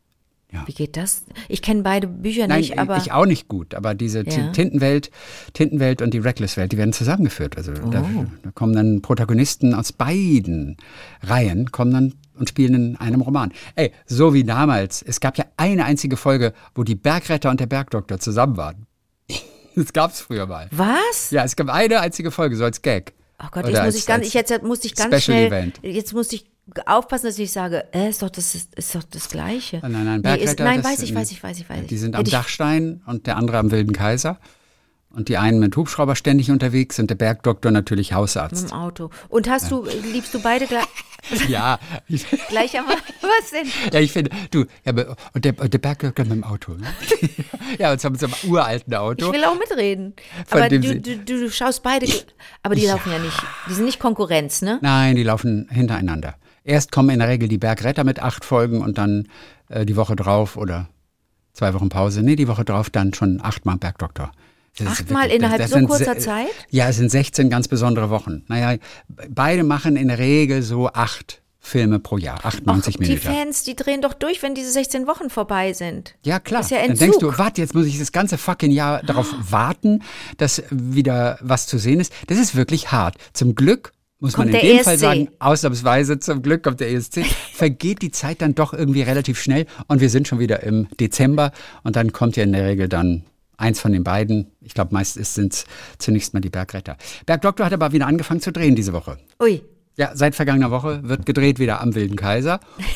[SPEAKER 4] Wie geht das? Ich kenne beide Bücher
[SPEAKER 3] Nein,
[SPEAKER 4] nicht, aber
[SPEAKER 3] ich auch nicht gut, aber diese
[SPEAKER 4] Ja.
[SPEAKER 3] Tintenwelt, Tintenwelt und die Reckless-Welt, die werden zusammengeführt. Also
[SPEAKER 4] Oh.
[SPEAKER 3] da, da kommen dann Protagonisten aus beiden Reihen, kommen dann und spielen in einem Roman. Ey, so wie damals. Es gab ja eine einzige Folge, wo die Bergretter und der Bergdoktor zusammen waren. Das gab's früher mal.
[SPEAKER 4] was?
[SPEAKER 3] Ja, es gab eine einzige Folge, so als Gag.
[SPEAKER 4] Oh Gott,
[SPEAKER 3] Oder
[SPEAKER 4] jetzt muss
[SPEAKER 3] als-
[SPEAKER 4] ich ganz,
[SPEAKER 3] als
[SPEAKER 4] ich jetzt musste ich ganz
[SPEAKER 3] Special
[SPEAKER 4] schnell,
[SPEAKER 3] Event.
[SPEAKER 4] jetzt musste ich aufpassen, dass ich sage, äh, ist doch das ist, ist doch das Gleiche.
[SPEAKER 3] Nein, nein, nein,
[SPEAKER 4] Nee, ist,
[SPEAKER 3] Bergretter,
[SPEAKER 4] nein,
[SPEAKER 3] das-
[SPEAKER 4] weiß ich, weiß ich, weiß ich, weiß ich.
[SPEAKER 3] Die sind am
[SPEAKER 4] Hätte ich-
[SPEAKER 3] Dachstein und der andere am Wilden Kaiser. Und die einen mit Hubschrauber ständig unterwegs und der Bergdoktor natürlich
[SPEAKER 4] Mit
[SPEAKER 3] Hausarzt.
[SPEAKER 4] dem Auto. Und hast du, liebst du beide gleich,
[SPEAKER 3] Ja, ich,
[SPEAKER 4] gleichermaßen? Was denn?
[SPEAKER 3] ja, ich finde, du, ja, aber- und der, und der Bergdoktor mit dem Auto. Ne? Ja, und zwar mit so einem uralten
[SPEAKER 4] Ich
[SPEAKER 3] Auto.
[SPEAKER 4] will auch mitreden.
[SPEAKER 3] Von
[SPEAKER 4] Aber du,
[SPEAKER 3] dem sie-
[SPEAKER 4] du, du, du schaust beide, ge- aber die laufen ja nicht, die sind nicht Konkurrenz, ne?
[SPEAKER 3] Nein, die laufen hintereinander. Erst kommen in der Regel die Bergretter mit acht Folgen und dann äh, die Woche drauf oder zwei Wochen Pause. Nee, die Woche drauf dann schon achtmal Bergdoktor. Das ist
[SPEAKER 4] Achtmal
[SPEAKER 3] wirklich-
[SPEAKER 4] innerhalb
[SPEAKER 3] das
[SPEAKER 4] so
[SPEAKER 3] sind
[SPEAKER 4] kurzer
[SPEAKER 3] se-
[SPEAKER 4] Zeit?
[SPEAKER 3] Ja, es sind sechzehn ganz besondere Wochen. Naja, beide machen in der Regel so acht Filme pro Jahr, achtundneunzig
[SPEAKER 4] Ach, die
[SPEAKER 3] Minuten.
[SPEAKER 4] Fans, die drehen doch durch, wenn diese sechzehn Wochen vorbei sind.
[SPEAKER 3] Ja, klar.
[SPEAKER 4] Das ist ja
[SPEAKER 3] Dann
[SPEAKER 4] Entzug.
[SPEAKER 3] denkst du, warte, jetzt muss ich das ganze fucking Jahr darauf warten, dass wieder was zu sehen ist. Das ist wirklich hart. Zum Glück muss
[SPEAKER 4] Kommt
[SPEAKER 3] man in
[SPEAKER 4] der
[SPEAKER 3] dem
[SPEAKER 4] E S C.
[SPEAKER 3] Fall sagen, ausnahmsweise zum Glück kommt der E S C, vergeht die Zeit dann doch irgendwie relativ schnell und wir sind schon wieder im Dezember und dann kommt ja in der Regel dann eins von den beiden. Ich glaube, meist sind es zunächst mal die Bergretter. Bergdoktor hat aber wieder angefangen zu drehen diese Woche.
[SPEAKER 4] Ui,
[SPEAKER 3] Ja, seit vergangener Woche wird gedreht wieder am Wilden Kaiser.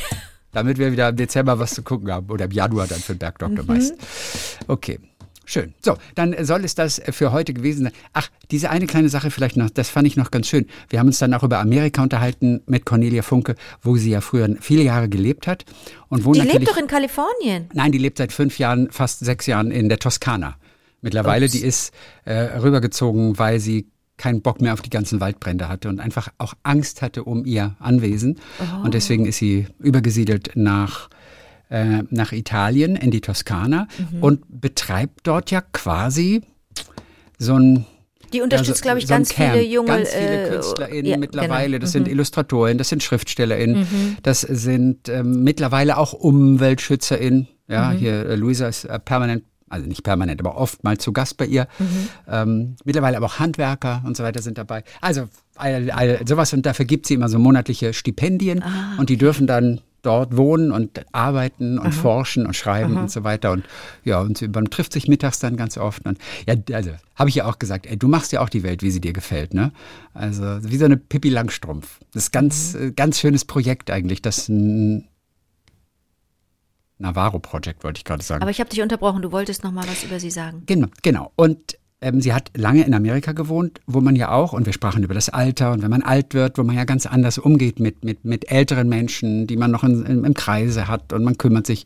[SPEAKER 3] damit wir wieder im Dezember was zu gucken haben. Oder im Januar dann für den Bergdoktor mhm. meist. Okay. Schön. So, dann soll es das für heute gewesen sein. Ach, diese eine kleine Sache vielleicht noch, das fand ich noch ganz schön. Wir haben uns dann auch über Amerika unterhalten mit Cornelia Funke, wo sie ja früher viele Jahre gelebt hat. Und wo
[SPEAKER 4] die
[SPEAKER 3] natürlich,
[SPEAKER 4] lebt doch in Kalifornien.
[SPEAKER 3] Nein, die lebt seit fünf Jahren, fast sechs Jahren in der Toskana. Mittlerweile, Ups. Die ist äh, rübergezogen, weil sie keinen Bock mehr auf die ganzen Waldbrände hatte und einfach auch Angst hatte um ihr Anwesen. Oh. Und deswegen ist sie übergesiedelt nach nach Italien, in die Toskana mhm. und betreibt dort ja quasi so ein
[SPEAKER 4] Die unterstützt, ja, so, glaube ich, so ganz Camp. viele junge
[SPEAKER 3] Ganz viele äh, KünstlerInnen ja, mittlerweile. Genau. Das mhm. sind IllustratorInnen, das sind SchriftstellerInnen, mhm. das sind ähm, mittlerweile auch UmweltschützerInnen. Ja, mhm. hier äh, Luisa ist äh, permanent, also nicht permanent, aber oft mal zu Gast bei ihr. Mhm. Ähm, mittlerweile aber auch Handwerker und so weiter sind dabei. Also all, all, sowas, und dafür gibt sie immer so monatliche Stipendien ah, und die dürfen dann dort wohnen und arbeiten und Aha. forschen und schreiben Aha. und so weiter. Und ja, und man trifft sich mittags dann ganz oft. Und ja, also habe ich ja auch gesagt, ey, du machst ja auch die Welt, wie sie dir gefällt, ne? Also wie so eine Pippi Langstrumpf. Das ist ganz, mhm. ganz schönes Projekt eigentlich, das ein Navarro-Projekt, wollte ich gerade sagen.
[SPEAKER 4] Aber ich habe dich unterbrochen, du wolltest noch mal was über sie sagen.
[SPEAKER 3] Genau, genau. Und Ähm, sie hat lange in Amerika gewohnt, wo man ja auch, und wir sprachen über das Alter, und wenn man alt wird, wo man ja ganz anders umgeht mit, mit, mit älteren Menschen, die man noch in, in, im Kreise hat, und man kümmert sich.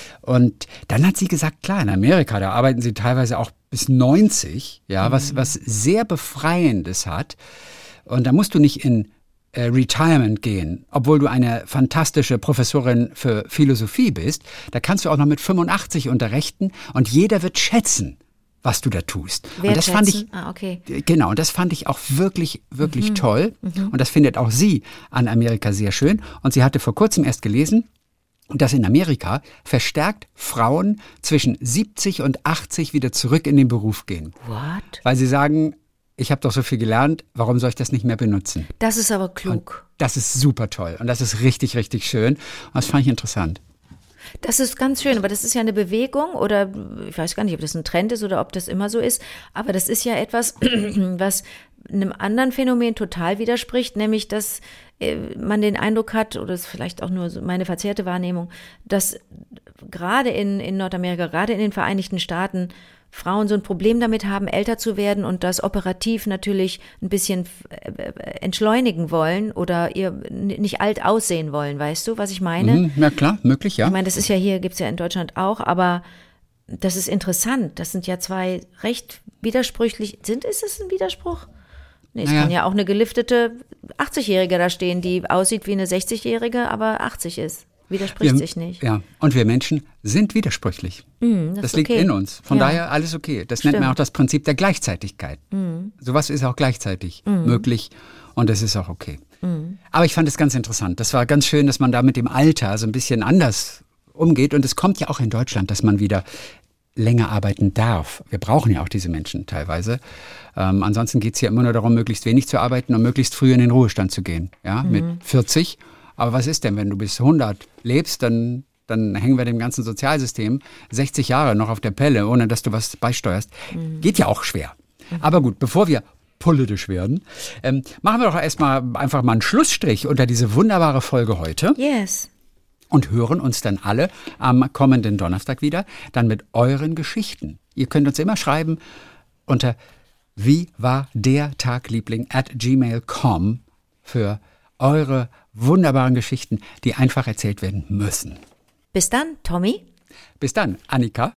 [SPEAKER 3] Und dann hat sie gesagt, klar, in Amerika, da arbeiten sie teilweise auch bis neunzig, ja, mhm. was, was sehr Befreiendes hat. Und da musst du nicht in äh, Retirement gehen, obwohl du eine fantastische Professorin für Philosophie bist. Da kannst du auch noch mit fünfundachtzig unterrichten, und jeder wird schätzen, was du da tust. Und das fand ich,
[SPEAKER 4] ah, okay.
[SPEAKER 3] genau, und das fand ich auch wirklich, wirklich
[SPEAKER 4] mhm.
[SPEAKER 3] toll.
[SPEAKER 4] Mhm.
[SPEAKER 3] Und das findet auch sie an Amerika sehr schön. Und sie hatte vor kurzem erst gelesen, dass in Amerika verstärkt Frauen zwischen siebzig und achtzig wieder zurück in den Beruf gehen.
[SPEAKER 4] What?
[SPEAKER 3] Weil sie sagen, ich habe doch so viel gelernt, warum soll ich das nicht mehr benutzen?
[SPEAKER 4] Das ist aber klug.
[SPEAKER 3] Und das ist super toll. Und das ist richtig, richtig schön. Und das fand ich interessant.
[SPEAKER 4] Das ist ganz schön, aber das ist ja eine Bewegung, oder ich weiß gar nicht, ob das ein Trend ist oder ob das immer so ist, aber das ist ja etwas, was einem anderen Phänomen total widerspricht, nämlich dass man den Eindruck hat, oder es ist vielleicht auch nur meine verzerrte Wahrnehmung, dass gerade in, in Nordamerika, gerade in den Vereinigten Staaten Frauen so ein Problem damit haben, älter zu werden und das operativ natürlich ein bisschen entschleunigen wollen oder ihr nicht alt aussehen wollen, weißt du, was ich meine?
[SPEAKER 3] Mhm, ja klar, möglich, ja.
[SPEAKER 4] Ich meine, das ist ja hier, gibt's ja in Deutschland auch, aber das ist interessant. Das sind ja zwei recht widersprüchlich, sind, ist es ein Widerspruch? Nee, es naja. kann ja auch eine geliftete achtzigjährige da stehen, die aussieht wie eine sechzigjährige, aber achtzig ist. Widerspricht
[SPEAKER 3] wir,
[SPEAKER 4] sich nicht.
[SPEAKER 3] Ja, und wir Menschen sind widersprüchlich.
[SPEAKER 4] Mm, das
[SPEAKER 3] das liegt
[SPEAKER 4] okay.
[SPEAKER 3] in uns. Von
[SPEAKER 4] ja.
[SPEAKER 3] daher alles okay. Das
[SPEAKER 4] Stimmt.
[SPEAKER 3] nennt man auch das Prinzip der Gleichzeitigkeit.
[SPEAKER 4] Mm.
[SPEAKER 3] Sowas ist auch gleichzeitig
[SPEAKER 4] mm.
[SPEAKER 3] möglich, und das ist auch okay.
[SPEAKER 4] Mm.
[SPEAKER 3] Aber ich fand es ganz interessant. Das war ganz schön, dass man da mit dem Alter so ein bisschen anders umgeht. Und es kommt ja auch in Deutschland, dass man wieder länger arbeiten darf. Wir brauchen ja auch diese Menschen teilweise. Ähm, ansonsten geht es ja immer nur darum, möglichst wenig zu arbeiten und möglichst früh in den Ruhestand zu gehen. Ja, mm. mit vierzig. Aber was ist denn, wenn du bis hundert lebst, dann, dann hängen wir dem ganzen Sozialsystem sechzig Jahre noch auf der Pelle, ohne dass du was beisteuerst. Mhm. Geht ja auch schwer. Mhm. Aber gut, bevor wir politisch werden, ähm, machen wir doch erstmal einfach mal einen Schlussstrich unter diese wunderbare Folge heute.
[SPEAKER 4] Yes.
[SPEAKER 3] Und hören uns dann alle am kommenden Donnerstag wieder, dann mit euren Geschichten. Ihr könnt uns immer schreiben unter wie war der Tagliebling at gmail punkt com für eure wunderbaren Geschichten, die einfach erzählt werden müssen.
[SPEAKER 4] Bis dann, Tommy.
[SPEAKER 3] Bis dann, Annika.